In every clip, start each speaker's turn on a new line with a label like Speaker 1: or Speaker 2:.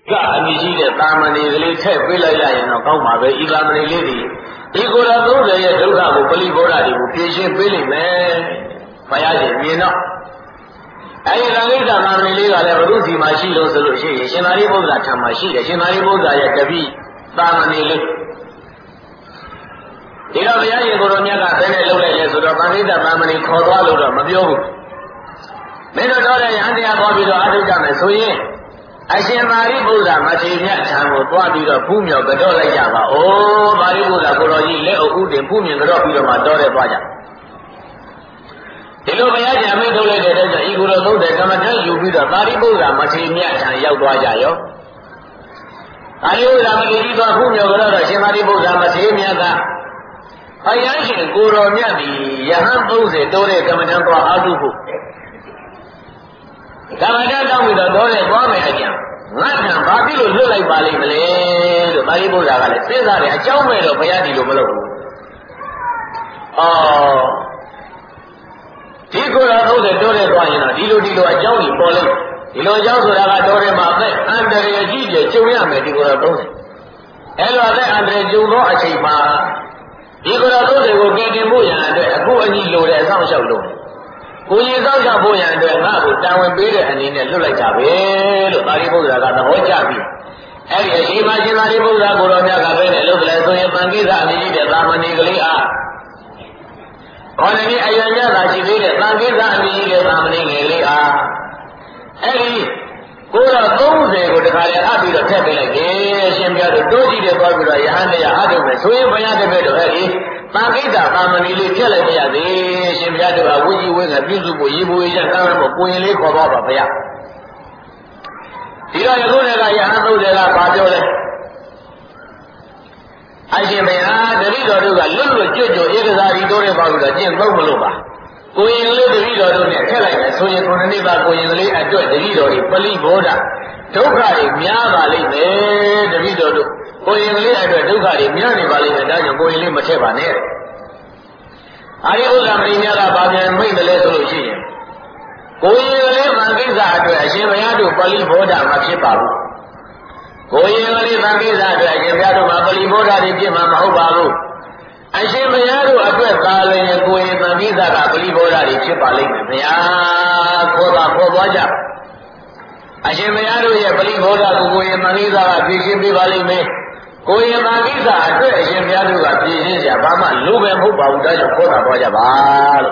Speaker 1: ကအမိရှိတဲ့တာမဏေကလေးထည့်ပေးလိုက်ရရင်တော့ကောင်းပါပဲဤတာမဏေလေးဒီကိုယ်တော်30ရဲ့ဒုက္ခကိုပလိဘောဓတွေကိုဖြေရှင်းပေးလိမ့်မယ်ဘုရားရှင်မြင်တော့အဲဒီသံဃိတတာမဏေလေးကလည်းဘုရုစီမှာရှိလို့ဆိုလို့ရှိရင်ရှင်သာရိပုတ္တရာထံမှာရှိတယ်ရှင်သာရိပုတ္တရာရဲ့တပည့်တာမဏေလေးဒီတော့ဘုရားရှင်ကိုယ်တော်မြတ်ကဘယ်နဲ့လုပ်လိုက်လဲဆိုတော့သံဃိတတာမဏေခေါ်သွားလို့တော့မပြောဘူးမင်းတို့တော့လည်းယဟန်တရားပေါ်ပြီးတော့အထုကြမယ်ဆိုရင်အရှင်သာရိပုတ္တရာမထေရမြတ်ထံကိုတွားပြီးတော့ဖူးမြော်ကြော့လိုက်ကြပါ။အိုးသာရိပုတ္တရာကိုတော်ကြီးလက်အုပ်ဥတင်ဖူးမြင်ကြော့ပြီးတော့မှတော်တယ်သွားကြ။ဒီလိုဘုရားရှင်အမိန့်ထုတ်လိုက်တဲ့အတွက်ဤကိုယ်တော်30ကမ္မထယူပြီးတော့သာရိပုတ္တရာမထေရမြတ်ထံရောက်သွားကြရော။သာရိပုတ္တရာမထေရကြီးသွားဖူးမြော်ကြော့တော့ရှင်သာရိပုတ္တရာမထေရမြတ်ကဘုရားရှင်ကိုယ်တော်မြတ်ဒီယဟန်30တိုးတဲ့ကမ္မထသွားအားထုတ်ဖို့ကမ္မထတောင်းပြီးတော့တော်တယ်သွားမယ်အကြံငါထံဘာဖြစ်လို့လွတ်လိုက်ပါလိမ့်မလဲလို့သာရိပုတ္တရာကလည်းစဉ်းစားတယ်အကြောင်းမဲ့တော့ဘုရားဒီလိုမလုပ်ဘူး။ဒီကိုယ်တော်30တိုးတဲ့သွားရင်တော့ဒီလိုအကြောင်းကြီးပေါ်လိမ့်ဒီလိုအကြောင်းဆိုတာကတော်တယ်မှာပဲအန္တရာယ်ကြီးကျကျုံရမယ်ဒီကိုယ်တော်30အဲလိုအန္တရာယ်ကျုံသောအချိန်မှာဒီကိုယ်တော်30ကိုကယ်တင်ဖို့ရန်အတွက်အခုအညီလိုတဲ့အဆောင်လျှောက်လို့ကိုကြီးသောက်ချဖို့ရန်အတွက်ငါ့ကိုတာဝန်ပေးတဲ့အနေနဲ့လွတ်လိုက်ကြပဲလို့သာရိပုတ္တရာကသဘောကျပြီးအဲ့ဒီအချိန်မှာရှင်သာရိပုတ္တရာကိုတော်မြတ်ကပဲနဲ့လုပ်တယ်ဆိုရင်ပန်ကိသအမိကြီးတဲ့သာမဏေကလေးအားခေါင်းကြီးအယံညသာရှိသေးတဲ့ပန်ကိသအမိကြီးတဲ့သာမဏေငယ်လေးအားအဲ့ဒီကိုတော်30ကိုတခါလေအပ်ပြီးတော့ထည့်ပေးလိုက်တယ်ရှင်ပြတို့တိုးကြည့်တဲ့သွားပြီးတော့ယဟန်တရားအထုတ်မယ်ဆိုရင်ဘုရားတပည့်တော်အဲ့ဒီပန်ကိတသာမဏေလေးဖြစ်လိုက်မရသေးရှင်ဘုရားတို့ကဝိကြီးဝိငါပြုစုဖို့ရေဘူးရကမ်းဖို့ကိုရင်လေးခေါ်တော့ပါဗျာဒီတော့ယခုတည်းကယဟန်30ကဘာပြောလဲအရှင်ဘုရားတတိတော်တို့ကလွတ်လွတ်ကြွကြွဧကဇာတိတိုးတဲ့ပါလို့တော့ကျင့်သုံးမလို့ပါကိုရင်လေးတတိတော်တို့နဲ့ထည့်လိုက်မယ်ဆိုရင်9နှစ်ပါကိုရင်လေးအတွက်တတိတော်တွေပလိဘောဓဒုက္ခတွေများပါလိမ့်မယ်တတိတော်တို့ကိုရင်ကလေးအတွက်ဒုက္ခတွေများနေပါလိမ့်မယ်ဒါကြောင့်ကိုရင်လေးမထည့်ပါနဲ့အာရိဥဒ္ဓမဏိများကဗာပြန်မိတ်တယ်လဲဆိုလို့ရှိရင်ကိုရင်ကလေးမှန်ကိစ္စအတွက်အရှင်ဘုရားတို့ပလိဘောဓမဖြစ်ပါဘူးကိုရင်ကလေးမှန်ကိစ္စအတွက်အရှင်ဘုရားတို့မှာပလိဘောဓတွေဖြစ်မှာမဟုတ်ပါဘူးအရှင်ဘုရားတို့အတွက်သာလျင်ကိုရင်မှန်ကိစ္စကပလိဘောဓတွေဖြစ်ပါလိမ့်မယ်ဘုရားခေါ်သွားကြအရှင်ဘုရားတို့ရဲ့ပလိဘောဓကိုရင်မှန်ကိစ္စကဖြည့်ရှင်းပေးပါလိမ့်မယ်ကိုရင်မာကိစ္စအတွက်အရှင်ဘုရားတို့ကပြည်ရှင်းကြဘာမှလိုပဲမဟုတ်ပါဘူးဒါကြောင့်ခေါ်တာသွားကြပါလို့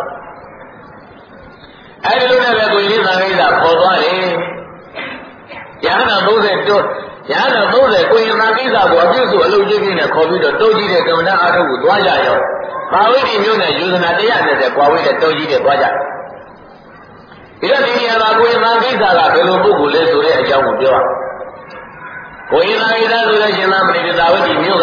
Speaker 1: အဲဒီလိုနဲ့ပဲကိုရင်မာကိစ္စခေါ်သွားတယ်ယဟန်30တို့ယဟန်30ကိုရင်မာကိစ္စကိုအပြည့်စုံအလုပ်ကြီးကြီးနဲ့ခေါ်ပြီးတော့တိုးကြီးတဲ့ကမ္မဋ္ဌာန်းအားထုတ်ကိုသွားကြရောဘာဝိတိမျိုးနဲ့ယူဇနာ120ကွာဝေးတဲ့တိုးကြီးတဲ့သွားကြဒီတော့ဒီနေရာမှာကိုရင်မာကိစ္စကဘယ်လိုပုဂ္ဂိုလ်လဲဆိုတဲ့အကြောင်းကိုပြောရအောင်ကိုရင်သာဣဒဆိုတဲ့ရှင်သာမဏေသာဝတိမြို့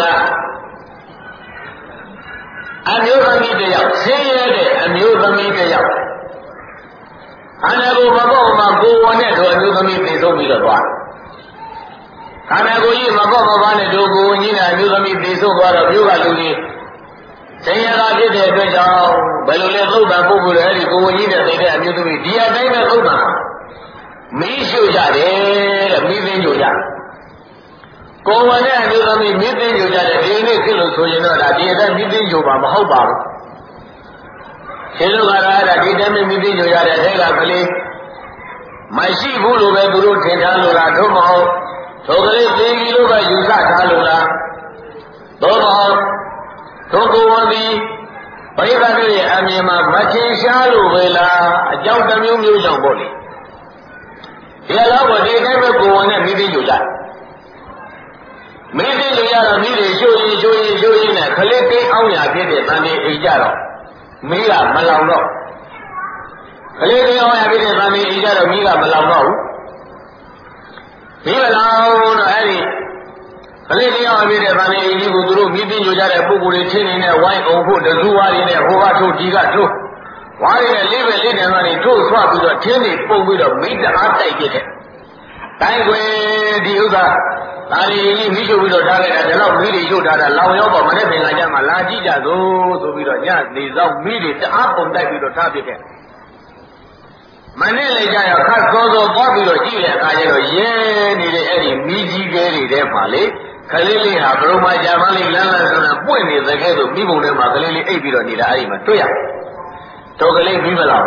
Speaker 1: ကအမျိုးသမီးတယောက်ဆင်းရဲတဲ့အမျိုးသမီးတယောက်ခန္ဓာကိုယ်မပေါ့မှာကိုယ်ဝန်နဲ့တို့အမျိုးသမီးပြေဆုံးပြီးတော့သွားခန္ဓာကိုယ်ကြီးမပေါ့မပါနဲ့တို့ကိုယ်ဝန်ကြီးနဲ့အမျိုးသမီးပြေဆုံးသွားတော့မြို့ကလူကြီးဆင်းရဲတာဖြစ်တဲ့အတွက်ကြောင့်ဘယ်လိုလဲသုတ်တံပုဂ္ဂိုလ်ရဲ့ဒီကိုယ်ဝန်ကြီးနဲ့သိတဲ့အမျိုးသမီးဒီအတိုင်းပဲသုတ်တံမီးရှို့ကြတယ်တဲ့မီးသိမ်းကြတယ်ကိုယ်ဝန်နဲ့အမျိုးသမီးမိသိညိုကြတဲ့ဒီနေ့ဖြစ်လို့ဆိုရင်တော့ဒါဒီအတိုင်းမိသိညိုပါမဟုတ်ပါဘူးရှင်လူကတော့အဲ့ဒါဒီတိုင်းမိသိညိုရတဲ့ထဲကကလေးမရှိဘူးလို့ပဲသူတို့ထင်ထားလို့လားသို့မဟုတ်သို့ကလေးသိကြီးလို့ပဲယူဆထားလို့လားသို့မဟုတ်သို့ကိုယ်ဝန်ဒီပရိသတ်တွေရဲ့အမြင်မှာမထင်ရှားလို့ပဲလားအကြောင်းတစ်မျိုးမျိုးကြောင့်ပေါ့လေဒီလောက်ကိုဒီတိုင်းပဲကိုယ်ဝန်နဲ့မိသိညိုကြတယ်မင်းသိလို့ရတော့မိတွေရှိုးရင်နဲ့ခလေးသိအောင်ရဖြစ်တဲ့တန်လေးအိမ်ကြတော့မိကမလောင်တော့ခလေးသိအောင်ရဖြစ်တဲ့တန်လေးအိမ်ကြတော့မိကမလောင်တော့ဘူးမိမလောင်တော့အဲ့ဒီခလေးသိအောင်ရဖြစ်တဲ့တန်လေးအိမ်ကြီးကိုသူတို့မိသိညိုကြတဲ့ပုဂ္ဂိုလ်တွေထင်းနေတဲ့ဝိုင်းအောင်ဖို့တစုဝါးတွေနဲ့ဟိုကထုတ်ဒီကထုတ်ဝါးတွေနဲ့လေးပဲလေးတယ်မှနေထုတ်ဆွပြီးတော့ထင်းတွေပုံပြီးတော့မိတအားတိုက်ပြတဲ့တိုင်းွယ်ဒီဥစ္စာဒါလေးကြီးမိရှုပ်ပြီးတော့ထားလိုက်တာဒီလောက်မိတွေရှုပ်ထားတာလောင်ရောက်ပေါ်မနေ့ပင်လာကြမှာလာကြည့်ကြသို့ဆိုပြီးတော့ညနေဆောင်မိတွေတအားပုံတိုက်ပြီးတော့ထားပြတဲ့မနဲ့လေကြရခတ်စောစောသွားပြီးတော့ကြည့်တဲ့အခါကျတော့ရဲနေတဲ့အဲ့ဒီမိကြီးကဲတွေထဲမှာလေခလေးလေးဟာဘရုံမှာဂျာမလေးလန်းလန်းဆန်းဆန်းပွင့်နေတဲ့ကဲဆိုမိဘုံထဲမှာကလေးလေးအိပ်ပြီးတော့နေတာအဲ့ဒီမှာတွေ့ရတော့ကလေးပြီးမလား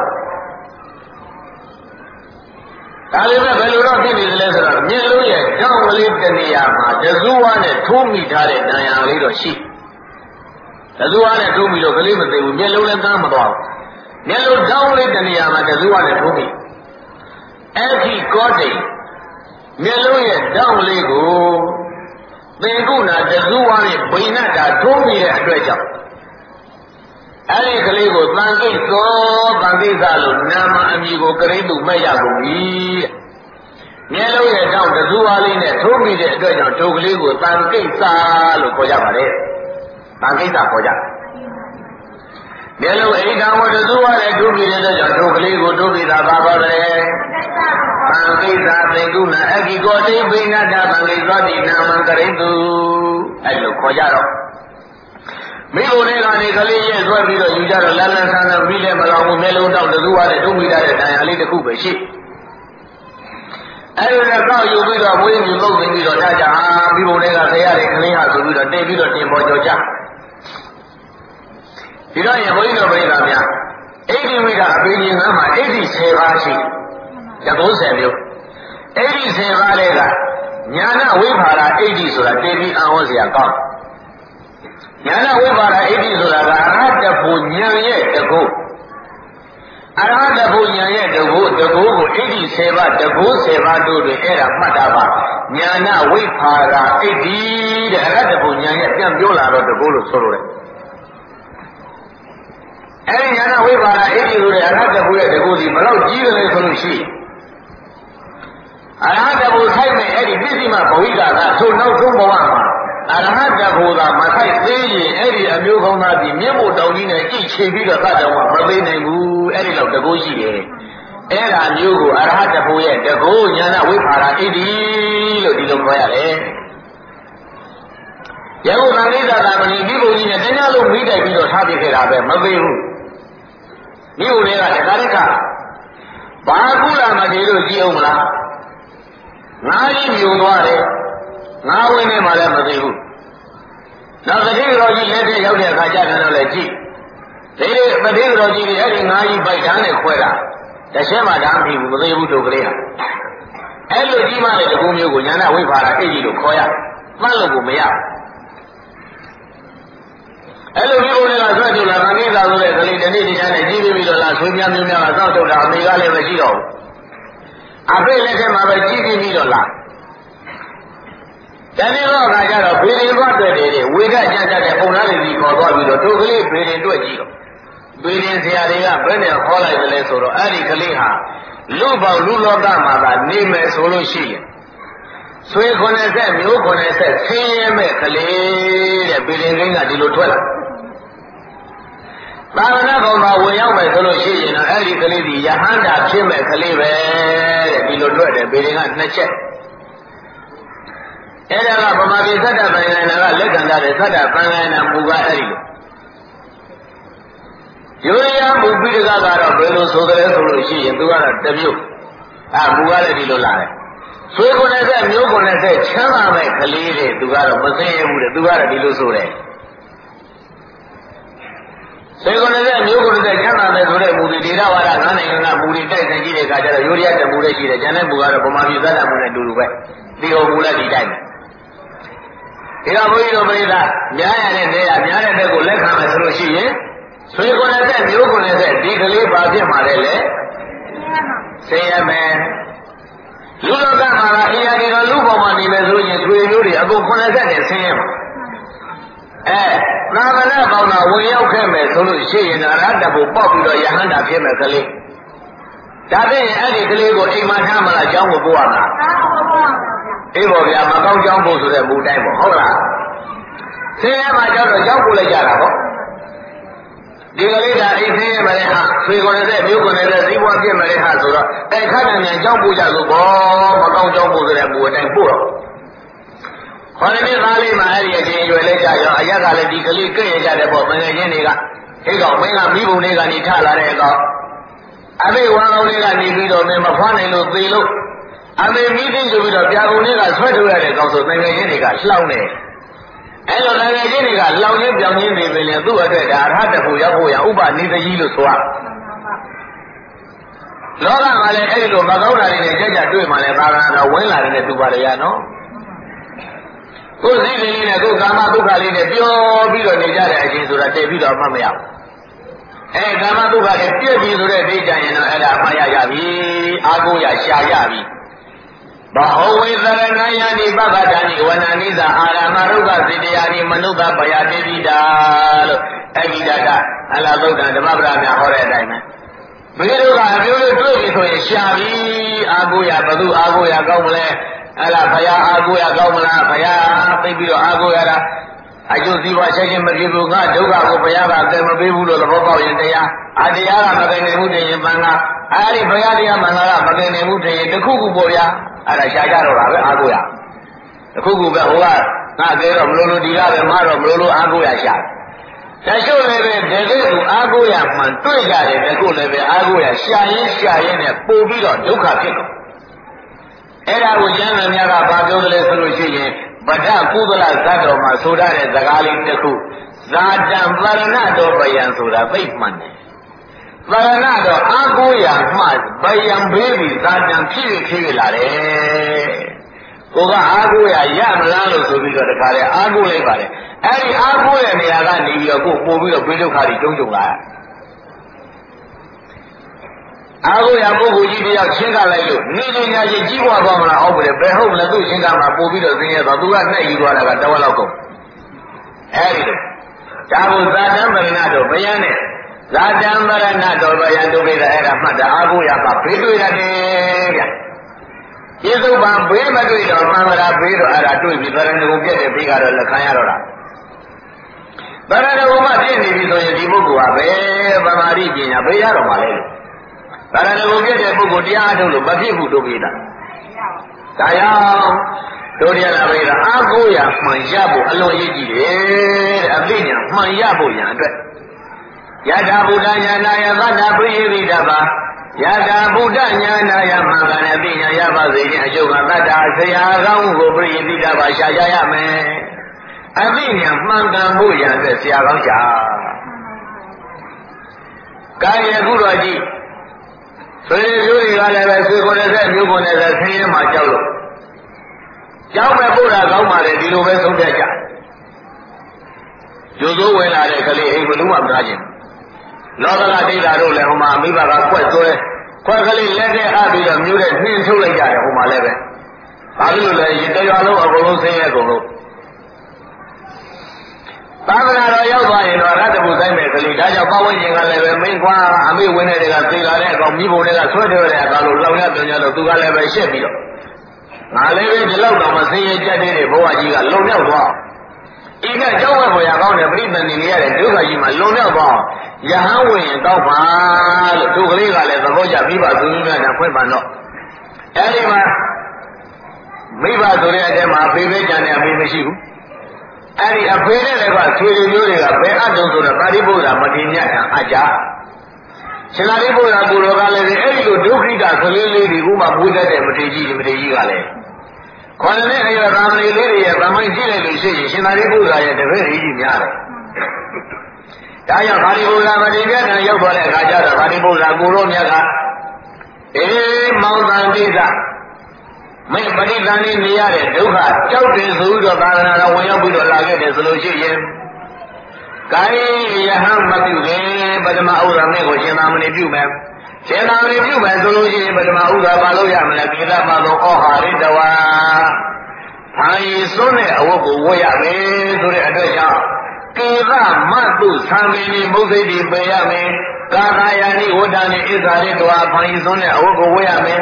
Speaker 1: ဒါလေးပဲဘယ်လိုတော့ဖြစ်နေသလဲဆိုတော့မျက်လုံးရဲ့ကြောက်ကလေးတနေရာမှာတဇူဝါနဲ့ထိုးမိထားတဲ့နာယာလေးတော့ရှိတဇူဝါနဲ့ထိုးမိလို့ကလေးမသိဘူးမျက်လုံးလည်းကမ်းမသွားဘူးမျက်လုံးကြောက်လေးတနေရာမှာတဇူဝါနဲ့ထိုးမိအဲ့ဒီကောတိမျက်လုံးရဲ့ကြောက်လေးကိုသင်္ကုဏတဇူဝါနဲ့ဘိနတာထိုးမိတဲ့အတွက်ကြောင့်အဲ့ဒီကလေးကိုတန်ခိသောတန်ခိသလို့နာမအမည်ကိုကရိတုမဲ့ရကုန်ပြီမျက်လုံးရဲ့ကြောင့်တဇူဝါလေးနဲ့ထိုးမိတဲ့အတွက်ကြောင့်ဒုကလေးကိုတန်ခိသလို့ခေါ်ကြပါလေတန်ခိသခေါ်ကြမျက်လုံးအိဒါဝတဇူဝါနဲ့ထိုးမိတဲ့အတွက်ကြောင့်ဒုကလေးကိုထိုးမိတာပါပါတယ်တန်ခိသသင်္ကုဏအဂိကောတိဘိနတာတန်ခိသောတိနာမကရိတုအဲ့လိုခေါ်ကြတော့မိဘတွေကနေကလေးရဲ့ဆွဲပြီးတော့ယူကြတော့လန်းလန်းဆန်းဆန်းပြီးလဲမလောင်ဘူးမျက်လုံးတောက်တဇူဝါနဲ့ထုံးမိတဲ့တရားလေးတစ်ခုပဲရှိအဲ့ဒီတော့ကောက်ယူပြီးတော့မွေးမြူလုပ်ပြီးတော့ထားကြမိဘတွေကဆရာတွေကလေးဟာဆိုပြီးတော့တင်ပြီးတော့တင်ပေါ်ကြောကြဒီတော့ရဘုန်းကြီးတို့ပြိဿများအိဒီဝိကအပင်ရှင်ကမှအိဒီ10ပါးရှိရ30မျိုးအိဒီ10ပါးလေးကညာနာဝိဘာရအိဒီဆိုတာတင်ပြီးအာဝစရာကောင်းညာနာဝိပါဒအိဋ္ဌိဆိုတာကအရဟတဖို့ဉာဏ်ရဲ့တကုအရဟတဖို့ဉာဏ်ရဲ့တကုကိုအိဋ္ဌိ10ပါးတကု10ပါးတို့တွေအဲ့ဒါမှတ်တာပါညာနာဝိပါဒအိဋ္ဌိတဲ့အရဟတဖို့ဉာဏ်ရဲ့ပြန်ပြောလာတော့တကုလို့ဆိုလိုတယ်အဲ့ဒီညာနာဝိပါဒအိဋ္ဌိဆိုတဲ့အရဟတဖို့ရဲ့တကုဒီဘလောက်ကြီးတယ်လဲဆိုလို့ရှိအရဟတဖို့ဆိုင်မဲ့အဲ့ဒီပစ္စည်းမဘဝိတာကဆိုနောက်ဆုံးဘဝမှာအရဟတဘုရားမဆိုင်သေးရင်အဲ့ဒီအမျိုးကောင်းသားဒီမြင့်မို့တောင်ကြီးနဲ့ကြိတ်ချေပြီးတော့သတ္တဝါမသိနိုင်ဘူးအဲ့ဒီလောက်တကိုးရှိတယ်အဲ့ဒါမျိုးကိုအရဟတဘုရားရဲ့တကိုးညာနာဝိပါဒဣတိလို့ဒီလိုပြောရတယ်ရဟုသံဃိတာသမဏိမိဘုကြီးနဲ့တရားလုံးမိတိုက်ပြီးတော့ထားပြခဲ့တာပဲမသိဘူးမိဘတွေကတခါတခါဘာကုလာမထေလို့ကြည့်အောင်မလားငါးကြီးမြုံသွားတယ်ငါးဝင်းထဲမှာလည်းမသိဘူးနောက်တတိယတော်ကြီးလက်ထက်ရောက်တဲ့အခါကျတော့လည်းကြည့်ဒီတတိယတော်ကြီးအဲ့ဒီငါးကြီးပိုက်ဓာတ်နဲ့ခွဲတာတစ်ချက်မှဓာတ်မပြီးဘူးမသိဘူးတို့ကလေးဟာအဲ့လိုကြီးမှလည်းတကူမျိုးကိုညာနာဝိပါဒအိတ်ကြီးလို့ခေါ်ရမှတ်လို့ကိုမရအဲ့လိုမျိုးတွေကဆွဲထုတ်လာငါးသာဆိုတဲ့ကလေးတနေ့ဒီချမ်းနဲ့ကြီးပြီးတော့လာဆွေးများမျိုးများကစောက်ထုတ်တာအမေကလည်းမရှိတော့ဘူးအဖေလက်ထက်မှာပဲကြီးပြီးတော့လာတနေ့တော့ခါကျတော့ဘေရင်ဘတ်တွေဝေဒကြကြတဲ့ပုံသားတွေကြီးခေါ်သွားပြီးတော့တို့ကလေးဘေရင်တွေ့ကြည့်တော့ဘေရင်ဆရာတွေကဘယ်နဲ့ခေါ်လိုက်တယ်လဲဆိုတော့အဲ့ဒီကလေးဟာလူပေါင်းလူလောကမှာသာနေမယ်ဆိုလို့ရှိရင်ဆွေ90မျိုး90ဆင်းရဲမဲ့ကလေးတဲ့ဘေရင်ကင်းကဒီလိုထွက်လာသာဝနာကောင်မှာဝင်ရောက်မယ်ဆိုလို့ရှိရင်တော့အဲ့ဒီကလေးဒီယဟန္တာဖြစ်မဲ့ကလေးပဲတဲ့ဒီလိုထွက်တယ်ဘေရင်က2ချက်အဲ့ဒါကဗမာပြည်သတ္တပင်္ဂနာကလက်ခံတဲ့သတ္တပင်္ဂနာမူကအဲ့ဒီလိုယောရမူပိဋကကတော့ဘယ်လိုဆိုတယ်ဆိုလို့ရှိရင်သူကတော့တမျိုးမူကလည်းဒီလိုလာတယ်ဆွေ90မျိုး90ချမ်းသာမဲ့ကလေးတွေသူကတော့မသိရဘူးတဲ့သူကတော့ဒီလိုဆိုတယ်ဆွေ90မျိုး90ချမ်းသာမဲ့ဆိုတဲ့မူဒီဒေရဝါဒ9နိုင်ငံကမူတွေတိုက်ဆိုင်ကြည့်တဲ့အခါကျတော့ယောရတမူတွေရှိတယ်ကျန်တဲ့မူကတော့ဗမာပြည်သတ္တမူနဲ့တူတူပဲဒီဟောမူလည်းဒီတိုက်တယ်ဒါဘုန်းကြီးတို့ပြိဿများရတဲ့နေရာများတဲ့ဘက်ကိုလက်ခံမယ်ဆိုလို့ရှိရင်ဆွေ90မျိုး90ဒီကလေးဘာဖြစ်မှာလဲဆင်းရဲမယ်လူလောကမှာအရာဒီတော့လူပေါ်မှာနေမယ်ဆိုရင်ဆွေမျိုးတွေအကုန်90နဲ့ဆင်းရဲမှာသာမဏေပေါင်းတာဝင်ရောက်ခဲ့မယ်ဆိုလို့ရှိရင်အရဟတဘုပေါက်ပြီးတော့ယဟန္တာဖြစ်မယ်ကလေးဒါဖြင့်အဲ့ဒီကလေးကိုအိမ်မှာထားမလားအကြောင်းကိုပို့ရမှာအေးပေါ့ဗျာမကောင်းကြောင်းဖို့ဆိုတဲ့မူတိုင်းပေါ့ဟုတ်လားဆင်းရဲမှာကြောက်တော့ကြောက်ပို့လိုက်ကြတာပေါ့ဒီကလေးကအိမ်ဆင်းရဲမယ်ဟာဆွေ90မျိုး90စီးပွားပြည့်မယ်ဟာဆိုတော့တိုက်ခါနဲ့မြန်ကြောက်ပို့ကြလို့ဘောမကောင်းကြောင်းဖို့ဆိုတဲ့မူတိုင်းပို့တော့ခေါ်တဲ့သားလေးမှာအဲ့ဒီအချင်းရွယ်လိုက်ကြရောအရက်ကလည်းဒီကလေးကြည့်ရကြတယ်ပေါ့မငယ်ချင်းတွေကဟိကောင်မင်းကမိဘုံတွေကနေထလာတဲ့အကောင်အမေဝါကောင်းလေးကနေပြီးတော့မင်းမဖွားနိုင်လို့သေလို့အမေမိသိဆိုပြီးတော့ပြာကုန်လေးကဆွဲထုတ်ရတဲ့ကောင်းဆိုနိုင်ငံချင်းတွေကလှောင်နေအဲ့လိုနိုင်ငံချင်းတွေကလှောင်ချင်းပြောင်းချင်းနေပြီလေသူ့အတွက်ဒါအရဟတဖို့ရောက်ဖို့ရဥပနိသကြီးလို့ဆိုရလောကမှာလည်းအဲ့ဒီလိုမကောင်းတာတွေနဲ့ကြကြတွေ့မှလည်းသာသနာတော်ဝင်လာတဲ့တူပါလေရနော်ကိုယ်စိတ်လေးနဲ့ကိုယ်ကာမဒုက္ခလေးနဲ့ပြောပြီးတော့နေကြတဲ့အချိန်ဆိုတာတည်ပြီးတော့မှမရဘူးအဲကာမဒုက္ခတွေပြည့်ပြီဆိုတဲ့သိကြရင်တော့အဲ့ဒါအမှတ်ရကြပြီအာကိုရရှာရပြီဘဟဝေသရဏယန္တိပပ္ပဒာနိဝဏနိသာအာရမရုပ္ပစေတယာနိမနုဿပယတေပိတာလို့အဲ့ဒီဒါကအလားသုတ်တံဓမ္မပဒများဟောတဲ့အတိုင်းပဲဘယ်လိုကအမျိုးမျိုးတွေ့ပြီဆိုရင်ရှာပြီအာကိုရဘသူအာကိုရကောင်းမလဲအဲ့လားဘုရားအာကိုရကောင်းမလားဘုရားသိပြီးတော့အာကိုရတာအကျိုးစီးပွားချက်ချင်းမဖြစ်ဘူးငါဒုက္ခကိုဘုရားကသင်မပေးဘူးလို့သဘောပေါက်ရင်တရားအတရားကမကင်နိုင်ဘူးတည်းရင်ပန်ကအဲ့ဒီဘုရားတရားမှန်ကမကင်နိုင်ဘူးတည်းရင်တစ်ခုခုပေါ်ဗျာအဲ့ဒါရှားကြတော့တာပဲအာကိုရတစ်ခုခုပဲဟိုကငါကဲတော့မလို့လို့ဒီကပဲမတော့မလို့လို့အာကိုရရှာတချို့လည်းပဲတကယ်ကိုအာကိုရမှန်တွေ့ကြတယ်တခုလည်းပဲအာကိုရရှာရင်နဲ့ပို့ပြီးတော့ဒုက္ခဖြစ်တော့အဲ့ဒါကိုကျမ်းဂန်များကဘာပြောတယ်လဲဆိုလို့ရှိရင်ဗဒ္ဒကုသလဇတ်တော်မှာဆိုရတဲ့စကားလေးတစ်ခုဇာတံပရဏတော်ပယံဆိုတာသိမှန်တယ်ပရဏတော်အာကိုရမှပယံဘေးပြီးဇာတံဖြစ်လာတယ်ကိုကအာကိုရမလားလို့ဆိုပြီးတော့တခါလေအာကိုလိုက်ပါတယ်အဲ့ဒီအာကိုရဲ့နေရာကနေပြီးတော့ကိုပို့ပြီးတော့ဘေးဒုက္ခတွေကြုံလာအာကိုရပုဂ္ဂိုလ်ကြီးတယောက်ချင်းကလိုက်လို့နေပညာကြီးကြီးပွားသွားမလားဟုတ်တယ်ဘယ်ဟုတ်လဲသူ့ချင်းကမှပို့ပြီးတော့သိရတော့သူကနဲ့ယူသွားတာကတဝက်လောက်ကုန်အဲဒီဒါကိုဇာတံပရဏတော်ဘယံနဲ့ဇာတံပရဏတော်ဘယံတို့ပြတဲ့အဲ့ဒါမှတ်တာအာကိုရမှာဘေးတွေ့ရတယ်ဗျကျေစုပ်ပါဘေးမတွေ့တော့သံဃာဘေးတော့အဲ့ဒါတွေ့ပြီဗရဏဂုံပြည့်တဲ့ဘေးကတော့လက်ခံရတော့တာဗရဏဂုံမှပြည့်နေပြီဆိုရင်ဒီပုဂ္ဂိုလ်ကပဲသမာဓိပညာဘေးရတော့မှာလေဗရဏဂုံပြည့်တဲ့ပုဂ္ဂိုလ်တရားထုတ်လို့မဖြစ်ဘူးတို့ပြေးတာဒါကြောင့်တို့ရလာပြီလားအာကိုရမှန်ရဖို့အလွန်အရေးကြီးတယ်တဲ့အသိဉာဏ်မှန်ရဖို့ရန်အတွက်ယထာဘုဒ္ဓဉာဏယသတ္တပရိယေတိတပါယထာဘုဒ္ဓဉာဏယမှန်ကန်တဲ့အသိဉာဏ်ရပါစေခြင်းအကျိုးကသတ္တဆရာကောင်းကိုပရိယေတိတပါရှာကြရမယ်အသိဉာဏ်မှန်ကန်ဖို့ရန်အတွက်ဆရာကောင်းရှာကာယခုတော်ကြည့်ဆွေမျိုးတွေကလည်းပဲဆွေ90မျိုး90ဆင်းရဲမှကြောက်လို့ကြောက်မဲ့ပို့တာကောင်းပါလေဒီလိုပဲဆုံးဖြတ်ကြကျိုးစိုးဝင်လာတဲ့ကလေးအိမ်ဘလို့မှမသားခြင်းလောကကဒိဋ္ဌာတို့လည်းဟိုမှာမိဘကခွက်သွဲခွက်ကလေးလက်ထဲအားပြီးတော့မျိုးတဲ့နှင်းထုတ်လိုက်ကြတယ်ဟိုမှာလည်းပဲဘာလို့လဲရေတရွာလုံးအကုန်လုံးဆင်းရဲကုန်လို့သာသနာတော်ရောက်သွားရင်တော့ရတ္တဘုဆိုင်မဲ့ကလေးဒါကြောင့်ပဝိဉ္ဇဉ်ကလည်းပဲမင်းကွာအမေဝင်တဲ့တွေကသိလာတဲ့အကောင်မိဘတွေကဆွဲတယ်တဲ့အကောင်လို့လောင်ရပြန်ကြတော့သူကလည်းပဲရှက်ပြီးတော့ငါလည်းပဲဒီလောက်တော့မဆင်းရဲကြတဲ့ဘဝကြီးကလုံမြောက်သွားဤကကြောက်ဝဲပေါ်ရကောင်းတဲ့ပြိတ္တန်နေရတဲ့ဒုက္ခကြီးမှာလုံမြောက်သွားယဟန်ဝင်ရင်တော့ပါလို့သူကလေးကလည်းသဘောကျမိဘသူကြီးများနဲ့ဖွင့်ပန်တော့အဲဒီမှာမိဘဆိုတဲ့အထဲမှာအဖေပဲကြံတဲ့အဖေမရှိဘူးအဲ့ဒီအဖေနဲ့လည်းကဆွေမျိုးတွေကဘယ်အတုံးဆိုတော့ပါဠိဘုရားမတိမြတ်ကအကြရှင်သာရိပုတ္တရာကိုယ်တော်ကလည်းအဲ့ဒီလိုဒုက္ခိတကလေးလေးတွေကမှမွေးတတ်တဲ့မထေကြီးကလည်းခေါင်းနဲ့အရသာမဏေလေးတွေရဲ့ဗမိုင်းကြည့်လိုက်လို့ရှိရင်ရှင်သာရိပုတ္တရာရဲ့တပည့်ကြီးများတယ်ဒါကြောင့်ပါဠိဘုရားမတိမြတ်ကရောက်သွားတဲ့အခါကျတော့ပါဠိဘုရားကိုယ်တော်မြတ်ကမောင်တန်တိကမင်းပဋိသန္ဓေနေရတဲ့ဒုက္ခကြောက်တယ်ဆိုပြီးတော့သာသနာတော်ဝင်ရောက်ပြီးတော့လာခဲ့တယ်ဆိုလို့ရှိရင်ကာယယဟမပြုတယ်ပထမဥဒ္ဓမဲ့ကိုရှင်သာမဏေပြုမယ်ရှင်သာမဏေပြုမယ်ဆိုလို့ရှိရင်ပထမဥဒ္ဓဘာလို့ရမလဲကိလမသောဩဟာရိတဝါဘာယီစွန်းတဲ့အဝတ်ကိုဝတ်ရမယ်ဆိုတဲ့အတွက်ကြောင့်ကိလမတုသံဃိနိမုသိတိပေရမယ်ကာသာယာနိဝတ္တနိဣဇာရိတဝါဘာယီစွန်းတဲ့အဝတ်ကိုဝတ်ရမယ်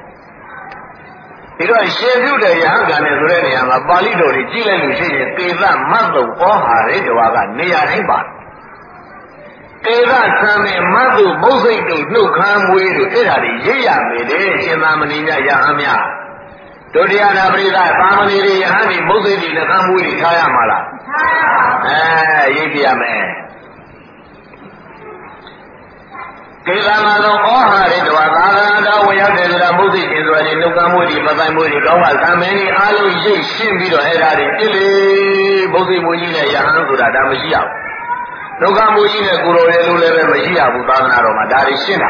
Speaker 1: ဒီတော့ရှင်ပြုတဲ့ယဟန်ကံနဲ့ဆိုတဲ့နေရာမှာပါဠိတော်တွေကြည့်လိုက်လို့ရှိရင်ကေသမတ်တုံဩဟာရိတဝါကနေရာတိုင်းပါကေသသံနဲ့မတ်တုဘုစိတ်တို့နှုတ်ခမ်းမွေးတို့အဲ့ဒါတွေရိပ်ရမယ်လေရှင်သာမဏေမြတ်ယဟန်မြတ်ဒုတိယနာပရိသသာမဏေတွေယဟန်ဒီဘုစိတ်တွေနှုတ်ခမ်းမွေးတွေထားရမှာလားထားရပါဘူးရိပ်ပြရမယ်ကိသမာသောဩဟာရိတဝသာသနာတော်ဝင်ရောက်တဲ့ဆိုတာမုသိခြင်းဆိုတာဒီနှုတ်ကမှုဒီပပိုင်မှုဒီကောင်းကသံမင်းကြီးအားလုံးရိတ်ရှင်းပြီးတော့အဲ့ဒါတွေပြစ်လေမုသိမှုကြီးနဲ့ယဟန်ဆိုတာဒါမရှိရဘူးနှုတ်ကမှုကြီးနဲ့ကိုယ်တော်ရဲ့လိုလည်းပဲမရှိရဘူးသာသနာတော်မှာဒါတွေရှင်းတာ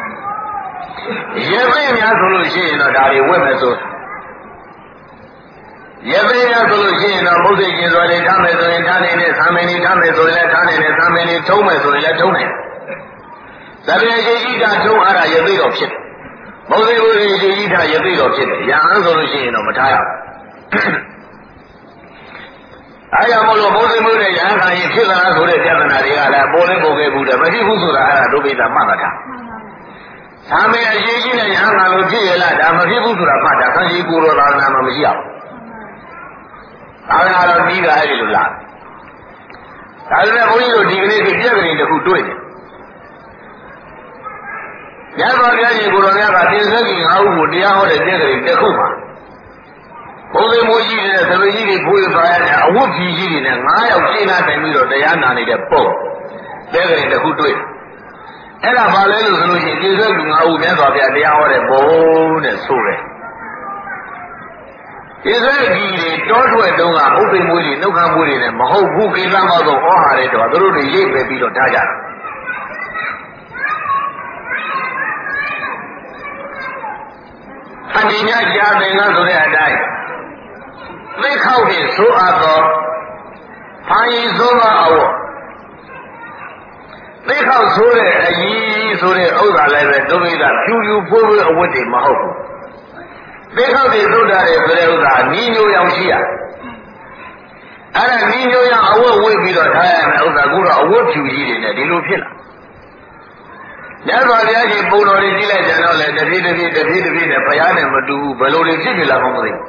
Speaker 1: ရေသိများဆိုလို့ရှိရင်တော့ဒါတွေဝတ်မယ်ဆိုရေသိများဆိုလို့ရှိရင်တော့မုသိခြင်းဆိုတာတွေထားမယ်ဆိုရင်ထားနိုင်တယ်သံမင်းကြီးထားမယ်ဆိုရင်လည်းထားနိုင်တယ်သံမင်းကြီးထုံးမယ်ဆိုရင်လည်းထုံးနိုင်တယ်သဗ္ဗေရှိဣဒထုံးအားရသိတော်ဖြစ်တယ်။မုသိဘူးရှိဣဒရသိတော်ဖြစ်တယ်။ယဟန်ဆိုလို့ရှိရင်တော့မထားရဘူး။အားရမလို့မုသိမှုနဲ့ယဟန်ခံရင်ဖြစ်လာဆိုတဲ့ပြဿနာတွေကလည်းပေါ်လေးပေါ်ခဲ့ဘူးတယ်။မဖြစ်ဘူးဆိုတာအဲ့ဒါဒုဗိဒမှတ်တာ။သာမေအရှိကြီးနဲ့ယဟန်ခံလို့ဖြစ်ရလားဒါမဖြစ်ဘူးဆိုတာမှတ်တာဆန်းကြီးကိုယ်တော်သာသနာမှာမရှိရဘူး။သာသနာတော်ကြီးကအဲ့ဒီလိုလား။ဒါပေမဲ့ဘုန်းကြီးတို့ဒီကနေ့ပြည့်ကလေးတစ်ခုတွေ့တယ်။ရသော်ဘုရားရှင်ကိုယ်တော်များကတင်ဆက်ကြီး၅ဦးကိုတရားဟောတဲ့ပြည့်ကလေးတစ်ခုမှာဘုံသိမိုးကြီးတဲ့သဘေကြီးတွေဖိုးရပါရတဲ့အဝတ်ဖြူကြီးတွေနဲ့9ယောက်ရှင်းလာတိုင်ပြီးတော့တရားနာနေတဲ့ပုံပြည့်ကလေးတစ်ခုတွေ့တယ်။အဲ့ဒါဘာလဲလို့ဆိုလို့ရှိရင်တင်ဆက်ကြီး၅ဦးမြတ်စွာဘုရားတရားဟောတဲ့ပုံနဲ့ဆိုတယ်။တင်ဆက်ကြီးတွေတောထွက်တုန်းကဘုံသိမိုးကြီးနှုတ်ခမ်းမိုးတွေနဲ့မဟုတ်ဘူးကိစ္စမသောဩဟာတွေတော့သူတို့တွေရိပ်ပဲပြီးတော့ထားကြတယ်။အနိညာကြာသင်္ကဆိုတဲ့အတိုင်းသိခောက်ပြီးဆိုအပ်သောဘာယီဆိုသောအဝတ်သိခောက်ဆိုတဲ့အကြီးဆိုတဲ့ဥစ္စာလည်းပဲဒုဗိဒဖြူဖြူဖိုးဖိုးအဝတ်တွေမဟုတ်ဘူးသိခောက်ပြီးသုဒ္ဓတယ်ဆိုတဲ့ဥစ္စာနီးညိုရောင်ရှိရအဲ့ဒါနီးညိုရောင်အဝတ်ဝတ်ပြီးတော့ထားရမယ်ဥစ္စာကူတော့အဝတ်ဖြူကြီးတွေနဲ့ဒီလိုဖြစ်လာမြတ်စွာဘုရားရှင်ပုံတော်ကြီးကြည့်လိုက်ကြတော့လေတဖြည်းဖြည်းနဲ့ဘုရားနဲ့မတူဘူးဘယ်လိုတွေဖြစ်ဖြစ်လာမှမသိဘူး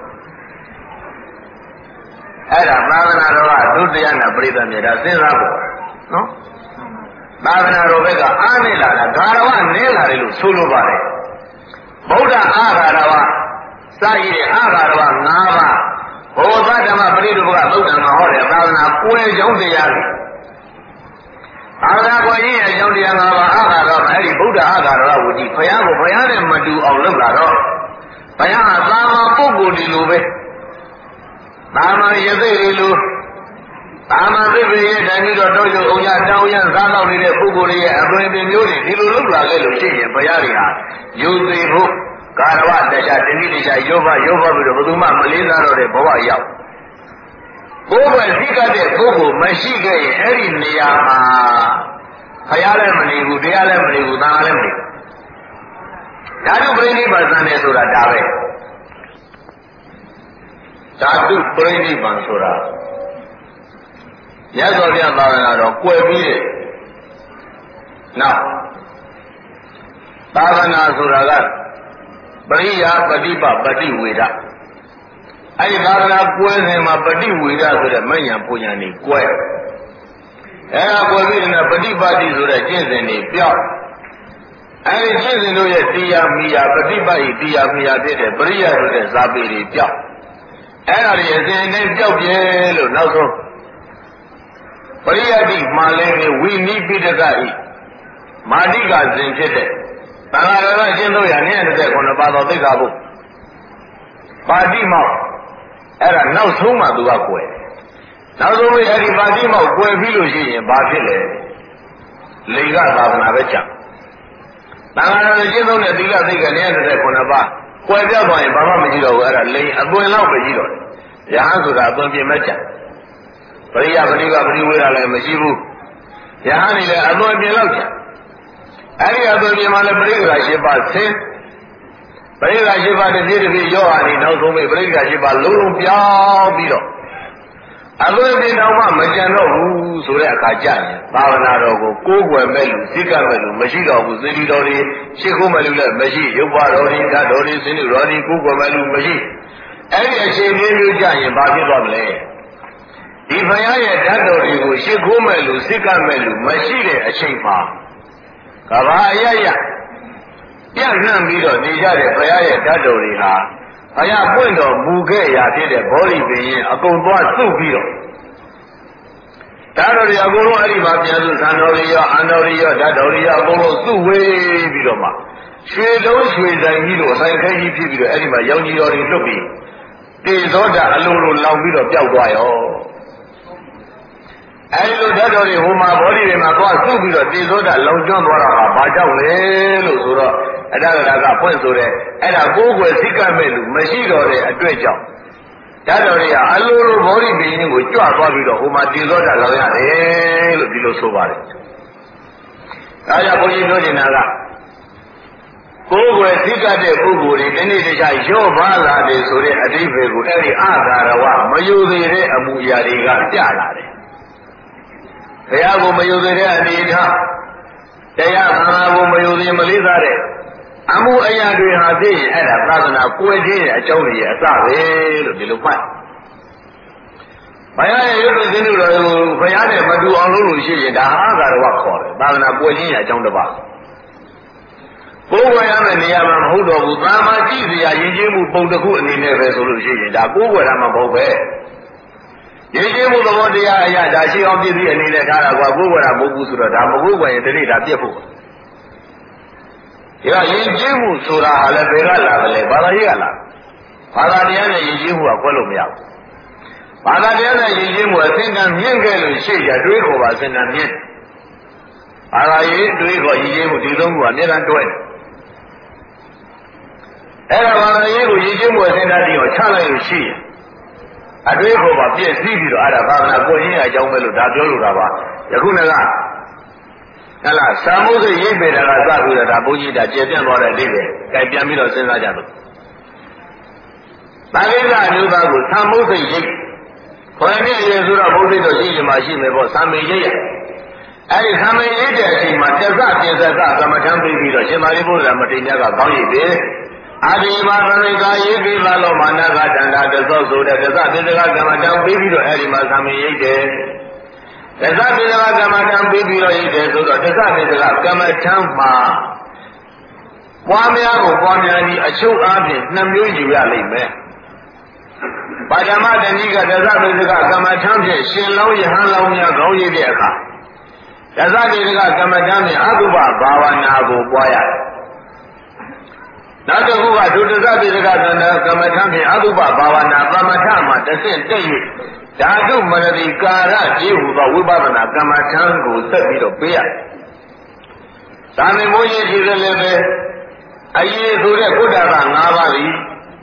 Speaker 1: အဲ့ဒါသာသနာတော်ကဒုတိယနာပရိသတ်မြေဒါစဉ်းစားဖို့နော်သာသနာတော်ဘက်ကအားနေလာတာဂါရဝနင်းလာတယ်လို့ဆိုလိုပါတယ်ဗုဒ္ဓအာဂါရဝစာရည်တဲ့အာဂါရဝ၅ပါးဘောဓဓမ္မပရိဒုပကသုတ်တံမှာဟောတဲ့သာသနာကိုယ်ကြောင့်တရားတွေအာဂါကိုရင်းရဲ့အကြောင်းတရား၅ပါးအာဂါတော့အဲ့ဒီဗုဒ္ဓအာဂါရဝဝတိဘုရားကိုဘုရားနဲ့မတူအောင်လုပ်လာတော့ဘုရားဟာသာမန်ပုဂ္ဂိုလ်ဒီလိုပဲသာမန်ရသေးတွေလိုသာမန်သိပ္ပံရဲ့တန်ပြီးတော့တောက်ရုံအောင်ရတောင်းရစားတော့နေတဲ့ပုဂ္ဂိုလ်တွေရဲ့အသွင်ပြင်မျိုးတွေဒီလိုလုပ်လာခဲ့လို့ရှိရင်ဘုရားတွေဟာယူသေးဖို့ကာရဝတခြားတဏှိတခြားယောဘပြီးတော့ဘယ်သူမှမလေးစားတော့တဲ့ဘဝရောက်ကိုယ်ပဲသိကတဲ့ပုဂ္ဂိုလ်မရှိခဲ့ရင်အဲ့ဒီနေရာမှာဘုရားလည်းမနေဘူးတရားလည်းမနေဘူးသာလည်းမနေဘူးဓာတုပရိနိဗ္ဗာန်ဆံတယ်ဆိုတာဒါပဲဓာတုပရိနိဗ္ဗာန်ဆိုတာရသော်ပြသာသနာတော်ကွယ်ပြီးတဲ့နောက်သာသနာဆိုတာကပရိယာပฏิပပฏิဝေဒအဲ့ဒီသာသနာကွယ်နေမှာပฏิဝေဒဆိုတဲ့မဉ္ဇဉ်ပူညာနေကွယ်အဲ့ဒါကွယ်ပြီးတဲ့ပฏิပါတိဆိုတဲ့ကျင့်စဉ်တွေပြောက်အဲ့ဒီကျင့်စဉ်တို့ရဲ့တရားမိယာပฏิပါတိတရားမိယာဖြစ်တဲ့ပရိယာဆိုတဲ့ဇာပေတွေပြောက်အဲ့ဒါတွေအစဉ်နဲ့ပြောက်ပြဲလို့နောက်ဆုံးပရိယတိမှာလည်းဝိနိပိတကဤမာတိကစဉ်ဖြစ်တဲ့သံဃာတော်ရှင်း329ပါးသောသိက္ခာပုဒ်ပါတိမောက်အဲ့ဒါနောက်ဆုံးမှသူကကွယ်နောက်ဆုံးပဲအဲ့ဒီပါတိမောက်ကွယ်ပြီးလို့ရှိရင်ဘာဖြစ်လဲလေကသာသနာပဲကြာသံဃာတော်ရှင်းသုံးတဲ့သီလသိက္ခာ229ပါးကွယ်ပြောက်သွားရင်ဘာမှမရှိတော့ဘူးအဲ့ဒါလေအသွင်လောက်ပဲရှိတော့တယ်ယဟန်ဆိုတာအသွင်ပြင်မဲ့ကြာပရိယပฏิပါပฏิဝေဒလည်းမရှိဘူးယဟန်နေလည်းအသွင်ပြင်လောက်ကြာအဲ့ဒီအသွင်ပြင်မှာလည်းပရိက္ခာ7ပါးဆင်းပရိက္ခာ7ပါးတစ်ပြည့်တစ်ပြည့်ရောဟာဒီနောက်ဆုံးပဲပရိက္ခာ7ပါးလုံးလုံးပြောင်းပြီးတော့အသွင်ပြင်တော့မှမကြံတော့ဘူးဆိုတဲ့အခါကျရင်သာဝနာတော်ကိုကိုးကွယ်မဲ့လူစိကမဲ့လူမရှိတော့ဘူးသေတီတော်တွေရှ िख ိုးမဲ့လူလည်းမရှိရုပ်ပါတော်တွေဓာတ်တော်တွေစင်းတော်တွေကိုးကွယ်မဲ့လူမရှိအဲ့ဒီအချိန်မျိုးကြရင်ဘာဖြစ်သွားမလဲဒီဘုရားရဲ့ဓာတ်တော်တွေကိုရှ िख ိုးမဲ့လူစိကမဲ့လူမရှိတဲ့အချိန်မှာကဘာအရရပြန့်နှံ့ပြီးတော့နေကြတဲ့ဘုရားရဲ့ဓာတ်တော်တွေဟာဘုရားပွင့်တော်မူခဲ့ရာဖြစ်တဲ့ဘောဓိပင်ရင်အကုန်သွားစုပြီးတော့ဒါတော်တွေအကုန်လုံးအဲ့ဒီမှာပြန်စုသံတော်တွေရောအန်တော်တွေရောဓာတ်တော်တွေရောအကုန်လုံးစုဝေးပြီးတော့မှရွှေလုံးရွှေဆိုင်ကြီးတို့အဆိုင်ခဲကြီးဖြစ်ပြီးတော့အဲ့ဒီမှာရောင်ကြီးတော်တွေလွတ်ပြီးတေဇောဓာတ်အလိုလိုလောင်ပြီးတော့ပျောက်သွားရောအဲ့ဒီလိုဓာတ်တော်တွေဟိုမှာဘောဓိတွေမှာသွားစုပြီးတော့တေဇောဓာတ်လောင်ကျွမ်းသွားတာဟာဘာကြောင့်လဲလို့ဆိုတော့အတ္တကကဖွင့်ဆိုတဲ့အဲ့ဒါကိုယ်ွယ်စိတ်ကမဲ့လူမရှိတော့တဲ့အတွက်ကြောင့်ဓာတ်တော်တွေကအလိုလိုဘောဓိပင်ကြီးကိုကြွသွားပြီးတော့ဟိုမှာတေဇောဓာတ်လောင်ရတယ်လို့ဒီလိုဆိုပါတယ်ဒါကြောင့်ဘုန်းကြီးပြောနေတာကကိုယ်ွယ်စိတ်ကတဲ့ပုဂ္ဂိုလ်တွေဒီနေ့တခြားရော့ပါလာတယ်ဆိုတဲ့အဓိပ္ပာယ်ကိုအဲ့ဒီအာသာရဝမယုံသေးတဲ့အမှုအရာတွေကပြလာတယ်ဘုရားကိုမယုံသေးတဲ့အနေထားတရားသံဃာကိုမယုံသေးမလေးစားတဲ့အမှုအရာတွေဟာသိရင်အဲ့ဒါသာသနာကွယ်ခြင်းရဲ့အကြောင်းတွေရဲ့အစပဲလို့ဒီလိုမှတ်ဘုရားရဲ့ရုပ်သင်္တို့တော်ကိုဘုရားနဲ့မတူအောင်လုပ်လို့ရှိရင်ဒါအာသာရဝခေါ်တယ်သာသနာကွယ်ခြင်းရဲ့အကြောင်းတစ်ပါးကိုယ်ဝယ်ရမယ့်နေရာမှာမဟုတ်တော့ဘူးသာမကြည့်စရာယဉ်ကျေးမှုပုံတစ်ခုအနေနဲ့ပဲဆိုလို့ရှိရင်ဒါကိုယ်ဝယ်ရမှာမဟုတ်ပဲယဉ်ကျေးမှုသဘောတရားအရာဒါရှိအောင်ပြည့်စည်အနေနဲ့ထားတာကွာကိုယ်ဝယ်တာမဟုတ်ဘူးဆိုတော့ဒါမဟုတ်ဘူးရင်ဒီနေ့ဒါပြည့်ဖို့ဒီကယဉ်ကျေးမှုဆိုတာဟာလည်းဘယ်ကလာမလဲဘာသာရေးကလာဘာသာတရားနဲ့ယဉ်ကျေးမှုကခွဲလို့မရဘူးဘာသာတရားနဲ့ယဉ်ကျေးမှုအစဉ်ကမြင့်ခဲ့လို့ရှိကြတွေးခေါ်ပါအစဉ်ကမြင့်ဘာသာရေးတွေးခေါ်ယဉ်ကျေးမှုဒီသုံးခုကအများအားတွဲတယ်အဲ့ဒါဘာသာရေးကိုယဉ်ကျေးမှုအစဉ်တည်းကိုချလိုက်လို့ရှိရင်အတွေးခေါ်ပါပြည့်စည်ပြီးတော့အဲ့ဒါဘာသာကိုရင်းအကြောင်းပဲလို့ဒါပြောလို့တာပါယခုနကဟဲ့လားသာမုစိတ်ရိပ်ပေတာကစပြီးတော့ဒါဘုန်းကြီးဒါကျေပြန့်သွားတဲ့အဓိပ္ပာယ်ကြိုက်ပြန်ပြီးတော့စဉ်းစားကြလို့ပါဠိကအမျိုးသားကိုသာမုစိတ်ရိပ်ခေါ်တဲ့ရေဆိုတော့ဘုန်းကြီးတို့ရှိချင်မှရှိမယ်ပေါ့သာမေရိပ်ရအဲ့ဒီသာမေရိပ်တဲ့အချိန်မှာတစ္ဆပြင်စကကမ္မထံပြီးပြီးတော့ရှင်သာရိပုတ္တရာမထေရကကောင်းရည်တယ်အာဒီမာသမိကာယေကိပါလောမာနကတန္တာတသောဆိုတဲ့တစ္ဆပိစကကမ္မထံပြီးပြီးတော့အဲ့ဒီမှာသာမေရိပ်တယ်တစ္ဆပိစကကမ္မထံပြီးပြီးတော့ရိပ်တယ်ဆိုတော့တစ္ဆပိစကကမ္မထံမှာပွားများကိုပွားများပြီးအချုပ်အားဖြင့်2မျိုးယူရလိမ့်မယ်ပါဠမတဏိကတစ္ဆပိစကကမ္မထံဖြင့်ရှင်လောင်းယဟန်လောင်းများခေါင်းရည်တဲ့အခါတစ္ဆပိစကကမ္မထံဖြင့်အတုပဘာဝနာကိုပွားရတယ်နောက်တစ်ခုကဒုတ္တပိစကသန္တာကမ္မထံဖြင့်အတုပဘာဝနာသမထမှာတစ်ဆင့်တက်၍ဓာတုမရတိကာရကျေဟုသောဝိပဿနာကမ္မထံကိုဆက်ပြီးတော့ပေးရတယ်။သာမေမိုးကြီးရှိတယ်လည်းပဲအရေးဆိုတဲ့ကုဋ္ဌာက5ပါးပြီ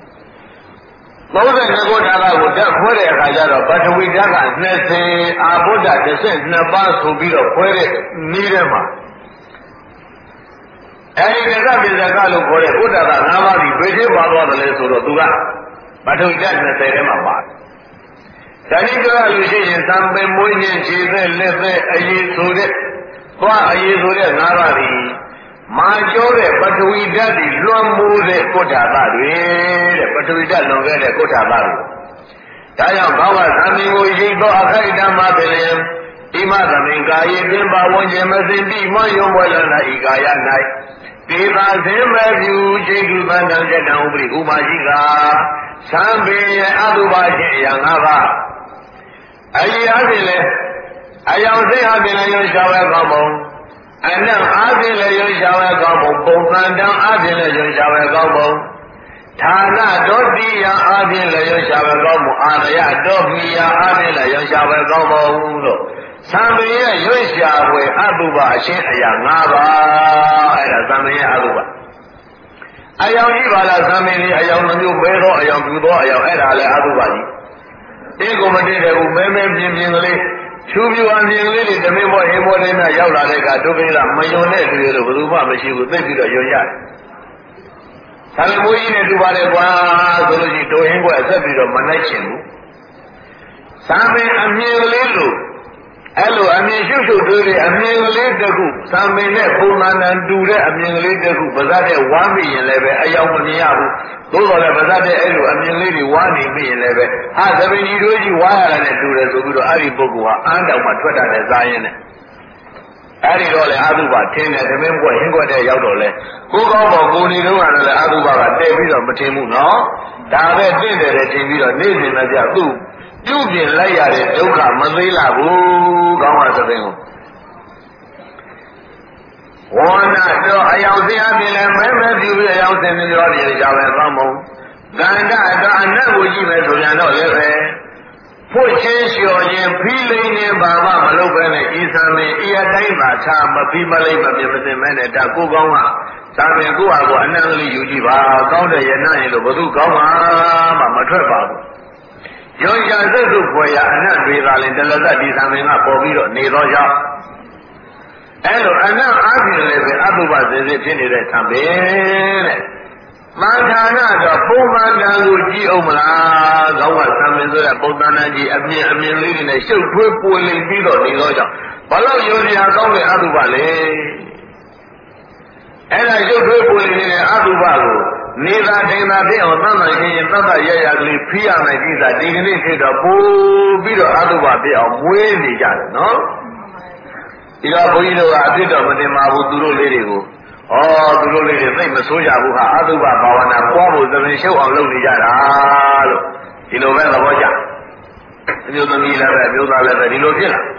Speaker 1: 32ကုဋ္ဌာကကိုတက်ခွဲတဲ့အခါကျတော့ပထဝီဓာတ်က20အာဘုဒ္ဓ12ပါးဆိုပြီးတော့ခွဲတဲ့နည်းထဲမှာအဲဒီတက္ကပိစကလို့ခေါ်တဲ့ဥဒ္ဒက5ပါးဒီဘယ်သေးပါသွားတယ်လဲဆိုတော့သူကပထဝီဓာတ်20ထဲမှာပါတယ်။ဓာတိကလူရှိရင်သံပင်မွေးခြင်းခြေသက်လက်သက်အရေးဆိုတဲ့သွားအရေးဆိုတဲ့5ပါးဒီမာကျောတဲ့ပထဝီဓာတ်ဒီလွန်မိုးတဲ့ကုဋ္ဌာကတွေတဲ့ပထဝီဓာတ်လွန်ခဲ့တဲ့ကုဋ္ဌာကတွေဒါကြောင့်ဘောဝသံမင်ကိုရိပ်သောအခိုက်ဓမ္မပင်လျင်ဣမသမင်ကာယေပင်ပါဝင်ခြင်းမစင်တိမွန်ယုံပွဲလနာဤကာယ၌ဒေသာသင်မဲ့ပြုချိန်သူပန္တံကျတံဥပရိဥပါရှိကသံပေရဲ့အတုပါခြင်းအရာ5ပါးအရေးအားဖြင့်လည်းအယောင်စိတ်အားဖြင့်လည်းရုပ်ရှားဝဲကောင်းပုံအနံ့အားဖြင့်လည်းရုပ်ရှားဝဲကောင်းပုံပုံသဏ္ဍာန်အားဖြင့်လည်းရုပ်ရှားဝဲကောင်းပုံဌာနတော်တိယအားဖြင့်လည်းရုပ်ရှားဝဲကောင်းပုံအာရယတော်မိယအားဖြင့်လည်းရုပ်ရှားဝဲကောင်းပုံလို့သံမေရဲ့ရွေ့ရှာဝယ်အတုပအရှင်းအရာ5ပါးအဲ့ဒါသံမေရဲ့အတုပအယောင်ကြီးပါလားသံမေလေးအယောင်မျိုးပဲသောအယောင်ပြူသောအယောင်အဲ့ဒါလည်းအတုပကြီးတင်းကိုမတည့်တယ်ဘူးမဲမဲပြင်းပြင်းကလေးဖြူဖြူအမြင်ကလေးတွေတမင်းမောဟင်းမောလေးနဲ့ရောက်လာတဲ့အခါဒုက္ခိလမယုံတဲ့လူတွေလို့ဘယ်သူမှမရှိဘူးသိပြီးတော့ယုံရတယ်သံမိုးကြီးနဲ့တူပါတယ်ကွာဆိုလို့ရှိရင်တိုဟင်းကွက်ဆက်ပြီးတော့မနိုင်ချင်ဘူးသံမေအမြင်ကလေးလို့အဲ့လိုအမြင်ရှုပ်ရှုပ်တွေးအမြင်ကလေးတစ်ခုသံပင်နဲ့ပုံမှန်တန်တူတဲ့အမြင်ကလေးတစ်ခုပါးစပ်နဲ့ဝမ်းမိရင်လည်းပဲအယောင်မမြင်ရဘူးသို့တော်လည်းပါးစပ်နဲ့အဲ့လိုအမြင်လေးတွေဝမ်းနေမိရင်လည်းပဲဟာသပင်ကြီးတို့ကြီးဝါရတာနဲ့တူတယ်ဆိုပြီးတော့အဲ့ဒီပုဂ္ဂိုလ်ဟာအန်းတောင်မှထွက်တာနဲ့စားရင်းနဲ့အဲ့ဒီတော့လေအတုပထင်းတယ်သမင်းကွက်ဟင်းကွက်တဲ့ရောက်တော့လေကိုကောင်းပေါ်ကိုနေတော့ကလည်းအတုပကတည့်ပြီးတော့မထင်ဘူးနော်ဒါပဲတင့်တယ်ထင်ပြီးတော့နေ့စဉ်နဲ့ပြသူ့ပြုပြင်လိုက်ရတဲ့ဒုက္ခမသေးလာဘူးကောင်းပါသဖြင့်ဝါနာတော့အယောင်စရာပြင်လဲမဲမဲပြုပြီးအယောင်စင်စင်ကြောနေကြပဲကောင်းမုံကန္တတော့အနတ်ကိုကြည့်ပဲဆိုပြန်တော့လည်းပဲဖို့ချင်းလျှော်ရင်ဖိလိမ့်နေဘာမှမလုပ်ပဲနဲ့ဤသံမင်းဤအတိုင်းပါချာမဖိမလိမ့်မပြမစင်မဲနဲ့ဒါကိုကောင်းကသာမင်ကိုယ့်ဟာကိုအနန္တလေးယူကြည့်ပါကောင်းတဲ့ရဏရင်လို့ဘုသူကောင်းမှမထွက်ပါဘူးရောရသုတ်သုဖွယ်ရအနတ်တွေသာလည်းတလသက်ဒီသာမင်ကပေါ်ပြီးတော့နေတော့ကြောင်းအဲ့လိုအနတ်အားဖြင့်လည်းပဲအတုပစေစေဖြစ်နေတဲ့သံပင်တဲ့မန္ထာနာတော့ပုံမှန်တန်ကိုကြည့်အောင်မလားကောင်းကသံပင်ဆိုတဲ့ပုံသဏ္ဍာန်ကြီးအမြင်လေးတွေနဲ့ရှုပ်ထွေးပွေလိမ့်ပြီးတော့နေတော့ကြောင်းဘာလို့ယုံကြည်ကောင်းတဲ့အတုပလဲအဲ့ဒါရုပ်ထွေးပွေနေတဲ့အတုပကိုနေသာဒိန်သာဖြစ်အောင်သတ်မှတ်ရင်သတ်မှတ်ရရကလေးဖိရမယ်ကြည့်တာဒီကနေ့ဖြစ်တော့ပို့ပြီးတော့အတုပဖြစ်အောင်မွေးနေကြတယ်နော်ဒီတော့ဘုန်းကြီးတို့ကအဖြစ်တော့မတင်ပါဘူးသူတို့လေးတွေကိုသူတို့လေးတွေသိမဆိုးကြဘူးဟာအတုပဘာဝနာပွားဖို့သမင်ရှုပ်အောင်လုပ်နေကြတာလို့ဒီလိုပဲသဘောကျအမျိုးသမီးလည်းပဲအမျိုးသားလည်းပဲဒီလိုဖြစ်လာ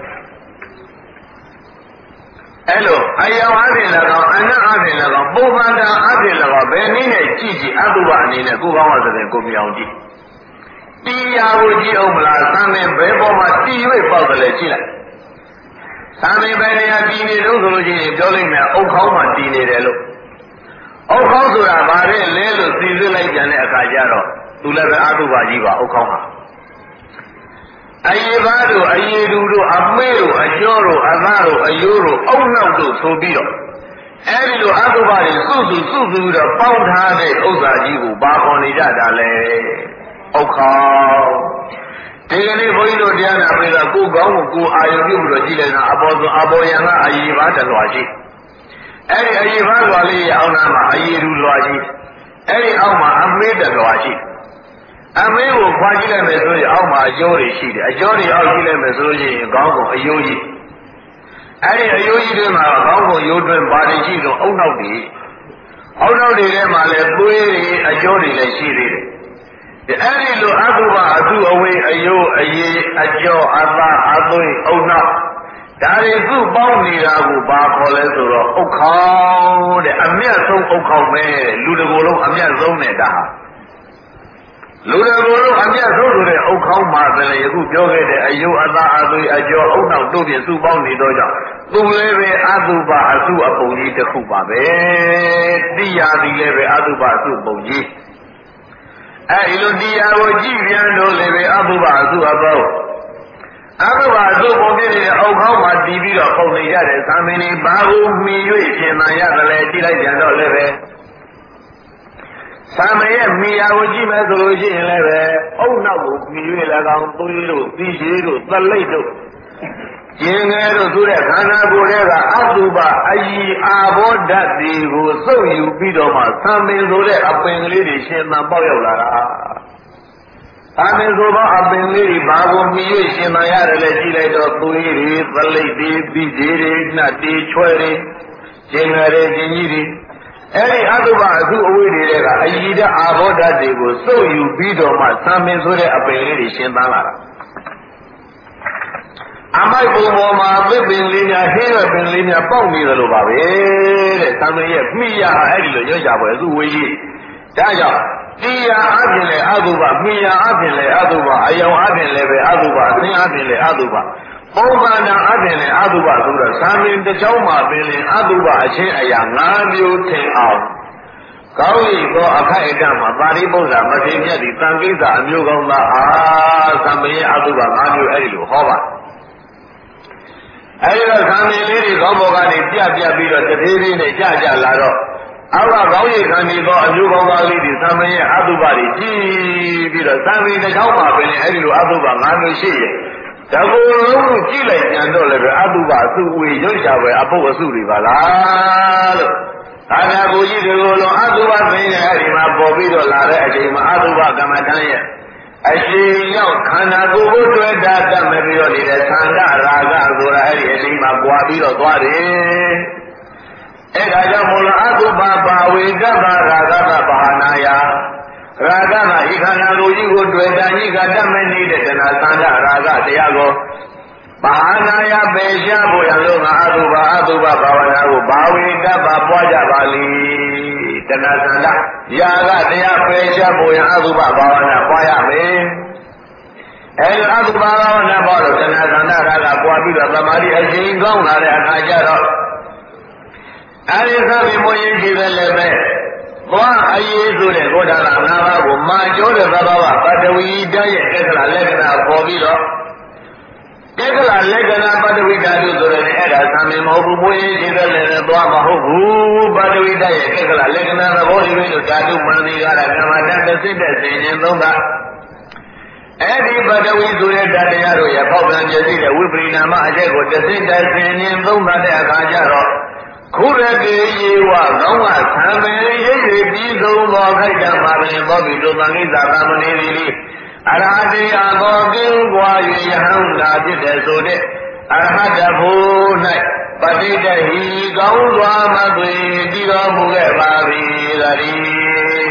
Speaker 1: အဲ့လိုအယောင်အားဖြင့်လည်းကောင်းအနတ်အားဖြင့်လည်းကောင်းပုံမှန်တန်အားဖြင့်လည်းကောင်းဘယ်နည်းနဲ့ကြည့်ကြည့်အတုပအနေနဲ့ကိုကောင်းပါသဖြင့်ကိုမြောင်ကြည့်တရားကိုကြည့်အောင်မလားသံမင်ဘယ်ပေါ်မှာတည်၍ပေါက်တယ်လဲကြည့်လိုက်သံမင်ဘယ်နေရာတည်နေလို့ဆိုလို့ချင်းပြောလိုက်မယ်အုတ်ခေါင်းမှာတည်နေတယ်လို့အုတ်ခေါင်းဆိုတာဘာလဲလဲလို့သိသိလိုက်ကြတဲ့အခါကျတော့သူလည်းပဲအတုပကြီးပါအုတ်ခေါင်းဟာအယေဘာတို့အယေတူတို့အမေတို့အကျော်တို့အသားတို့အယိုးတို့အုံနောက်တို့ဆိုပြီးတော့အဲဒီလိုအတုပတွေစုစုပြီးတော့ပေါင်းထားတဲ့ဥစ္စာကြီးကိုဘာခေါ်နေကြတာလဲဥက္ခေါဒီကနေ့ဘုန်းကြီးတို့တရားနာပြီးတော့ကိုယ်ကောင်းကိုအာရုံပြုပြီးတော့ကြည့်လိုက်တာအပေါ်ယံကအယေဘာတလွာရှိအဲဒီအယေဘာလွာလေးအောက်နာမှာအယေတူလွာရှိအဲဒီအောက်မှာအမေတလွာရှိအမေကိုခွာကြည့်လိုက်မယ်ဆိုရင်အောက်မှာအကျိုးတွေရှိတယ်အကျိုးတွေအောက်ကြည့်လိုက်မယ်ဆိုရင်ခေါင်းကအယိုးကြီးအဲ့ဒီအယိုးကြီးတွေမှာခေါင်းကိုရိုးတွင်းပါနေရှိတော့အုံနောက်တွေထဲမှာလည်းသွေးတွေအကျိုးတွေလည်းရှိသေးတယ်အဲ့ဒီလိုအတုပအတုအဝေးအယိုးအယေအကျော်အသားအသွေးအုံနောက်ဒါတွေစုပေါင်းနေတာကိုဘာခေါ်လဲဆိုတော့ဥက္ခေါင်းတဲ့အမြတ်ဆုံးဥက္ခေါင်းပဲလူတစ်ကိုယ်လုံးအမြတ်ဆုံးနဲ့ဒါလူတော်ကိုယ်လုံးအမြတ်ဆုံးဆိုတဲ့အုတ်ခေါင်းမှာလည်းယခုပြောခဲ့တဲ့အယုအသားအသွေးအကျော်အုတ်နောက်တို့ပြင်စုပေါင်းနေတော့ကြောင့်သူလည်းပဲအတုပအစုအပုံကြီးတစ်ခုပါပဲတရားသည်လည်းပဲအတုပအစုပုံကြီးအဲဒီလိုတရားကိုကြည့်ပြန်လို့လည်းပဲအတုပအစုအပုံအတုပအစုပုံဖြစ်နေတဲ့အုတ်ခေါင်းမှာတည်ပြီးတော့ပုံနေရတဲ့သံမင်းကြီးဘာကိုမှီ၍ရှင်မှန်ရတယ်လဲကြည့်လိုက်ပြန်တော့လည်းပဲသံမရဲ့မိယာကိုကြည့်မယ်ဆိုလို့ရှိရင်လည်းပဲအုံနောက်ကိုမြည်၍လည်းကောင်းသွေးတို့သီးကြီးတို့သလိတ်တို့ကျင်ငယ်တို့ဆိုတဲ့ခန္ဓာကိုယ်တွေကအတုပအယီအာဘောဓာတ်တွေကိုစုပ်ယူပြီးတော့မှသံမင်ဆိုတဲ့အပင်ကလေးတွေရှင်သန်ပေါက်ရောက်လာတာသံမင်ဆိုတော့အပင်လေးတွေဘာကိုမြည်၍ရှင်သန်ရတယ်လဲကြည့်လိုက်တော့သွေးတွေသလိတ်တွေသီးကြီးတွေနှက်တွေချွဲတွေကျင်ငယ်တွေကျင်ကြီးတွေအဲ့ဒီအတုပအစုအဝေးတွေကအယီဓာတ်အာဘောဓာတ်တွေကိုစုပ်ယူပြီးတော့မှသံမင်ဆိုတဲ့အပင်လေးတွေရှင်သန်လာတာအမိုက်ပုံပေါ်မှာသစ်ပင်လေးများဟင်းရွက်ပင်လေးများပေါက်နေသလိုပါပဲတဲ့သံမင်ရဲ့မိယာအဲ့ဒီလိုရွက်ကြပွဲအစုဝေးကြီးဒါကြောင့်တရားအပြင်လည်းအတုပမိယာအပြင်လည်းအတုပအယောင်အပြင်လည်းပဲအတုပအသင်အပြင်လည်းအတုပပုံမှန်တန်အပြင်လည်းအတုပဆိုတော့သံမင်တစ်ချောင်းမှာပင်လည်းအတုပအချင်းအရာ၅မျိုးထင်အောင်ကောင်း၏သောအခိုက်အတန့်မှာပါရိပု္ပ္ပာမထေမြတ်သည်တန်ကိစ္စအမျိုးကောင်းသားသံမင်ရဲ့အတုပ၅မျိုးအဲ့ဒီလိုဟောပါအဲဒီတော့သံမင်လေးတွေခေါင်းပေါ်ကနေပြပြီးတော့တပြေးပြေးနဲ့ကြလာတော့အောက်ကကောင်းရည်ခံပြီးတော့အမျိုးကောင်းသားလေးတွေသံမင်ရဲ့အတုပတွေကြည့်ပြီးတော့သံမင်တစ်ချောင်းမှာပင်လည်းအဲ့ဒီလိုအတုပ၅မျိုးရှိရဲ့ဒါကိုယ်လုံးကိုကြည့်လိုက်ပြန်တော့လည်းပဲအတုပအစုဝေရုပ်ရှားပဲအပုပ်အစုတွေပါလားလို့အာနာကိုကြီးတွေကိုလုံးအတုပသိနေအဲ့ဒီမှာပေါ်ပြီးတော့လာတဲ့အချိန်မှာအတုပကမ္မဋ္ဌာန်းရဲ့အရှင်ရောက်ခန္ဓာကိုယ်ကိုတွေ့တာတတ်မပြီးတော့နေတဲ့သန္တာရာဂဆိုတာအဲ့ဒီအချိန်မှာပွားပြီးတော့သွားတယ်အဲ့ဒါကြောင့်မို့လို့အတုပပါဝေကပ္ပရာဂကဘာနာယရာဂကဤခန္ဓာကိုယ်ကြီးကိုတွေ့တာကြီးကတတ်မနေတဲ့တဏသန္တာရာဂတရားကိုဘာနာယပေချဖို့ရလို့ငါအတုပါဘာဝနာကိုဘာဝိတ္တပါပွားကြပါလိတဏသန္တာရာဂတရားပေချဖို့ရအတုပါဘာဝနာပွားရမယ်အဲအတုပါဘာဝနာပွားလို့တဏသန္တာရာဂပွားပြီးတော့သမာဓိအရှင်ကောင်းလာတဲ့အခါကျတော့အဲဒီသဗ္ဗေမွေးရင်ရှိတယ်လည်းပဲသွားအရေးဆိုတဲ့ကိုယ်တော်ကငါးပါးကိုမာကျောတဲ့သဘာဝပတဝီဓာတ်ရဲ့ကက္ကလလက္ခဏာပေါ်ပြီးတော့ကက္ကလလက္ခဏာပတဝီဓာတ်ဆိုတဲ့အဲ့ဒါသံမြင်မဟုတ်ဘူးမွေးရှိတယ်လည်းသွားမဟုတ်ဘူးပတဝီဓာတ်ရဲ့ကက္ကလလက္ခဏာသဘောတွေလို့ဓာတုမှန်သေးတာကမ္မတန်တစ်စစ်တဲ့စဉ်ရင်သုံးတာအဲ့ဒီပတဝီဆိုတဲ့ဓာတ်တရားတို့ရဲ့ပေါက်ပြန်ပြည့်တဲ့ဝိပရိနာမအကျက်ကိုတစ်စစ်တဲ့စဉ်ရင်သုံးတဲ့အခါကျတော့ခုရကေယေဝကောင်းကသံပေရိပ်ရိပ်ပြီးဆုံးသောခိုက်တံပါပင်ဘောဘီတို့သံဃိသာသမဏေတိအရဟတိအဘောကင်းကွာ၍ယဟန်သာဖြစ်တဲ့ဆိုတဲ့အရဟတဖို့၌ပဋိတဟိကောင်းစွာမသွေတည်တော်မူခဲ့ပါ၏သတည်း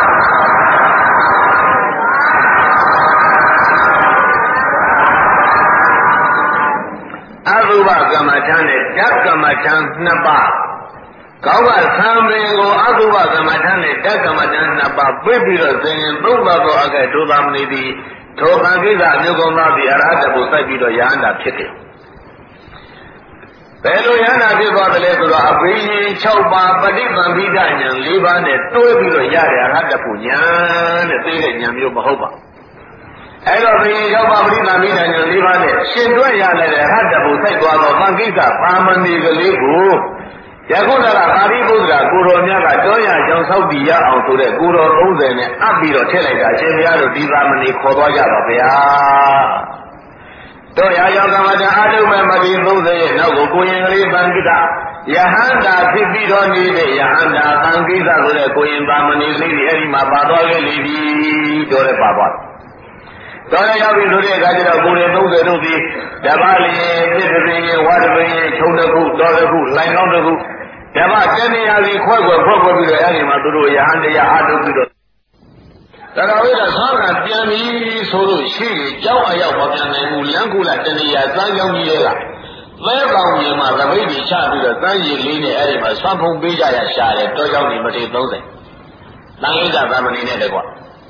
Speaker 1: အရူပကမ္မထံနဲ့ဓကမ္မထံနှစ်ပါးကောင်းကသံပင်ကိုအရူပကမ္မထံနဲ့ဓကမ္မထံနှစ်ပါးပြည့်ပြီးတော့သင်ရင်သုံးပါးသောအကဲဒုသမဏိတိထိုသံဃိကအမျိုးကောင်းသားသည်အရဟတကိုစိုက်ပြီးတော့ယဟန္တာဖြစ်တယ်ဘယ်လိုယဟန္တာဖြစ်သွားတယ်လဲဆိုတော့အဘိညာဉ်6ပါးပฏิပံပိဒဉာဏ်4ပါးနဲ့တွဲပြီးတော့ရတဲ့အရဟတကိုဉာဏ်နဲ့သိတဲ့ဉာဏ်မျိုးမဟုတ်ပါအဲ့တော့ဘိညာဉ်6ပါးပฏิပံပိဒဉာဏ်4ပါးနဲ့ရှင်တွဲရတဲ့ရဟတကိုစိုက်သွားတော့သံဃိကပါမဏိကလေးကိုယခုနကပါဠိဘုရားကိုတော်မြတ်ကတောရကြောင်ဆောက်တည်ရအောင်ဆိုတဲ့ကိုတော်30နဲ့အပ်ပြီးတော့ထည့်လိုက်တာရှင်ဘုရားတို့ဒီပါမဏိခေါ်သွားကြတော့ဗျာတောရကြောင်ကမ္မတအာထုမဲ့မတိ30ရဲ့နောက်ကိုကိုရင်ကလေးသံဃိကယဟန္တာဖြစ်ပြီးတော့နေတဲ့ယဟန္တာသံဃိကဆိုတဲ့ကိုရင်ပါမဏိလေးတွေအဲ့ဒီမှာပါသွားခဲ့လိမ့်ပြီပြောတဲ့ပါသွားတော်ရရောက်ပြီဆိုတဲ့အခါကျတော့ကိုယ်တွေ30တို့ဒီဓမ္မလျင်ပြစ်ပင်ရင်ဝါဒပင်ရင်ချုံတစ်ခုတော်တစ်ခုလိုင်ကောင်းတစ်ခုဓမ္မတဏှာစီခွဲပြီးတော့အဲ့ဒီမှာသူတို့ယဟန်တရားအားထုတ်ပြီးတော့တော်ဝိဒသာကပြန်ပြီးဆိုလို့ရှိရင်ကြောက်အရောက်မပြန်နိုင်ဘူးလမ်းကူလာတဏှာစမ်းကြောင်းကြီးတွေကသဲပေါင်းကြီးမှာသပိတ်ကြီးချပြီးတော့တန်းရည်လေးနဲ့အဲ့ဒီမှာဆွမ်းဖုံးပေးကြရရှာတယ်တောကြောင့်ဒီမထေ30တန်ခိကသမဏေနဲ့တကွ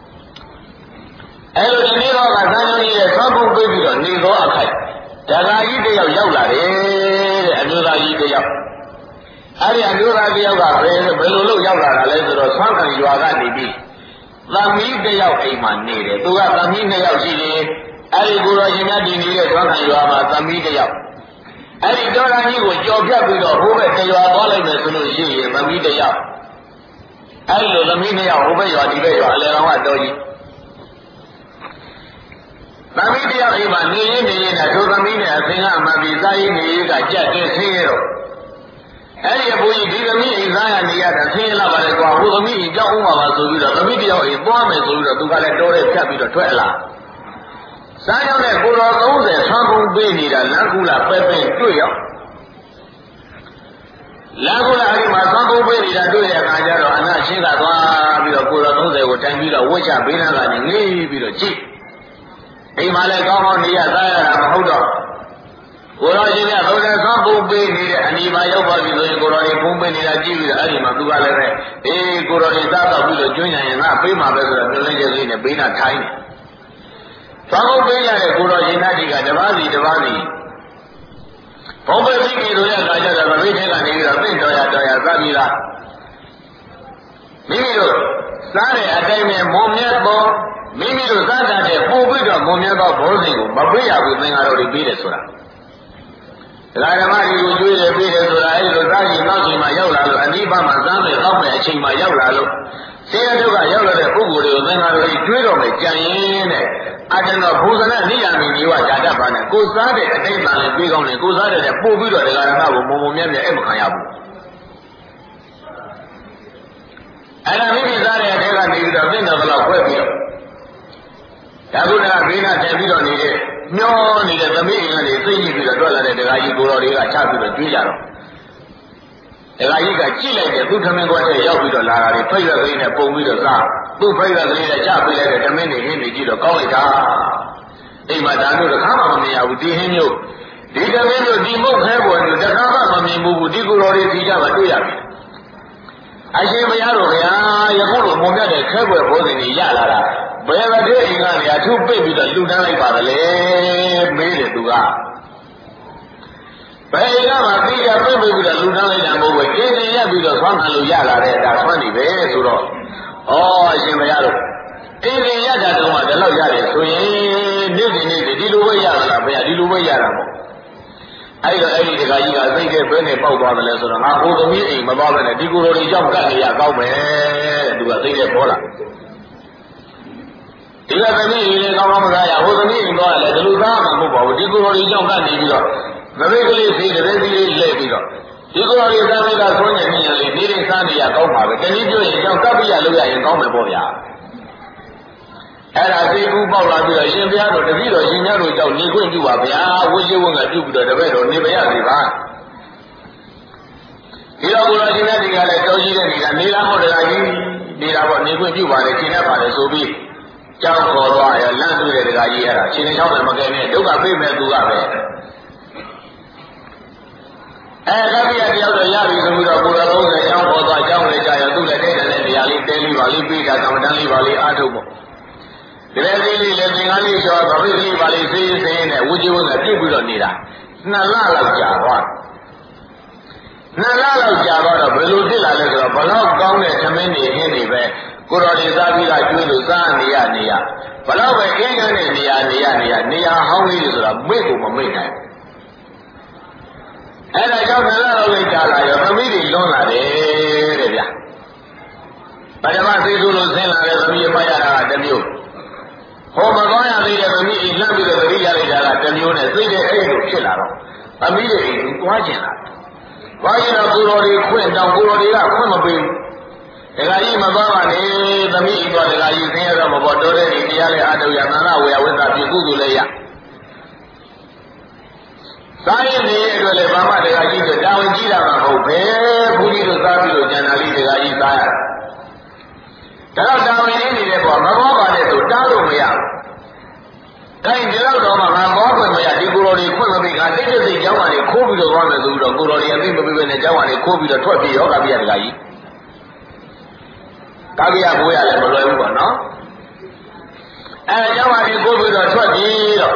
Speaker 1: အဲ့လိုဒီနေ့တော့ကသံဃာကြီးရဲ့ဆွမ်းဖုံးပေးပြီးတော့နေသောအခိုက်ဒကာကြီးတယောက်ရောက်လာတယ်တဲ့အမျိုးသားကြီးတယောက်အဲ့ဒီအမျိုးသားတယောက်ကဘယ်လိုလုပ်ရောက်လာတာလဲဆိုတော့ဆွမ်းခံရွာကနေပြီးသမီးတယောက်အိမ်မှာနေတယ်သူကသမီး2ယောက်ရှိတယ်အဲ့ဒီကိုတော်ရှင်မြတ်ဒီနေတဲ့ဆွမ်းခံရွာမှာသမီးတယောက်အဲ့ဒီတော်တော်ကြီးကိုကြော်ပြတ်ပြီးတော့ဟိုဘက်တရွာသွားလိုက်မယ်ဆိုလို့ရှိရင်သမီးတယောက်အဲ့လိုသမီး2ယောက်ဟိုဘက်ရွာဒီဘက်ရွာအလယ်ကောင်ကတော်ကြီးသမီးတယောက်အိမ်မှာနေရင်နဲ့ထိုသမီးနဲ့အသင်ကအမှန်ပြီးစားရင်နေရကကြက်တဲ့ဆင်းရဲတော့အဲ့ဒီအဖိုးကြီးဒီသမီးအိမ်စားရနေရတာဆင်းရဲလာပါလေကွာဟိုသမီးအိမ်ကြောက်ဦးမှာပါဆိုပြီးတော့သမီးတယောက်အိမ်သွားမယ်ဆိုပြီးတော့သူကလည်းတော်တဲ့ဖြတ်ပြီးတော့ထွက်လာစားရောက်တဲ့ကိုတော်30ဆွမ်းပုံပေးနေတာလမ်းကူလာပဲပဲတွေ့ရောက်လမ်းကူလာအဲ့ဒီမှာဆွမ်းပုံပေးနေတာတွေ့တဲ့အခါကျတော့အနာရှင်းကသွားပြီးတော့ကိုတော်30ကိုတိုင်ပြီးတော့ဝှက်ချဘေးနားကနေငေးပြီးတော့ကြည့်အိမ်မှာလည်းကောင်းကောင်းနေရသားရတာမဟုတ်တော့ကိုတော်ရှင်ကဘုရားဆွမ်းပုံပေးနေတဲ့အနီမှာရောက်ပါပြီဆိုရင်ကိုတော်ကြီးပုံပေးနေတာကြည့်ပြီးတော့အဲ့ဒီမှာသူကလည်းပဲအေးကိုတော်ကြီးစားတော့ပြီးတော့ကျွန်းညာရင်ငါပေးမှာပဲဆိုတော့မျောလင်းချက်လေးနဲ့ဘေးနားထိုင်းတယ်ဆွမ်းပုံပေးရတဲ့ကိုတော်ရှင်သားကြီးကတပါးစီဘုံပဲပြီးပြီဆိုတဲ့အခါကျတော့ဗိဓေကနေပြီးတော့သင့်တော်ရစားပြီးလားမိမိတို့စားတဲ့အတိုင်းနဲ့မုံမြတ်ပေါ်မိမိတို့စားတဲ့ပို့ပြီးတော့မုံမြတ်သောဘောဇင်ကိုမပေးရဘူးသင်္ဃာတော်တွေပေးတယ်ဆိုတာဒကာဓမ္မတွေကိုကျွေးတယ်ပေးတယ်ဆိုတာအဲဒီလိုစားရင်နောက်ချိန်မှာရောက်လာလို့အနိဗ္ဗာန်မှာစားမယ်တောက်မယ်အချိန်မှာရောက်လာလို့ဆင်းရဲဒုက္ခရောက်လာတဲ့ပုဂ္ဂိုလ်တွေကိုသင်္ဃာတော်တွေကျွေးတော့မယ်ကြံရင်တဲ့အတ္တနောဘုဇနနိယာမိနေဝဓာတပါနဲ့ကိုစားတဲ့အတိတ်တန်လေးပြီးကောင်းတယ်ကိုစားတဲ့ပို့ပြီးတော့ဒကာဓမ္မကိုမုံမြတ်အဲ့မခံရဘူးအဲ့ဒါမိမိစားတဲ့အထဲကနေပြီးတော့သင်္တော်ကတော့ခွဲပြီးတော့ဒါကုဏဘေးနာတက်ပြီးတော့နေတဲ့မျောနေတဲ့သမီးအိမ်ကနေသိကြည့်ပြီးတော့ထွက်လာတဲ့ဒကာကြီးကိုတော်တွေကချပြီးတော့ကျွေးကြတော့ဒကာကြီးကကြည့်လိုက်တယ်သူ့ထမင်းခွက်ထဲရောက်ပြီးတော့လာတာတွေဖိတ်ရကလေးနဲ့ပုံပြီးတော့စားသူ့ဖိတ်ရကလေးနဲ့ချပေးလိုက်တဲ့ထမင်းတွေဟင်းတွေကြည့်တော့ကောင်းလိုက်တာဒအိမ်မှာဒါမျိုးတစ်ခါမှမမြင်ရဘူးဒီဟင်းမျိုးဒီကမင်းတို့ဒီမုတ်ခဲပေါ်မျိုးတစ်ခါမှမမြင်ဘူးဒီကိုယ်တော်တွေဒီကြမှာတွေ့ရပြီအရှင်ဘုရားတို့ဗျာယခုလိုမုံမြတ်တဲ့ခဲပွဲဘောဇင်ကြီးရလာတာဘယ်မှာတဲ့အိမ်ကနေအထုပိတ်ပြီးတော့လူတန်းလိုက်ပါလေမေးတယ်သူကဘယ်အိမ်ကမှသိကြပိတ်ပြီးတော့လူတန်းလိုက်တာမဟုတ်ဘူးကျင်းနေရပြီးတော့ဆွမ်းခံလို့ရလာတဲ့ဒါဆွမ်းနေပဲဆိုတော့ဩအရှင်ဘုရားတို့အိမ်ရင်ရတာတော့မှဒီလောက်ရတယ်ဆိုရင်နေ့စဉ်နေ့စဉ်ဒီလိုပဲရလာဘုရားဒီလိုပဲရတာပေါ့အဲ့တော့အဲ့ဒီတခါကြီးကသိတဲ့ဘယ်နဲ့ပေါက်သွားတယ်လဲဆိုတော့ငါဟိုသမီးအိမ်မသွားဘဲနဲ့ဒီကိုယ်တော်တွေကြောက်ကတ်နေရကောင်းမယ်တဲ့သူကသိတဲ့ပေါ်လာဒီကသမီးအိမ်လည်းကောင်းကောင်းမစားရဟိုသမီးအိမ်သွားတယ်ဒီလိုသားမှမဟုတ်ပါဘူးဒီကိုယ်တော်တွေကြောက်ကတ်နေပြီးတော့မမေကလေးစီးတဲ့စီးလေးလှည့်ပြီးတော့ဒီကိုယ်တော်တွေသားမိကဆွမ်းနေနေရလေနေတဲ့စားနေရကောင်းပါပဲတနည်းပြောရင်ကြောက်ကပ်ပြရလို့ရရင်ကောင်းမယ်ပေါ့ဗျာအဲ့ဒါသိကူပေါက်လာပြီးတော့ရှင်ဘုရားတို့တပည့်တော်ရှင်များတို့ကြောင့်နေခွင့်ပြုပါဗျာဝိဇ္ဇဝံကပြုပြီးတော့တပည့်တော်နေပါရစေပါဒီတော့ဘုရားရှင်မြတ်တွေကလည်းတောကြီးတဲ့နေတာနေတာဟုတ်တယ်လားကြီးနေတာပေါ့နေခွင့်ပြုပါလေရှင်နဲ့ပါလေဆိုပြီးကြောက်ခေါ်သွားရလန့်တွေ့တဲ့တခါကြီးအဲ့ဒါရှင်နေချောင်းလည်းမကဲနဲ့ဒုက္ခပြေးမဲ့သူကပဲကပ္ပိယတယောက်တော့ရပြီဆိုပြီးတော့ဘုရား30ကျောင်းခေါ်သွားကျောင်းလေးကြရသူ့လည်းတဲ့တဲ့နေရာလေးတဲလေးပါလေးပြီးတာကမ္မဋ္ဌာန်းလေးပါလေးအားထုတ်ပေါ့ဒီလေလေးလေးလည်းသင်္ကန်းလေးလျှော်ဗပိလေးပါလေးစေးစေးနဲ့ဝိဇ္ဇဝံကပြုတ်ပြီးတော့နေတာ2 လလောက်ကြာသွား2 လလောက်ကြာတော့ဘယ်လိုဖြစ်လာလဲဆိုတော့ဘလောက်ကောင်းတဲ့သမင်းတွေဟင်းတွေပဲကိုတော်တွေစားပြီးတော့ကျွေးလို့စားနေရဘလောက်ပဲအင်းကန်းတဲ့နေရာဟောင်းလေးဆိုတာမိတ်ကိုမမိတ်နိုင်အဲ့ဒါကြောင့်2 လလောက်လေးကြာလာရောသမီးတွေလွန်လာတယ်တဲ့ဗျာပထမသိသူလို့ဆင်းလာတဲ့သမီးမရတာကတစ်မျိုးဟောမသွားရသေးတဲ့သမီးအိမ်လှမ်းပြီးတော့သတိရလိုက်တာကတစ်မျိုးနဲ့သိတဲ့အဲ့လိုဖြစ်လာတော့သမီးတွေအိမ်သွားကျင်လာသွားကျင်တော့ကိုတော်တွေခွင့်တောင်းကိုတော်တွေကခွင့်မပေးဘူးဒကာကြီးမသွားပါနဲ့သမီးအိမ်သွားဒကာကြီးဆင်းရတော့မပေါ်တော်တဲ့ဒီတရားလေးအားထုတ်ရနာနာဝေယဝိသပြုကုသိုလ်လည်းရစားရင်နေရဲ့အတွက်လည်းဘာမှဒကာကြီးတို့တာဝန်ကြီးတာမဟုတ်ပဲဘုရားတို့စားပြီးတော့ကျန်တာလေးဒကာကြီးစားရဒါတော့တာဝန်ကြီးနေတဲ့ပေါ်မဘောပါနဲ့ဆိုတားလို့မရဘူး။ဒါရင်ဒီလောက်တော့မှငါဘောခွင့်မရဒီကိုယ်တော်တွေခွင့်မပေးကတိတ်တိတ်ကျောင်းကနေခိုးပြီးတော့သွားမယ်ဆိုပြီးတော့ကိုယ်တော်တွေအသိမပေးဘဲနဲ့ကျောင်းကနေခိုးပြီးတော့ထွက်ပြေးရောကပြရဒကာကြီး။ကာပြရဘိုးရလည်းမလွယ်ဘူးပေါ့နော်။ကျောင်းကနေခိုးပြီးတော့ထွက်ပြေးတော့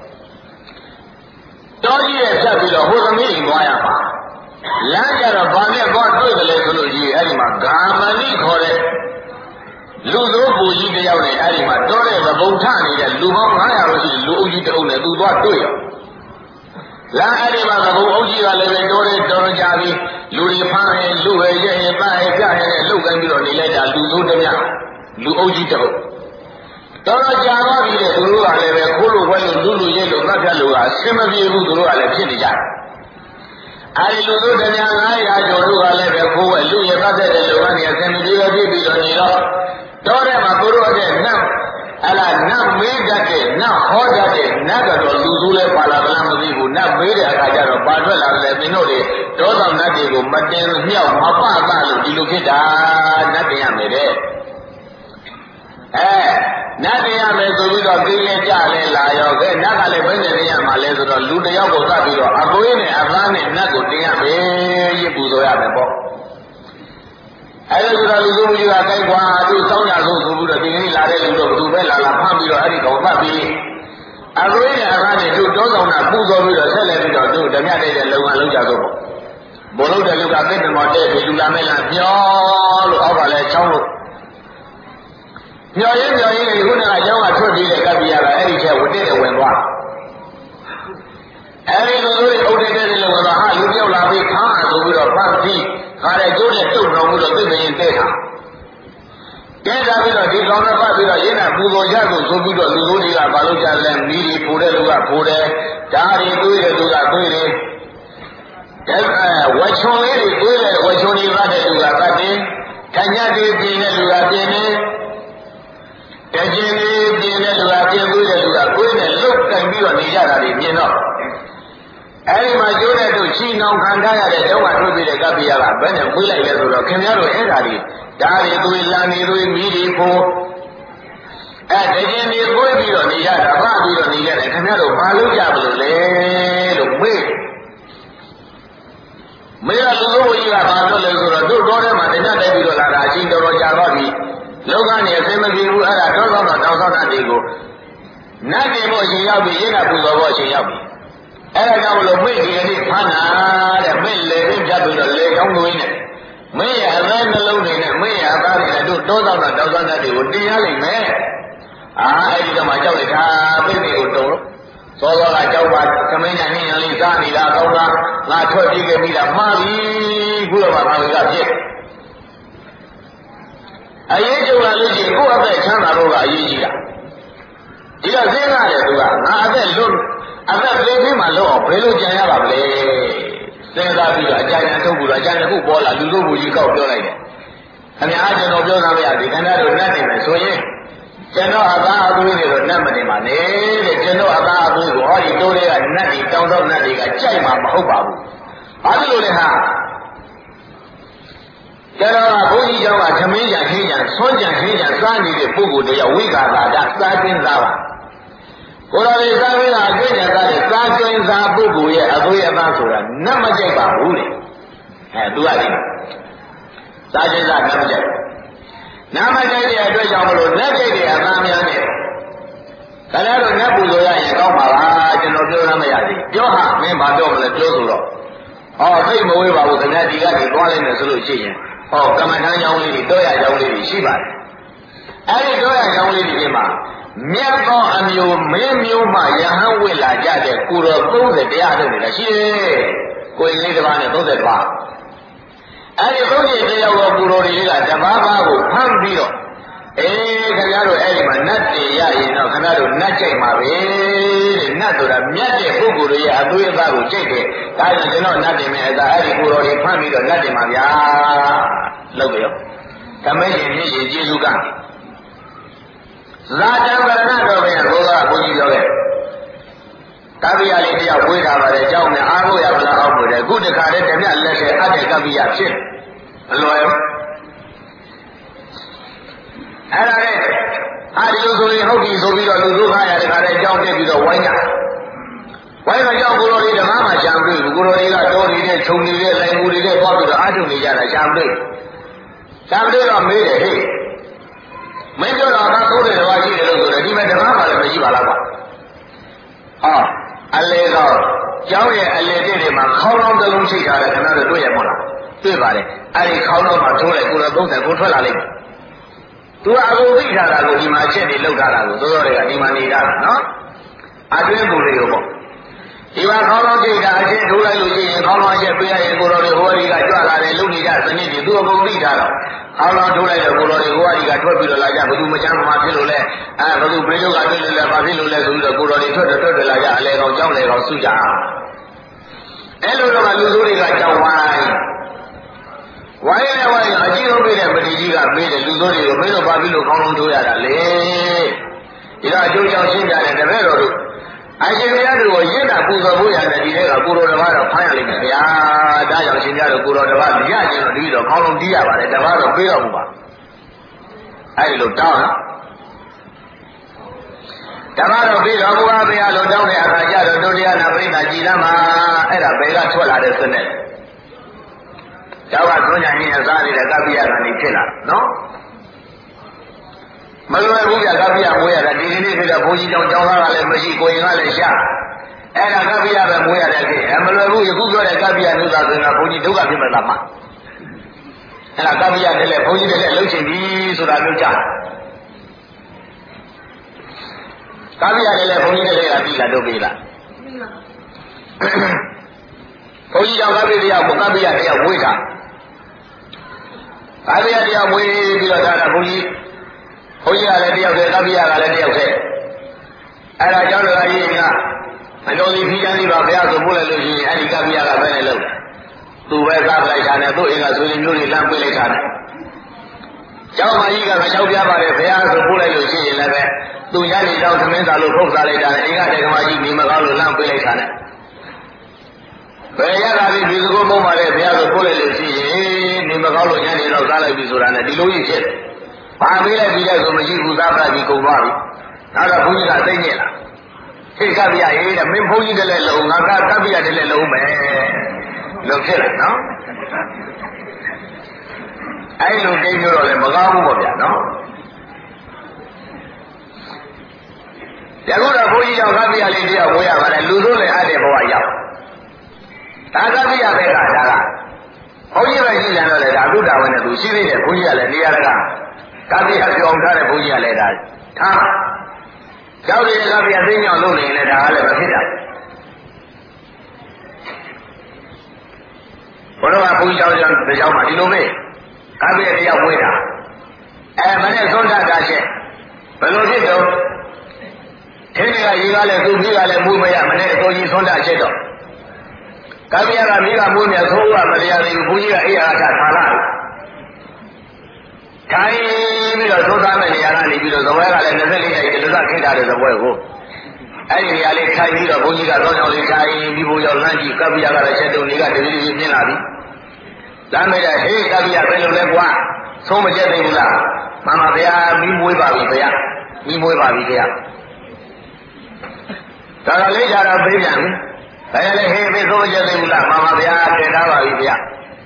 Speaker 1: တောကြီးရဲ့ဖြတ်ပြီးတော့ဟိုသမီးအိမ်သွားရမှာလမ်းကြတော့ဘာနဲ့သွားတွေ့တယ်လဲဆိုလို့ကြီးအဲ့ဒီမှာဂါမဏိခေါ်တဲ့လူသိုးပူကြီးတယောက်နဲ့အဲ့ဒီမှာတောတဲ့ဗုံထနေတဲ့လူပေါင်း900လို့ရှိလူအုပ်ကြီးတအုပ်နဲ့သူသွားတွေ့ရလမ်းအဲ့ဒီမှာဗုံအုပ်ကြီးကလည်းပဲတောတဲ့တော်ကြပြီးလူတွေဖမ်းရင်လူပဲရဲ့ရင်ပန်းရင်ပြရင်လှုပ်ကိုင်းပြီးတော့နေလိုက်တာလူသိုးတည်းလူအုပ်ကြီးတအုပ်တော်ကြာသွားပြီတဲ့သူတို့ကလည်းပဲခိုးလို့ဝဲလို့လူရဲလို့သတ်ဖြတ်လို့အဆင်မပြေဘူးသူတို့ကလည်းဖြစ်နေကြတယ်အဲဒီလူတို့တည်းများ900ကျော်တို့ကလည်းပဲခိုးဝဲလူရဲသတ်တဲ့လူကနေအဆင်မပြေဖြစ်ပြီးတော့နေတော့တော်တဲ့မှာသူတို့တဲ့နတ်အဲ့ဒါနတ်မေးတတ်တဲ့နတ်ဟောတတ်တဲ့နတ်ကတော့လူသူလည်းပါလာမလားမသိဘူးနတ်မေးတဲ့အခါကျတော့ပါထွက်လာတယ်သင်တို့တွေဒေါသမနတ်တွေကိုမတင်မြောက်မပသလို့ဒီလိုဖြစ်တာနတ်တင်ရမယ်တဲ့နတ်တင်ရမယ်ဆိုပြီးတော့ကိလေကြလဲလာရောကဲနတ်ကလည်းဘယ်နဲ့တင်ရမှာလဲဆိုတော့လူတယောက်ကိုသတ်ပြီးတော့အကွေးနဲ့အသားနဲ့နတ်ကိုတင်ရမယ်ရပူဇော်ရမယ်ပေါ့အဲ့ဒါဆိုတော့လူစုကြီးကကြိုက်ကွာသူစောင်းရဆုံးဆိုပြီးတော့ဒီနေ့လာတဲ့လူတော့ဘယ်သူပဲလာဖမ်းပြီးတော့အဲ့ဒီကောင်သတ်ပြီးအကွေးနဲ့အသားနဲ့သူတောဆောင်တာပူဇော်ပြီးတော့ဆက်လက်ပြီးတော့သူဓမြတဲ့လုံအောင်လုပ်ကြဆုံးပေါ့ဘုလို့တဲ့လူကသိတယ်မော်တဲ့လူလာမဲ့လားပြောလို့အောက်ကလည်းချောင်းလို့မျော်ရင်းလေခုနကအကြောင်းကထွက်ပြီးတဲ့ကပ္ပိယကအဲ့ဒီထဲဝတ္တဲ့ဝင်သွားအဲ့ဒီလူတွေအုပ်တဲ့တဲ့လို့ကတော့ဟာလူတယောက်လာပြီးခါဆိုပြီးတော့ဖတ်ပြီးခါတဲ့ကျိုးနဲ့တုတ်တော်မှုတော့သိမရင်တဲ့တာတဲတာပြီးတော့ဒီကောင်နဲ့ပတ်ပြီးတော့ရင်းနဲ့ပူဇော်ရလို့ဆိုပြီးတော့လူတို့တွေကဘာလို့ကြလဲမိတွေပိုတဲ့လူကပိုတယ်ဓာရီတွေးတဲ့လူကတွေးတယ်ဝချုံလေးတွေတွေးတဲ့ဝချုံတွေကတဲ့လူကတတ်တယ်ခညတ်တွေပြင်းတဲ့လူကပြင်းတယ်တကျင်လေးပြင်းတဲ့လူကပြင်းပြီးတဲ့လူကကိုယ်နဲ့လုတ်ကင်ပြီးတော့နေကြတာတွေမြင်တော့အဲဒီမှာကျိုးတဲ့တို့ချီနှောင်ခံထားရတဲ့ကျောင်းကထုတ်ပြီးတဲ့ကပ္ပိယကဘယ်နဲ့ပြေးလိုက်လဲဆိုတော့ခင်ဗျားတို့အဲ့ဓာတွေဓာတွေသွေးလမ်းတွေသွေးမိတွေဖို့တကျင်တွေကိုယ်ပြီးတော့နေကြတာဖပြီးတော့နေကြတယ်ခင်ဗျားတို့ဘာလုပ်ကြမလို့လဲလို့မေးရလူဘုန်းကြီးကဘာလို့လဲဆိုတော့တို့တော်ထဲမှာတညတိုက်ပြီးတော့လာတာအချင်းတော်ကြာတော့ပြီလောကနေအစင်မပြေဘူးအဲ့ဒါတောင်းတောင်းတာတွေကိုနတ်တင်ဖို့အချိန်ရောက်ပြီရင်းတာပူဇော်ဖို့အချိန်ရောက်ပြီအဲ့ဒါကြောင့်မလို့မိတ်ဒီကနေ့ဖမ်းတာတဲ့မိတ်လေပြတ်ပြီးတော့လေကောင်းသွင်းတယ်မင်းရအသားနှလုံးတွေနဲ့မင်းရအသားတွေတို့တောင်းတာတွေကိုတင်ရလိမ့်မယ်အဲ့ဒီတော့မှကြောက်လိုက်တာပြိပိကိုတုံလို့စောစောကကြောက်ပါသမင်းနဲ့ဟင်းရလေးစားနေတာကောင်းလားငါထွက်ပြေးခဲ့ပြီလားမှားပြီခုတော့မှဘာလို့ကဖြစ်အရေးကြုံလာလို့ရှိရင်ကိုယ့်အသက်ချမ်းသာလို့ကအရေးကြီးတာဒီတော့စဉ်းစားတယ်သူကငါအသက်လွတ်အသက်လေးပြီးမှလွတ်အောင်ဘယ်လိုကြံရပါမလဲစဉ်းစားပြီးတော့အကြံဉာဏ်ထုတ်ပြီးတော့အကြံတစ်ခုပေါ်လာလူတို့ဘူကြီးကောက်ပြောလိုက်တယ်ခင်ဗျားကျွန်တော်ပြောသားမရဒီခန္ဓာတို့နဲ့နေမယ်ဆိုရင်ကျွန်တော်အသားအသွေးတွေတော့နှက်မနေပါနဲ့တဲ့ကျွန်တော်အသားအသွေးကိုဟောဒီတိုးတွေကနှက်တွေတောင်းတော့နှက်တွေကကြိုက်မှာမဟုတ်ပါဘူးဘာလို့လဲဟာကျွန်တော်ကဘုန်းကြီးကျောင်းကသမင်းကြံခင်းကြံဆွမ်းကြံခင်းကြံစားနေတဲ့ပုဂ္ဂိုလ်တယောက်ဝိကာသာဒစားကျင်းစားပါကိုယ်တော်လေးစားပြီးတာအကျင့်ကြံစားတဲ့စားကျင်းစားပုဂ္ဂိုလ်ရဲ့အသွေးအသားဆိုတာနှက်မကြိုက်ပါဘူးလေသူကလေစားကျင်းစားနှက်မကြိုက်နာမကြိုက်တဲ့အတွက်ကြောင့်မလို့လက်ကြိုက်တဲ့အသားများနဲ့ဒါလည်းတော့နတ်ပူဇော်ရရင်ကောင်းပါလားကျွန်တော်ပြောရမရသေးပြောဟာမင်းဘာပြောမလဲပြောဆိုတော့သိမဝေးပါဘူးခင်ဗျာဒီကနေသွားလိုက်မယ်ဆိုလို့ရှိရင်ကမ္မထမ်းကြောင်းလေးတွေတောရကြောင်းလေးတွေရှိပါတယ်အဲဒီတောရကြောင်းလေးတွေမှာမြတ်သောအမျိုးမင်းမျိုးမှယဟန်ဝိလာကြတဲ့ကိုတော်30တရားထုတ်နေတာရှိတယ်ကိုယ်လေးတစ်ပါးနဲ့30ပါးအဲဒီ30တရားကိုကိုတော်တွေကတပါးပါးကိုဖမ်းပြီးတော့ခင်ဗျားတို့အဲ့ဒီမှာနတ်တွေရရင်တော့ခင်ဗျားတို့နတ်ကြိုက်ပါပဲတဲ့နတ်ဆိုတာမြတ်တဲ့ပုဂ္ဂိုလ်တွေရဲ့အသွေးအသားကိုကြိုက်တယ်ဒါကြောင့်ကျွန်တော်နတ်တွေမဲ့အဲ့ဒါအဲ့ဒီကိုတော်တွေဖမ်းပြီးတော့နတ်တွေမှာဗျာလောက်ကြရောဓမ္မရှင်မြင့်ရှင်ကျေးဇူးကဇာတံဗရဏတော်ပဲဘုရားဘုန်းကြီးပြောခဲ့ကပ္ပိယလေးတယောက်ဝေးတာပါတယ်အကြောင်းနဲ့အားလို့ရမလားအောက်ပို့တယ်အခုတခါတည်းတပြက်လက်ထဲအပ်တဲ့ကပ္ပိယဖြစ်အလွယ်ရောအဲ့ဒါနဲ့ဒီလိုဆိုရင်ဟုတ်ပြီဆိုပြီးတော့လူစုခါရတဲ့ခါတည်းကြောင်းတက်ပြီးတော့ဝိုင်းကြဝိုင်းတော့ကြောင့်ကိုလိုတွေဓမ္မမှာရှာမတွေ့ဘူးကိုလိုတွေကတော်နေတဲ့ခြုံနေတဲ့လိုင်မှုတွေနဲ့သွားပြီးတော့အားထုတ်နေကြတာရှာမတွေ့တော့မေးတယ်ဟေ့မင်းတို့တော့အခါသုံးတဲ့ဓမ္မရှိတယ်လို့ဆိုတယ်ဒီမဲ့ဓမ္မမှာလည်းမရှိပါလားကွာအလေတော့ကျောင်းရဲ့အလေတဲ့တွေမှာခေါင်းလုံးတစ်လုံးချိတ်ထားတယ်ခင်ဗျားတို့တွေ့ရမလားတွေ့ပါတယ်အဲ့ဒီခေါင်းလုံးမှာထိုးလိုက်ကိုလို30ကိုထွက်လာလိုက်သူကအကုန်သိထားတာကိုဒီမှာချက်တွေလောက်ထားတာကိုသို့တော်တွေကဒီမှာနေတာနော်အတွင်းပူတွေကိုပေါ့ဒီမှာခေါင်းလုံးချိတ်တာအချက်ထိုးလိုက်လို့ရှိရင်ခေါင်းလုံးအချက်ပေးရရင်ကိုတော်တွေဟိုအဒီကကြွလာတယ်လုံနေကြစနစ်တွေသူအကုန်သိထားတော့ခေါင်းလုံးထိုးလိုက်တော့ကိုတော်တွေဟိုအဒီကထွက်ပြီးတော့လာကြဘယ်သူမချမ်းမှဖြစ်လို့လဲဘယ်သူပြေလို့ကတွေ့လို့လဲဘာဖြစ်လို့လဲဆိုပြီးတော့ကိုတော်တွေထွက်လာကြအလဲကောင်ကြောင်းလဲကောင်စုကြအဲ့လိုတော့လူစိုးတွေကကြောင်းဝိုင်းအကြီးဆုံးပြတဲ့ပတိကြီးကမေးတယ်လူစိုးတွေကိုမင်းတို့ဘာဖြစ်လို့ခေါင်းလုံးထိုးရတာလဲဒီတော့အကျိုးကြောင့်ရှင်းပြတယ်တပည့်တော်တို့အရှင်ဘုရားတို့ကိုရင့်တာပူဇော်ဖို့ရတယ်ဒီထဲကကိုတော်တစ်ပါးတော့ဖမ်းရလိမ့်မယ်ဗျာဒါကြောင့်ရှင်ပြတို့ကိုတော်တစ်ပါးရကျင်လို့ဒီတော့ခေါင်းလုံးတီးရပါတယ်တစ်ပါးတော့ပြေးတော့ဘူးပါအဲဒီလိုတောင်းတစ်ပါးတော့ပြေးတော့ဘုရားဘုရားလို့တောင်းတဲ့အခါကျတော့ဒုတိယနာပြိဿကြည်လာမှာအဲ့ဒါဘယ်ကထွက်လာတဲ့စနစ်ကျောင်းကသွန်းညာရင်းစားနေတဲ့ကပ္ပိယကနေဖြစ်လာနော်မလွယ်ဘူးဗျကပ္ပိယမွေးရတာဒီနေ့ဖြစ်တော့ဘုန်းကြီးကျောင်းသားကလည်းမရှိကိုရင်ကလည်းရှာအဲ့ဒါကပ္ပိယပဲမွေးရတဲ့ခေတ်မလွယ်ဘူးယခုပြောတဲ့ကပ္ပိယနုသာဆိုရင်ဘုန်းကြီးဒုက္ခဖြစ်မဲ့လားမှအဲ့ဒါကပ္ပိယတည်းလည်းဘုန်းကြီးတည်းလည်းလှုပ်ချင်ပြီဆိုတာမျိုးကြားကပ္ပိယတည်းလည်းဘုန်းကြီးတည်းလည်းပြီးလာတော့ပြီးလာဘုန်းကြီးကျောင်းကပ္ပိယတရားကိုကပ္ပိယတရားဝေးတာကပ္ပိယတရားဝေးပြီးတော့ဒါကဘုန်းကြီးကလည်းတယောက်တည်းကပ္ပိယကလည်းတယောက်တည်းအဲ့ဒါကြောင့်လည်းအရင်ကအတော်ကြီးဖြီးချမ်းပြီးပါဘုရားဆိုပို့လိုက်လို့ရှိရင်အဲ့ဒီကပ္ပိယကပဲနဲ့လို့သူပဲသားလိုက်တာနဲ့သူ့အိမ်ကဆိုရင်မျိုးတွေလမ်းပေးလိုက်တာနဲ့ကျောင်းမကြီးကမလျှောက်ပြပါတယ်ဘုရားဆိုပို့လိုက်လို့ရှိရင်လည်းပဲသူညနေတော့သမင်းသားလို့ဖုတ်စားလိုက်တာနဲ့အိမ်ကတေကမကြီးနေမကောင်းလို့လမ်းပေးလိုက်တာနဲ့ဘယ်ရတာပြီးဒီစကုံးမုံပါလေဘုရားဆိုပို့လိုက်လို့ရှိရင်နေမကောင်းလို့ညနေတော့စားလိုက်ပြီဆိုတာနဲ့ဒီလိုကြီးဖြစ်ဘာမေးလိုက်ပြီးလဲဆိုမရှိဘူးသားဖတ်ပြီးကုန်သွားပြီနောက်တော့ဘုန်းကြီးကသိညက်လာဟေးကပြရေးတဲ့မင်းဘုန်းကြီးတည်းလည်းလုံငါကပြတည်းလည်းလုံမယ်လုံဖြစ်လာနော်အဲ့လိုတိတ်လို့တော့လည်းမကောင်းဘူးပေါ့ဗျာနော်ယခုတော့ဘုန်းကြီးကြောင့်ကပြလေးတယောက်ဝေးရပါတယ်လူဆိုးလည်းအဲ့ဒီဘဝရောက်ဒါကပြပဲကဒါကဘုန်းကြီးပဲရှိတယ်တော့လေဒါသူ့တာဝန်နဲ့သူရှိသေးတယ်ဘုန်းကြီးကလည်းနေရာတကာကပြပြောင်းထားတဲ့ဘုန်းကြီးကလည်းဒါထားကြောက်ရည်ကပြသိညောင်းလုပ်နေရင်လည်းဒါကလည်းမဖြစ်တာဘုရားကဘုန်းကြီးကြောင့်တရားမှာဒီလိုပဲကပြတယောက်ဝေးတာမနဲ့သွန်းတတ်တာချင်းဘယ်လိုဖြစ်တော့ထင်းတွေကရေကလည်းသူ့ပြီးကလည်းမူးမရမနဲ့ကိုကြီးသွန်းတတ်ချက်တော့ကပြကမိကမူးမြတ်သိုးကမတရားသေးဘူးဘုန်းကြီးကအိယာထထားလာထိုင်ပြီးတော့သိုးသားမဲ့နေရာကနေပြီးတော့ဇပွဲကလည်း24နှစ်ဒီလိုခိထားတဲ့ဇပွဲကိုအဲ့ဒီနေရာလေးထိုင်ပြီးတော့ဘုန်းကြီးကတော့ကြောင်လေးထိုင်ပြီးဘိုးရောက်လမ်းကြည့်ကပြကလည်းချက်တုံတွေကတပည့်ကြီးပြင်းလာပြီလမ်းမဲ့ဟေးကပြဘယ်လိုလဲကွာသုံးမချက်သေးဘူးလားမှန်ပါဗျာမိမွေးပါပြီဗျာမိမွေးပါပြီဗျာဒါကလေးကြတော့ပြေးပြန်ပြီဘယ်လဲဟေးပြေးသုံးမချက်သေးဘူးလားမှန်ပါဗျာတင်ထားပါပြီဗျာ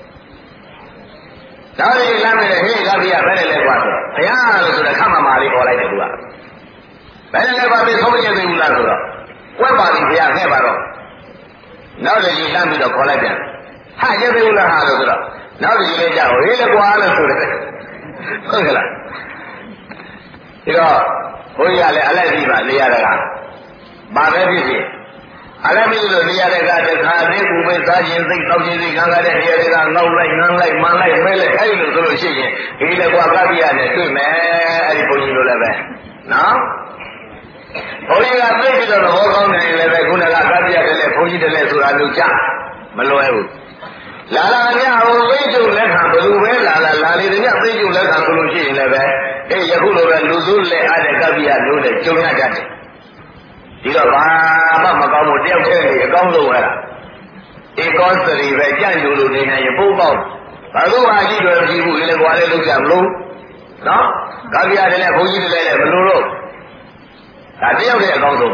Speaker 1: ဒါလေးလမ်းမဲ့ဟေးကပြဘယ်လဲကွာဆိုဘုရားလို့ဆိုတော့ခမမာလေးပေါ်လိုက်တယ်သူကဘယ်လဲပါပြေးသုံးမချက်သေးဘူးလားဆိုတော့ဝက်ပါပြီဗျာခဲ့ပါတော့နောက်တစ်ကြီးလမ်းပြီးတော့ခေါ်လိုက်ပြန်ဟာကျသေးဘူးလားဟာလို့ဆိုတော့နောက်တစ်ကြီးလေးကြောက်ဟေးလေကွာလို့ဆိုတယ်ဟုတ်ကဲ့လားဒီတော့ဘုရားလည်းအလိုက်ပြီးပါနေရတာကဘာပဲဖြစ်ဖြစ်အလိုက်ပြီးလို့နေရတဲ့ကတခါသေးကူပဲစားခြင်းစိတ်တောက်ခြင်းစိတ်ခံရတဲ့နေရာတွေကငေါက်လိုက်ငန်းလိုက်မှန်လိုက်မဲလိုက်အဲ့လိုဆိုလို့ရှိရင်ဒီလေကွာကပြရတယ်တွေ့မယ်အဲ့ဒီဘုန်းကြီးတို့လည်းပဲနော်ဘုန်းကြီးကသိပြီးတော့သဘောကောင်းတယ်လည်းပဲခုနကကပြရတယ်လေဘုန်းကြီးတယ်လေဆိုတာမျိုးကြမလွယ်ဘူးလာလာညဟိုသိကျုံလက်ခံဘယ်လိုပဲလာလေးတွေညသိကျုံလက်ခံဆိုလို့ရှိရင်လည်းပဲယခုလိုပဲလူစုလက်အားတဲ့ကပ္ပိယမျိုးနဲ့ကျုံရတတ်တယ်ဒီတော့ဘာမှမကောင်းဘူးတယောက်တည်းနေအကောင်းဆုံးပဲလားဧကောသရီပဲကြံ့ကြိုလို့နေနေရင်ပို့ပေါက်ဘာလို့ဟာကြီးတွေမရှိဘူးလေကွာလေးလုပ်ကြမလို့နော်ကပ္ပိယတွေလည်းဘုန်းကြီးတွေလည်းမလို့တော့ဒါတယောက်တည်းအကောင်းဆုံး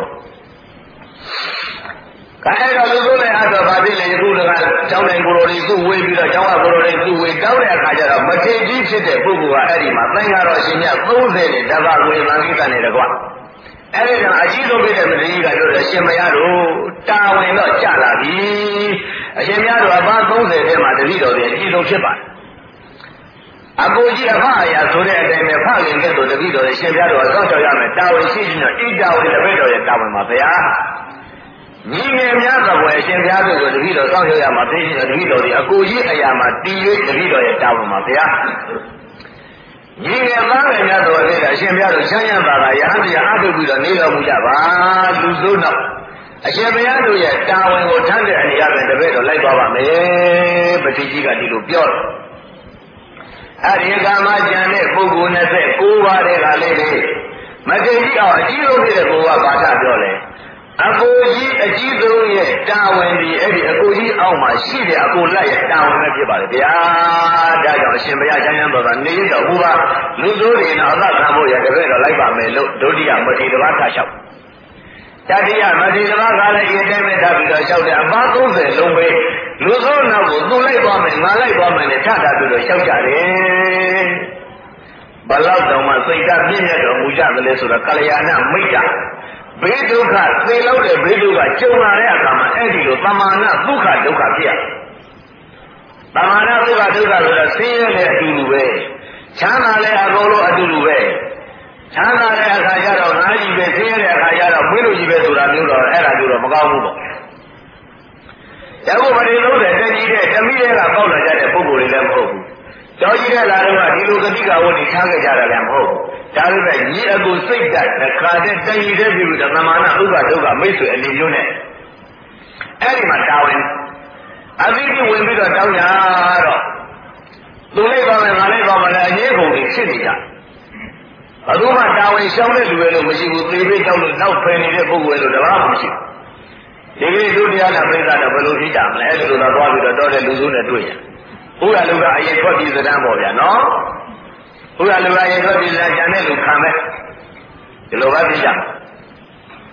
Speaker 1: အဲ့တော့လူစုနဲ့အားတော့ဗာတိလေယခုကကျောင်းတိုင်းကိုလိုတွေသူ့ဝေးပြီးတော့ကျောင်းကကိုလိုတွေသူ့ဝေးတောင်းတဲ့အခါကျတော့မထေကြီးဖြစ်တဲ့ပုဂ္ဂိုလ်ကအဲ့ဒီမှာသင်္ဃာတော်ရှင်မြတ်30နဲ့တပတ်ဝေမှန်ကိစ္စနေတယ်ကွာအဲ့ဒီကအကြီးဆုံးဖြစ်တဲ့မထေကြီးကပြောတယ်ရှင်မရတို့တာဝန်တော့ကြလာပြီအရှင်မြတ်တို့အပါ30ထဲမှာတတိတော်တွေအကြီးဆုံးဖြစ်ပါတယ်အကိုကြီးအဖအရာဆိုတဲ့အတိုင်းပဲဖခင်ကဲ့သို့တတိတော်တွေရှင်မြတ်တို့ကစောင့်ရှောက်ရမယ်တာဝန်ရှိနေတော့ဣတာဝန်လည်းပဲတော်ရဲ့တာဝန်ပါဗျာညီငယ်များသဘောအရှင်ဘုရားတို့ကိုတပည့်တော်စောင့်ရှောက်ရမှာသိရှိတဲ့တပည့်တော်ဒီအကိုကြီးအရာမှာတည်၍တပည့်တော်ရဲ့တာဝန်ပါဗျာညီငယ်သားငယ်များတော်တဲ့အရှင်ဘုရားတို့ချမ်းသာတာရဟန်းတရားအထုပြီးတော့နေတော်မူကြပါလူစိုးနောက်အရှင်ဘုရားတို့ရဲ့တာဝန်ကိုထမ်းတဲ့အနေအချင်းတပည့်တော်လိုက်သွားပါမယ်ပတိကြီးကဒီလိုပြောတယ်အဲဒီကမှကြံတဲ့ပုဂ္ဂိုလ်29ပါးတဲ့ကလေးတွေမတိကြီးအောင်အကြီးဆုံးဖြစ်တဲ့ဘုရားဘာသာပြောလဲအကိုကြီးအကြီးဆုံးရဲ့တာဝန်ဒီအဲ့ဒီအကိုကြီးအောက်မှာရှိတဲ့အကိုလက်ရဲ့တာဝန်ပဲဖြစ်ပါလေဗျာဒါကြောင့်အရှင်ဘုရားချမ်းသာတော်နေတော်ဘုရားလူစိုးတွေနဲ့အသက်ခံဖို့ရတပည့်တော်လိုက်ပါမယ်လို့ဒုတိယမထေရဘာသာလျှောက်တတိယမထေရဘာကလည်းအတိုင်းပဲထားပြီးတော့လျှောက်တယ်အပါ30လုံးပဲလူစိုးနောက်ကိုသူလိုက်သွားမယ်ငါလိုက်သွားမယ်နဲ့ထတာပြီးတော့လျှောက်ကြတယ်ဘလောက်တောင်မှစိတ်ဓာတ်ပြည့်ရတော်မူကြတယ်လေဆိုတော့ကလျာဏမိတ်တာဘေးဒုက္ခသေလို့တဲ့ဘေးဒုက္ခကြုံလာတဲ့အခါမှာအဲ့ဒီလိုသမာနဒုက္ခဒုက္ခဖြစ်ရသမာနဒုက္ခဒုက္ခဆိုတော့ဆင်းရဲတဲ့အတူတူပဲချမ်းသာတဲ့အကုန်လုံးအတူတူပဲချမ်းသာတဲ့အခါကျတော့ငါးကြီးပဲဆင်းရဲတဲ့အခါကျတော့မွေးလို့ကြီးပဲဆိုတာမျိုးတော့အဲ့ဒါမျိုးတော့မကောင်းဘူးပေါ့ဒါကိုမနေလို့တဲ့တကြီးတဲ့တမိတဲ့ကပေါက်လာကြတဲ့ပုဂ္ဂိုလ်တွေလည်းမဟုတ်ဘူးကြောကြီးတဲ့လာတော့ဒီလိုဂတိကဝတ်ဒီထားခဲ့ကြတာလည်းမဟုတ်ဘူးဒါပေမဲ့ညီအကိုစိတ်ဓာတ်တစ်ခါတည်းတည်ရတဲ့ပြည်သူသမမာနဥပဒုက္ခမိတ်ဆွေအနေမျိုးနဲ့အဲ့ဒီမှာတာဝန်အသိဉာဏ်ဝင်ပြီးတော့တောင်းကြတော့သူလိုက်ပါမယ်ငါလိုက်ပါမယ်အရေးကုန်ကြီးဖြစ်နေကြဘယ်သူမှတာဝန်ရှောင်တဲ့လူတွေလို့မရှိဘူးသေပြီးတောက်လို့နောက်ဖယ်နေတဲ့ပုဂ္ဂိုလ်လို့တပါးမှမရှိဘူးဒီကနေ့ဒုတိယနာပြိဿတော့ဘယ်လိုဖြစ်ကြမလဲအဲ့လိုတော့သွားပြီးတော့တောတဲ့လူစုနဲ့တွေ့ရဘုရားလူကအရင်ထွက်ပြီးသဏ္ဍာန်ပေါ့ဗျာနော်ဘုရားလူကရင်ထွက်ပြီးကျန်တဲ့လူခံမဲ့ဒီလိုပဲပြကြ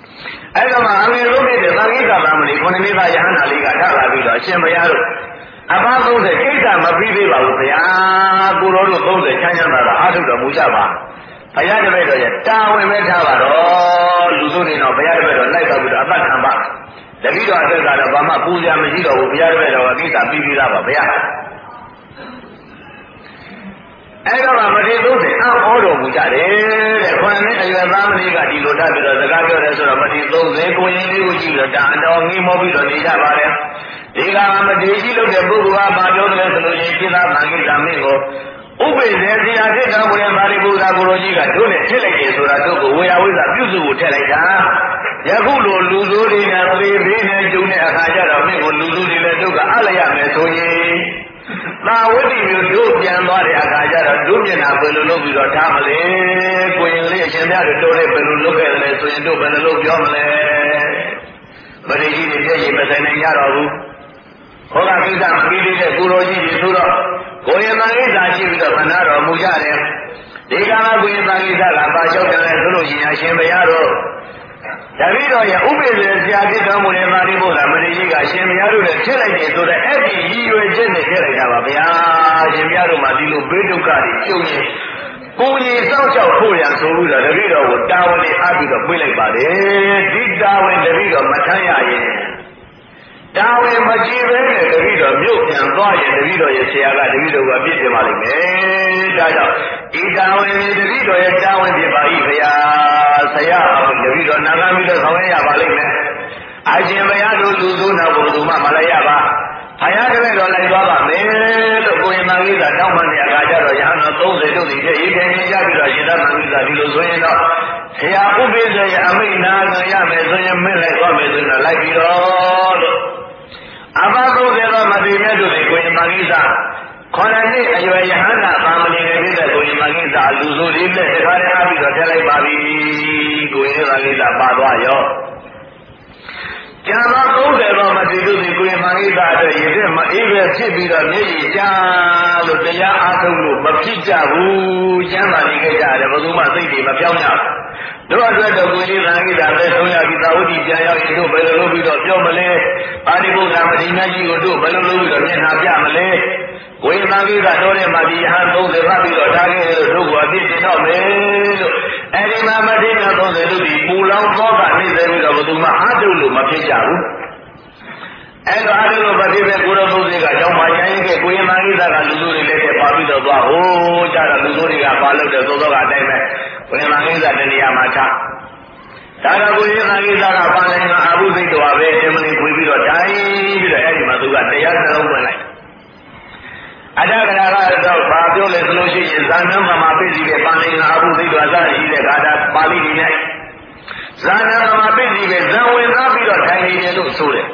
Speaker 1: အဲ့တော့မှအငယ်ဆုံးဖြစ်တဲ့သံဃိကသမဏေ9နှစ်သားယဟန္တာလေးကထလာပြီးတော့အရှင်ဘုရားတို့အပန်း30ကိစ္စမပြီးသေးပါဘူးဗျာကိုတော်တို့30ချမ်းချမ်းသာသာအားထုတ်တော်မူကြပါဘုရားတပည့်တော်ရဲ့တာဝန်ပဲထားပါတော့လူစုတွေတော့ဘုရားတပည့်တော်လိုက်တော့ပြီးတော့အပတ်ခံပါတတိတော်အသက်ကတော့ဘာမှပူဇော်မရှိတော့ဘူးဘုရားတပည့်တော်ကကိစ္စပြီးပြီးသားပါဗျာအဲ့တော့မထေရ30အံ့ဩတော်မူကြတယ်တဲ့ခွန်နဲ့အရွယ်သားမလေးကဒီလိုတတ်ပြီးတော့စကားပြောတယ်ဆိုတော့မထေရ30ကိုရင်လေးကိုကြည့်တော့တာအတော်ငိမောပြီးတော့နေကြပါတယ်ဒီကမထေရကြီးလုပ်တဲ့ပုဂ္ဂိုလ်ကဘာပြောတယ်ဆိုလို့ရှိရင်ကိစ္စမှန်ကိစ္စမင်းကိုဥပိ္ပေဇေဆရာဖြစ်တော်မူတဲ့ပါဠိဘုရားကိုလိုကြီးကတို့နဲ့ထည့်လိုက်တယ်ဆိုတာတို့ကိုဝေယဝိဇ္ဇပြုစုကိုထည့်လိုက်တာယခုလိုလူဆိုးတွေနဲ့သေသေးနဲ့ကျုံတဲ့အခါကျတော့မင်းကိုလူဆိုးတွေလည်းတို့ကအလျမယ်ဆိုရင်သာဝတိမျိုးတို့ပြန်သွားတဲ့အခါကျတော့တို့မျက်နှာဘယ်လိုလုပ်ပြီးတော့ထားမလဲကိုရင်လေးအရှင်များတို့တိုးတဲ့ဘယ်လိုလုပ်ခဲ့တယ်ဆိုရင်တို့ဘယ်လိုလုပ်ပြောမလဲပရိကြီးတွေပြည့်ရင်မဆိုင်နိုင်ကြတော့ဘူးဟောကကိစ္စပြီးတဲ့ကိုရောကြီးတွေဆိုတော့ကိုရင်မကိစ္စရှိပြီးတော့ခဏတော်မူကြတယ်ဒီကမှာကိုရင်မကိစ္စကပါလျှောက်တယ်ဆိုလို့ရှင်အရှင်ဘုရားတို့တပည့်တော်ရဲ့ဥပိ္ပေဆရာဖြစ်တော်မူတဲ့ပါဠိဘုရားမထေရကြီးကအရှင်ဘုရားတို့နဲ့ထည့်လိုက်တယ်ဆိုတော့အဲ့ဒီရည်ရွယ်ချက်နဲ့ထည့်လိုက်တာပါဗျာအရှင်ဘုရားတို့မှာဒီလိုဘေးဒုက္ခတွေကျုံရင်ကိုကြီးစောင့်ရှောက်ဖို့ရဆိုပြီးတော့တပည့်တော်ကိုတာဝန်နဲ့အားပြီးတော့ပြေးလိုက်ပါတယ်ဒီတာဝန်တပည့်တော်မထမ်းရရင်တာဝန်မကြည့်ပဲနဲ့တပည့်တော်မြို့ပြန်သွားရင်တပည့်တော်ရဲ့ဆရာကတပည့်တော်ကအပြစ်တင်ပါလိမ့်မယ်ဒါကြောင့်ဤတာဝန်တပည့်တော်ရဲ့တာဝန်ဖြစ်ပါ၏ဗျာဆရာအောင်တပည့်တော်နာဂမိတော့ဆောင်ရပါလိမ့်မယ်အရှင်ဘုရားတို့လူဆိုးနာဘုသူမှမလိုက်ရပါဘုရားတပည့်တော်လိုက်သွားပါမယ်လို့ကိုရင်မကြီးကတောင်းပန်တဲ့အခါကျတော့ရဟန်းတော်30တို့ဒီပြည့်ရင်ကြပြီးတော့ရှင်သာမဏေကဒီလိုဆိုရင်တော့ဆရာဥပိ္ပေဇေရဲ့အမိန့်နာခံရမယ်ဆိုရင်မင်းလိုက်သွားမယ်ဆိုတော့လိုက်ပြီးတော့လို့အဘဘုရားမထေရမြတ်တို့ကိုရင်မကြီးက9နှစ်အရွယ်ယဟန္တာသာမဏေငယ်ဖြစ်တဲ့ကိုရင်မကြီးကလူဆိုးလေးနဲ့တခါတည်းအားပြီးတော့ထည့်လိုက်ပါပြီကိုရင်မကြီးကပါသွားရောကျန်သော30သောမထေရတို့ကိုရင်မကြီးကအတွက်ရည်တဲ့မအေးပဲဖြစ်ပြီးတော့မျက်ရည်ကျလို့တရားအားထုတ်လို့မဖြစ်ကြဘူးကျမ်းပါနေကြတယ်ဘယ်သူမှစိတ်တွေမပြောင်းကြဘူးတို့အတွက်တော့ကိုကြီးသံဃိတာပဲဆုံးရပြီးသာဝတိပြန်ရောက်ရင်တို့ဘယ်လိုလုပ်ပြီးတော့ပြောမလဲပါဠိဘုရားမထေရမြတ်ကြီးကိုတို့ဘယ်လိုလုပ်ပြီးတော့မျက်နှာပြမလဲကိုရင်သံဃိကတော့တဲ့မှာဒီယဟန်30ဖတ်ပြီးတော့ထားခဲ့လို့တို့ကအပြစ်တင်တော့မယ်လို့အဲဒီမှာမထေရ30တို့ဒီပူလောင်သောကနှိမ့်စေပြီးတော့ဘယ်သူမှအားထုတ်လို့မဖြစ်ကြဘူးအဲ့တော့အားလုံးမဖြစ်ပဲကိုရော30ကကြောင်းပါချင်ရင်ကိုရင်သံဃိတာကလူစုတွေလည်းပါပြီးတော့သွားဟိုးကြတော့လူစုတွေကပါလို့တဲ့သောသောကအတိုင်းပဲကိုရင်သံဃိတာတနေရာမှာချဒါကကိုရင်သံဃိတာကပါလိုက်တာအဘုသိတော်ပဲအမလီခွေပြီးတော့တိုင်းပြီးတော့အဲ့ဒီမှာသူကတရားနှလုံးပွင့်လိုက်အတ္တကရာကတော့ဘာပြောလဲဆိုလို့ရှိရင်ဇာနံမှာပြည့်စည်တဲ့ပါဠိကအဘုသိတော်သာရှိတဲ့ဂါထာပါဠိတွေနဲ့ဇာနံမှာပြည့်စည်တဲ့ဇံဝင်သားပြီးတော့ထိုင်နေတယ်လို့ဆိုတယ်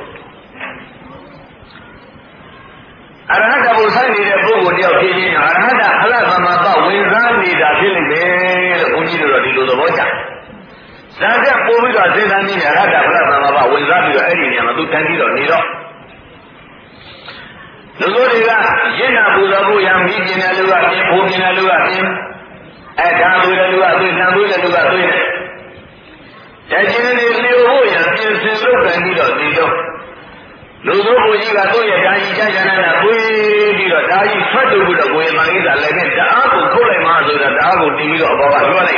Speaker 1: အရဟတဘုဆိုင်နေတဲ့ပုဂ္ဂိုလ်တယောက်ဖြစ်ရင်အရဟတအလသမပဝင်စားနေတာဖြစ်လိမ့်မယ်လို့ဘုန်းကြီးတို့ဒီလိုသဘောကျဇာတက်ပို့ပြီးတော့စဉ်းစားနေတယ်အရဟတအလသမပဝင်စားပြီးတော့အဲ့ဒီနေရာမှာသူတန်းပြီးတော့နေတော့လူတို့တွေကရင့်နာပူဇော်ဖို့ရမိကျင်တဲ့လူကပြင်ဖို့ကျင်တဲ့လူကပြင်အဲဒါသွေးတဲ့လူကသွေးနှံသွေးတဲ့လူကသွေးတဲ့ချင်းတွေလျို့ဖို့ရပြင်ဆင်လုပ်ကန်ပြီးတော့နေတော့လူတို့ဘုကြီးကသူ့ရဲ့ဓာကြီးကြကြနာပွေးပြီးတော့ဓာကြီးဆွတ်တူပြီးတော့ကိုယ်မကြီးကလည်းနဲ့ဓာတ်ကိုခုတ်လိုက်မှဆိုတော့ဓာတ်ကိုတီးပြီးတော့အပေါ်ကလွှတ်လိုက်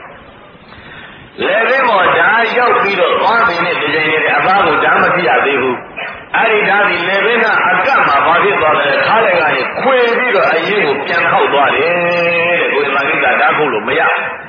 Speaker 1: လည်းတဲ့မော်ဓာရောက်ပြီးတော့သွားပြီးနဲ့ဒီချိန်နဲ့အသားကိုဓာတ်မဖြစ်ရသေးဘူးအဲ့ဒီဓာတ်ဒီလည်းပဲကအကတ်မှာဘာဖြစ်သွားလဲခါးလိုက်ကနေခွေပြီးတော့အရင်ကိုပြန်ခောက်သွားတယ်တဲ့ကိုယ်မကြီးကဓာတ်ခုတ်လို့မရ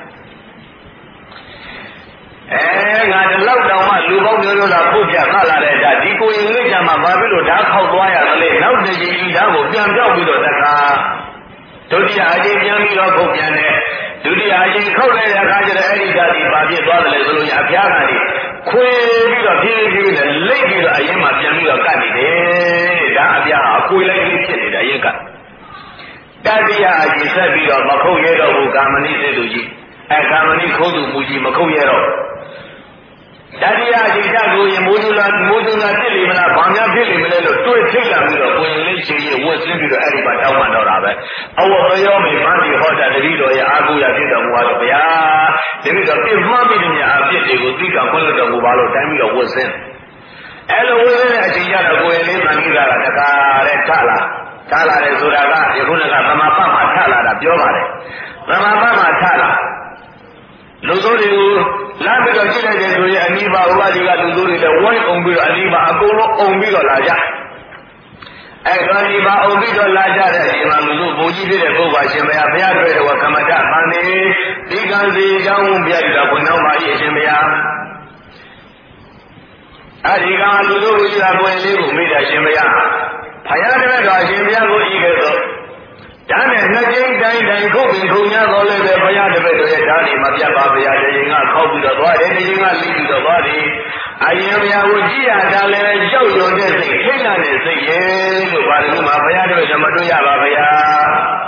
Speaker 1: ငါဒီလောက်တောင်မှလူပေါင်းမျိုးမျိုးလာဖုတ်ပြခလာတဲ့ဓာတ်ဒီကိုရင်လေးကြမှာဘာဖြစ်လို့ဓာတ်ခောက်သွားရသလဲနောက်တစ်ချိန်ဒီဓာတ်ကိုပြန်ပြောက်ပြီးတော့တခါဒုတိယအချိန်ပြန်ပြီးတော့ဖုတ်ပြန်တယ်ဒုတိယအချိန်ခောက်လိုက်တဲ့အခါကျတော့အဲ့ဒီဓာတ်ဒီဘာဖြစ်သွားတယ်လဲဆိုလို့အဖျားကနေခွေပြီးတော့ဖြည်းဖြည်းနဲ့လိတ်ပြီးတော့အရင်မှပြန်ပြီးတော့ကတ်နေတယ်ဒါအပြားအကွေလိုက်ပြီးဖြစ်နေတယ်အရင်ကတတိယအချိန်ဆက်ပြီးတော့မခုတ်ရတော့ဘူးကာမဏိစေသူကြီးကာမဏိခိုးသူမူကြီးမခုတ်ရတော့တတိယအချိန်ကျကိုရင်မိုးကြလာဖြစ်လိမ့်မလားဘာများဖြစ်လိမ့်မလဲလို့တွေးထိတ်လာပြီးတော့ကိုရင်လေးချင်းရင်ဝတ်ဆင်းပြီးတော့အဲ့ဒီမှာတောင်းပန်တော့တာပဲအဝတ်ရောမေဖန်ပြီးဟောတာတတိတော်ရဲ့အာကိုရဖြစ်တော်မူပါတော့ဗျာတတိတော်ပြင်းမှပြီးတဲ့များအဖြစ်တွေကိုသိကခွင့်လွှတ်တော်မူပါလို့တိုင်းပြီးတော့ဝတ်ဆင်းအဲ့လိုဝတ်ဆင်းတဲ့အချိန်ကျတော့ကိုရင်လေးမှန်ပြီးတာကတခါတဲ့ထလာတယ်ဆိုတာကယခုနကသမာပတ်မှာထလာတာပြောပါတယ်သမာပတ်မှာထလာလူစိုးတွေကိုလာပြီးတော့ကြည့်လိုက်တယ်ဆိုရင်အနိဗ္ဗာန်ဥပဒေကလူစိုးတွေလည်းဝိုင်းအောင်ပြီးတော့အနိဗ္ဗာန်အကုန်လုံးအောင်ပြီးတော့လာကြအဲ့တော့အနိဗ္ဗာန်အောင်ပြီးတော့လာကြတဲ့အချိန်မှာလူစိုးဘုန်းကြီးဖြစ်တဲ့ပုဂ္ဂိုလ်ရှင်ဘုရားဘုရားတွေ့တော်ကမ္မတပန်နေဒီကံစီအကြောင်းဘုရားကြီးတော်ဘုန်းတော်ပါကြီးအရှင်ဘုရားအဲ့ဒီကလူစိုးကိုကြီးတာဘုန်းလေးကိုမိတယ်ရှင်ဘုရားဘုရားတဲ့တော်ရှင်ဘုရားကိုဤကဲ့သို့ဒါနဲ့နှစ်ကြိမ်တိုင်းခုတ်ပြီးခုံများတော်လည်းပဲဘုရားတပည့်တော်ရဲ့ဓာတ်ဒီမပြတ်ပါဘုရားတရင်ကခောက်ပြီးတော့သွားတယ်တရင်ကလိပြီးတော့သွားတယ်အရင်ဘုရားကိုကြည့်ရတာလည်းကြောက်ရွံ့တဲ့စိတ်ထိတ်လန့်တဲ့စိတ်ရဲ့လို့ပါလို့မှာဘုရားတပည့်တော်မတွေ့ရပါဘုရား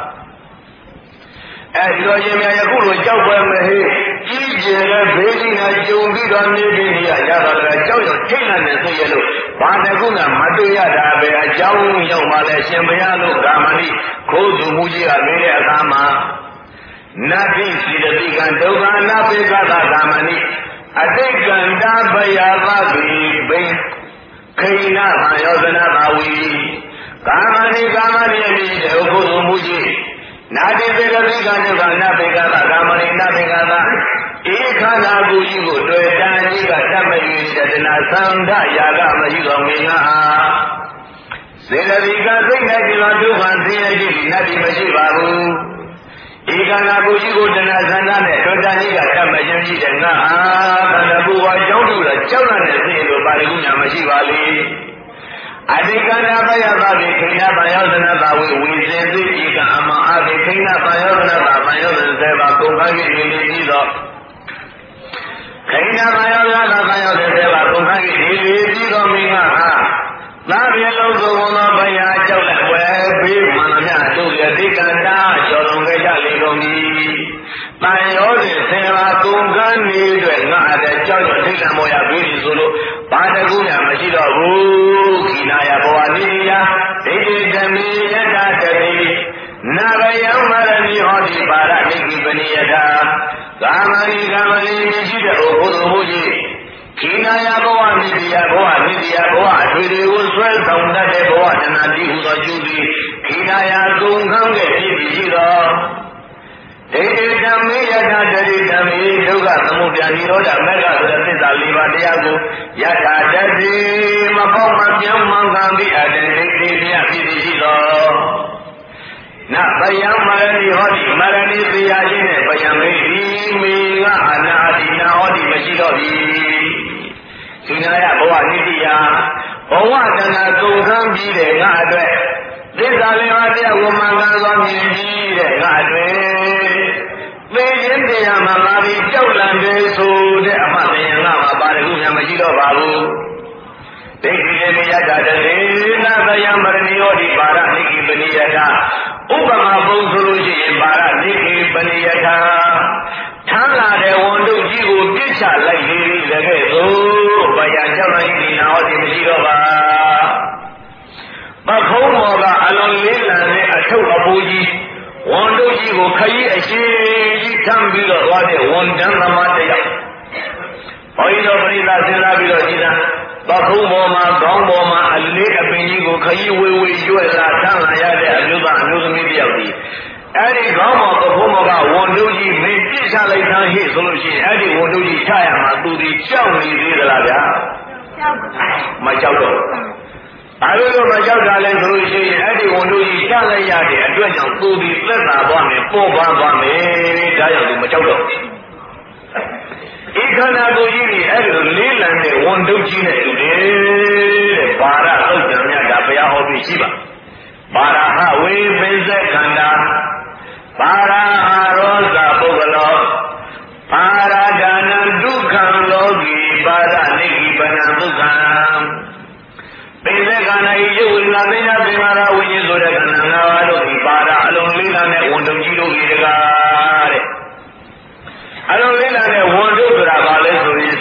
Speaker 1: အဲဒီတော့ရှင်များယခုလိုကြောက်ပွဲမဟေးကြီးကျယ်တဲ့ဘေးကြီးနဲ့ကြုံပြီးတော့နေပြီးရတော့လည်းကြောက်ရွံ့ထိတ်လန့်တဲ့စိတ်ရဲ့လို့ဘာတခုကမတွေ့ရတာပဲအကြောင်းရောက်မှလည်းရှင်ဘုရားလို့ကာမဏိခိုးသူမှုကြီးကမေးတဲ့အခါမှာနတ္တိစီတတိကံဒုက္ခနာပိကသကာမဏိအတိတ်ကံတာပယသတိဘိခိဏသံယောဇနဘာဝီကာမဏိအမိတဲ့ခိုးသူမှုကြီးနာတိစေတတိကံဒုက္ခနာပိကသကာမဏိနာပိကသဧခန္ဓာကိုယ်ကြီးကိုတွေ့တန်ကြီးကတတ်မ၍တဏ္ဍသံဃယာကမရှိတော်မူငါစေတသိကစိတ်နဲ့ဒီလိုဒုက္ခဆင်းရဲခြင်းနတ်ဒီမရှိပါဘူးဧခန္ဓာကိုယ်ကြီးကိုတဏ္ဍသံဃနဲ့တွေ့တန်ကြီးကတတ်မခြင်းရှိတဲ့ငါခန္ဓာကိုယ်ဟာကြောက်လို့ကြောက်တဲ့စိတ်လိုပါလိမ့်ညာမရှိပါလေအတိကနာပယသတိခိဏပယောဇနတာဝိဝိဇင်သိဧကအမအတိခိဏပယောဇနတာပယောဇနစေပါကုန်ခန်း၍နေပြီးတော့ခိဏပယောဇနတာပယောဇနစေပါကုန်ခန်း၍နေပြီးတော့မိငါဟာသာပြေလုံးစုံသောဘယကြောက်လက်ွယ်ပြီးမှန်များတို့ရတိကန္တာကျော်လွန်ခဲ့ကြလေကုန်သည်တန်ရောစဉ်ဆင်ပါကုန်ခန်းနေတဲ့ငါတဲ့ကြောက်ရွံ့ထိတ်လန့်မောရပြီးဆိုလို့ဘာတကူမှမရှိတော့ဘူးခိနာယဘောအနိယဒိဋ္ဌိဓမ္မေယတတတိနာဘယံမရဏိဟောတိပါရနိကိပနိယတာကာမဏိမရှိတဲ့ဘုရားဘုကြီးခိနာယဘောအနိယဘောအနိယဘောအထွေတွေကိုဆွဲဆောင်တတ်တဲ့ဘောတဏှာတိဟုသောကျူသည်ခိနာယကုန်ခန်းခဲ့ပြီးပြီးတော့ဒိဋ္ဌိဓမ္မေယထာတတိဓမ္မေဒုက္ခသမုဒယနိရောဓမဂ္ဂဆိုတဲ့သစ္စာ၄ပါးတရားကိုယထာတတိမပေါမပြောင်းမှန်ကန်ပြီးအတ္တဒိဋ္ဌိမြတ်ဖြစ်ရှိသောနဗယံမရဏိဟောတိမရဏိသေယခြင်းနဲ့ဗယံမေဒီမေကအနာတိနာဟောတိမရှိတော့ပြီဒီနာယဘဝနိတိယဘဝတဏ္ဍကုန်ခန်းပြီးတဲ့ငါအတွက်သစ္စာလေးပါးတရားကိုမှန်ကန်စွာမြင်ပြီးတဲ့ငါအတွက်သိခြင်းတရားမှာပါပြီးကြောက်လန့်တယ်ဆိုတဲ့အမှတ်တရားကမှပါရခုများမရှိတော့ပါဘူးဒိဋ္ဌိနေယတာတေနသယမရဏိယောတိပါရနိကိပနိယတာဥပမာပုံဆိုလို့ရှိရင်ပါရနိကိပနိယတာထမ်းလာတဲ့ဝန်တို့ကြီးကိုပြစ်ချလိုက်လေတကယ်သို့ဘာယာကြောက်လိုက်ဒီနာဟောဒီမရှိတော့ပါပခုံးမော်ကအလွန်လေးလံတဲ့အထုပ်အပူကြီးဝန်တို့ကြီးကိုခရီးအရှိကြီးထမ်းပြီးတော့သွားတဲ့ဝန်တန်းသမားတယောက်ဘုန်းကြီးတို့ပရိသတ်စဉ်းစားပြီးတော့ကြည်သာပခုံးပေါ်မှာခေါင်းပေါ်မှာအလေးအပင်ကြီးကိုခရီးဝေဝေရွက်လာထမ်းလာရတဲ့အမျိုးသားအမျိုးသမီးတယောက်ဒီအဲ့ဒီခေါင်းပေါ်ပခုံးပေါ်ကဝန်တို့ကြီးမင်းပြစ်ချလိုက်တာဟိဆိုလို့ရှိရင်အဲ့ဒီဝန်တို့ကြီးချရမှာသူဒီကြောက်နေသေးသလားဗျာမကြောက်တော့အဲ့လိုမကြောက်တာလဲဆိုလို့ရှိရင်အဲ့ဒီဝန်တို့ကြီးချလိုက်ရတဲ့အတွက်ကြောင့်သူဒီသက်သာသွားမယ်ပေါ်ပါသွားမယ်ဒါကြောင့်သူမကြောက်တော့ဧခန္ဓာကိုယ်ကြီးတွေအဲ့လိုလေးလံတဲ့ဝန်တို့ကြီးနဲ့တူတယ်တဲ့ပါရသုတ်တံမြတ်ဒါဘုရားဟောပြီးရှိပါရဟဝေပိစက္ခန္ဓာပါရဟရောဇပုဂ္ဂလောပါရဒါနံဒုက္ခံလောကီပါရနိကိပနံဒုက္ခံပိစက္ခန္ဓာဤယုဝိလာသိညာသင်္ခါရဝိညာဉ်ဆိုတဲ့ခန္ဓာ၅ပါးတို့ဒီပါရအလုံးလေးလံတဲ့ဝန်တို့ကြီးတို့ကြီးတကားတဲ့အလုံးလေးလံတဲ့ဝန်တို့ဆိုတာဘာလဲဆိုရင်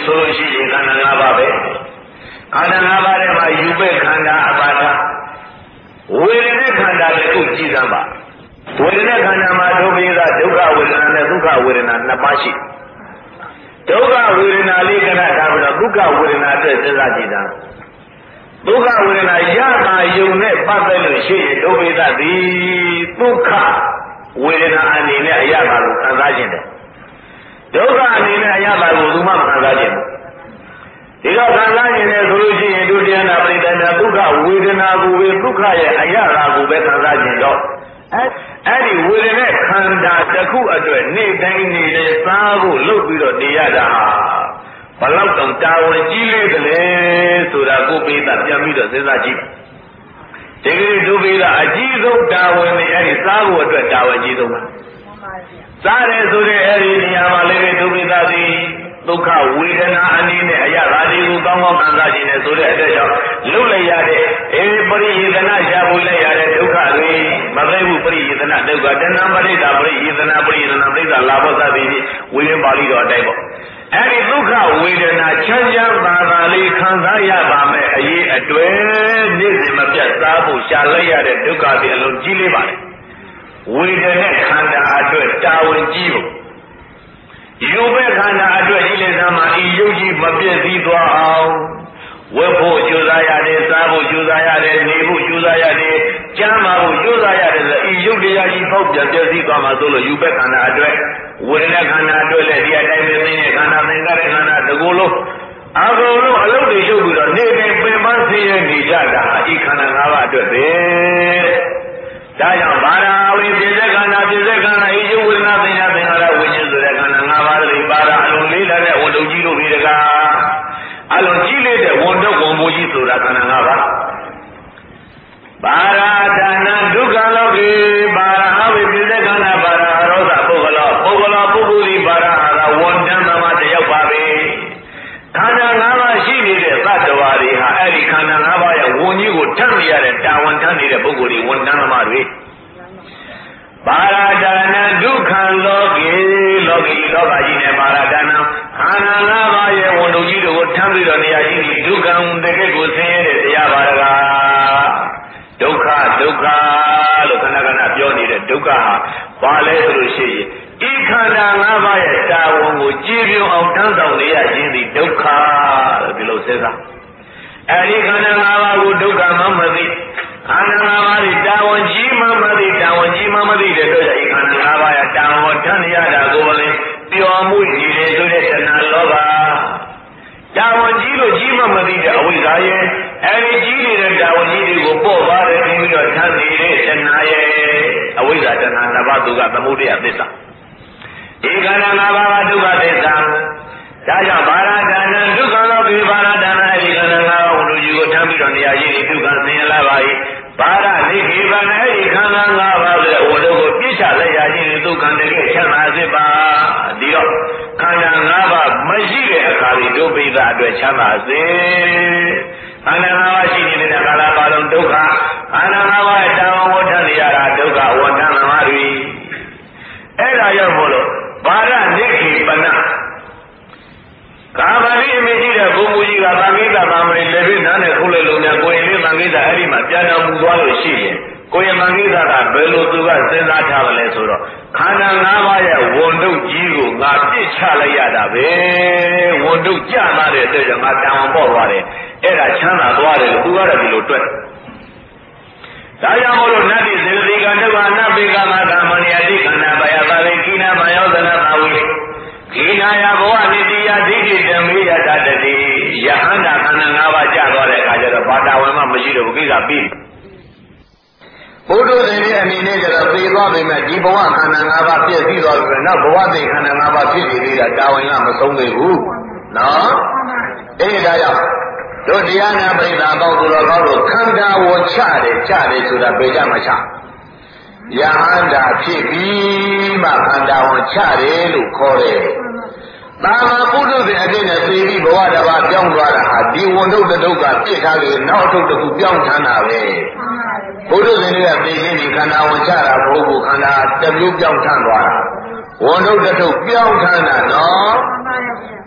Speaker 1: ဆိုလို့ရှိရင်ခန္ဓာ၅ပါးပဲခန္ဓာ၅ပါးထဲမှာယူပဲခန္ဓာအပါဒဝေဒနာခန္ဓာတစ်ခုကြည့်စမ်းပါဝေဒနာခန္ဓာမှာဒုက္ခဝေဒနာဝေဒနာနဲ့ဒုက္ခဝေဒနာနှစ်ပါးရှိဒုက္ခဝေဒနာလေးကနထားပြီးတော့ဒုက္ခဝေဒနာအတွက်စဉ်းစားကြည့်တာဒုက္ခဝေဒနာရတာယုံနဲ့ပတ်သက်လို့ရှိရင်ဒုဗေဒသည်ဒုက္ခဝေဒနာအနေနဲ့အရသာကိုခံစားခြင်းတယ်ဒုက္ခအနေနဲ့အရသာကိုသူမှမခံစားခြင်းဒီတော့ခံစားခြင်းနဲ့ဆိုလို့ရှိရင်ဒုတိယနာပရိသနာဒုက္ခဝေဒနာကိုပဲဒုက္ခရဲ့အရသာကိုပဲခံစားခြင်းတော့အဲ့ဒီဝေဒနာခန္ဓာတစ်ခုအတွက်နေ့တိုင်းနေ့တိုင်းစားဖို့လုပ်ပြီးတော့နေရတာဘလောက်တောင်တာဝန်ကြီးလေးကလေးဆိုတာကိုပိသပြန်ပြီးတော့စဉ်းစားကြည့်ဒီကနေ့ဒုပိသအကြီးဆုံးတာဝန်နဲ့အဲ့ဒီစားဖို့အတွက်တာဝန်ကြီးဆုံးပါစားတယ်ဆိုတဲ့အဲ့ဒီနေရာမှာလည်းဒုပိသသည်ဒုက္ခဝေဒနာအနေနဲ့အရာဓာတိကိုကောင်းကောင်းခံစားခြင်းနဲ့ဆိုတဲ့အတွက်ကြောင့်လွတ်လိုက်ရတဲ့ပရိယေသနာရှားဖို့လိုက်ရတဲ့ဒုက္ခတွေမသိဘူးပရိယေသနာဒုက္ခတဏ္ဍပရိဒါပရိယေသနာပရိယေသနာပရိဒါလာဘောသတိဝိရင်းပါဠိတော်အတိုင်းပေါ့အဲ့ဒီဒုက္ခဝေဒနာချမ်းချမ်းသာသာလေးခံစားရပါမယ်အရေးအတွေ့နေ့စဉ်မပြတ်စားဖို့ရှာလိုက်ရတဲ့ဒုက္ခတွေအလုံးကြီးလေးပါလေဝေဒနာခန္ဓာအတွက်တာဝန်ကြီးဖို့ယူပဲခန္ဓာအတွက်ကြီးလေသမားဤယုတ်ကြီးမပြည့်စည်သွားအောင်ဝတ်ဖို့ကြိုးစားရတယ်စားဖို့ကြိုးစားရတယ်နေဖို့ကြိုးစားရတယ်ကျမ်းမာဖို့ကြိုးစားရတယ်ဆိုဤယုတ်တရားကြီးပေါက်ပြန်ပြည့်စည်သွားမှာဆိုလို့ယူပဲခန္ဓာအတွက်ဝေဒနာခန္ဓာအတွက်လည်းဒီအတိုင်းပဲသိနေခန္ဓာသင်္ခါရခန္ဓာတကူလုံးအကုန်လုံးအလုပ်တွေရှုပ်ပြီးတော့နေတိုင်းပင်ပန်းဆင်းရဲနေကြတာဤခန္ဓာ၅ပါးအတွက်ပဲဒါကြောင့်ဘာသာဝိပစ္စခန္ဓာပစ္စခန္ဓာဤယုတ်ဝေဒနာသင်္ခါရဝိညာဉ်ဆိုတဲ့ခန္ဓာ၅ပါးတွေပါတာအလုံးလေးလာတဲ့ဝန်တုပ်ကြီးလို့ပြီးတကားအလုံးကြီးလေးတဲ့ဝန်တုပ်ဝန်မူကြီးဆိုတာခန္ဓာ၅ပါးပါရာဒါနဒုက္ခလောကေပါရာဝိပစ္စခန္ဓာပါရာရောသပုဂ္ဂလောပုဂ္ဂလောပုဂ္ဂိုလ်ဒီပါရာဟာဝန်တန်းသမားတယောက်ပါပဲခန္ဓာ၅ပါးရှိနေတဲ့သတ္တဝါတွေဟာအဲ့ဒီခန္ဓာ၅ပါးရဲ့ဝန်ကြီးကိုထမ်းနေရတဲ့တာဝန်ထမ်းနေတဲ့ပုဂ္ဂိုလ်တွေဝန်တန်းသမားတွေပါရာဒါနဒုက္ခလောကေလောကီလောကကြီးနဲ့ပါရာဒါနခန္ဓာ၅ပါးရဲ့ဝန်တို့ကြီးတို့ကိုထမ်းပြီးတော့နေရာကြီးဒုက္ခတကယ့်ကိုဆင်းရဲတဲ့တရားပါရကဒုက္ခလို့ခဏခဏပြောနေတဲ့ဒုက္ခဟာဘာလဲဆိုလို့ရှိရင်ဤခန္ဓာ၅ပါးရဲ့တာဝန်ကိုကြည်ပြုံအောင်ထမ်းဆောင်နေရခြင်းဒီဒုက္ခလို့ဒီလိုစဉ်းစားအဲဒီခန္ဓာ၅ပါးကိုဒုက္ခမှမသိခန္ဓာ၅ပါးဒီတာဝန်ကြီးမှမသိတာဝန်ကြီးမှမသိတဲ့အတွက်ဤခန္ဓာ၅ပါးရဲ့တာဝန်ထမ်းနေရတာကိုလည်းပျော်မှုနေတယ်ဆိုတဲ့တဏှာလောဘတာဝန်ကြီးလို့ကြီးမှမသိတဲ့အဝိဇ္ဇာရဲ့အဲဒီကြီးနေတဲ့တာဝန်ကြီးတွေကိုပေါ့ပါတယ်ပြီးတော့ထမ်းနေတဲ့တဏှာရဲ့အဝိဇ္ဇာတဏှာနှစ်ပါးသူကသမုဒယသစ္စာဒီခန္ဓာ၅ပါးကဒုက္ခသစ္စာဒါကြောင့်ဘာရဒါနဒုက္ခလောကေဘာရဒါနအဲဒီခန္ဓာ၅ပါးကိုလူကြီးကိုထမ်းပြီးတော့နေရာကြီးဒုက္ခဆင်းရဲလာပါ၏ဘာရနိခေဗနအဲဒီခန္ဓာ၅ပါးဆိုတဲ့ဝတ္ထုကိုပြစ်ချလိုက်ရခြင်းဒုက္ခတကယ်ချမ်းသာစေပါဒီတော့ခန္ဓာ၅ပါးမရှိတဲ့အခါဒီဒုပိသအတွက်ချမ်းသာစေခန္ဓာ၅ပါးရှိနေတဲ့ကာလပါလုံးဒုက္ခခန္ဓာ၅ပါးတာဝန်ဝဋ္ဌနေရတာဒုက္ခဝဋ္ဌသမားတွေအဲ့ဒါရောက်မို့လို့ဘာရနိခေပနကာမတိအမိရှိတဲ့ဘုံမူကြီးကသံဃိတသာမဏေလည်းပြီးနားနဲ့ခုလိုက်လို့များကိုယ်ရင်လေးသံဃိတအဲ့ဒီမှာပြန်တော်မူသွားလို့ရှိရင်ကိုယ်ရင်သံဃိတကဘယ်လိုသူကစဉ်းစားထားမလဲဆိုတော့ခန္ဓာ၅ပါးရဲ့ဝန်တုပ်ကြီးကိုငါပြစ်ချလိုက်ရတာပဲဝန်တုပ်ကြလာတဲ့အတွက်ကြောင့်ငါတန်ဝန်ပေါ်သွားတယ်အဲ့ဒါချမ်းသာသွားတယ်လို့သူကတော့ဒီလိုတွက်ဒါကြောင့်မို့လို့နတ္တိစေတိကဒုက္ခနပိကမသာမဏိယတိခန္ဓာဘယသာရိကိနာမယောဇနာပါဝိခိနာယဘဝနိတိယဒိဋ္ဌိဓမ္မေယတတတိယဟန္တာခန္ဓာ၅ပါးကြာသွားတဲ့အခါကျတော့ဘာတာဝန်မှမရှိတော့ဘူးကိစ္စပြီးဘုဒ္ဓဇင်ရဲ့အနေနဲ့ကျတော့သိသွားပြီမဲ့ဒီဘဝခန္ဓာ၅ပါးပြည့်စည်သွားပြီနောက်ဘဝသိခန္ဓာ၅ပါးဖြစ်နေသေးတာတာဝန်ကမဆုံးသေးဘူးနော်အဲ့ဒါကြောင့်တို့တရားနာပရိသတ်ပေါင်းသူတော်ကောင်းတို့ခန္ဓာဝချတယ်ဆိုတာဘယ်ကြမှာချယဟန္တာဖြစ်ပြီးမှခန္ဓာဝချတယ်လို့ခေါ်တယ်သာမပုထုဇဉ်အဖြစ်နဲ့သိပြီးဘဝတစ်ပါးပြောင်းသွားတာဟာဒီဝန်ထုပ်တုတ်ကပြစ်ထားလို့နောက်ထုတ်တစ်ခုပြောင်းထမ်းတာပဲဘုဒ္ဓဇင်တွေကသိချင်းဒီခန္ဓာဝန်ချတာဘုဟုခန္ဓာတစ်မျိုးပြောင်းထမ်းသွားတာဝန်ထုပ်တုတ်ပြောင်းထမ်းတာနော်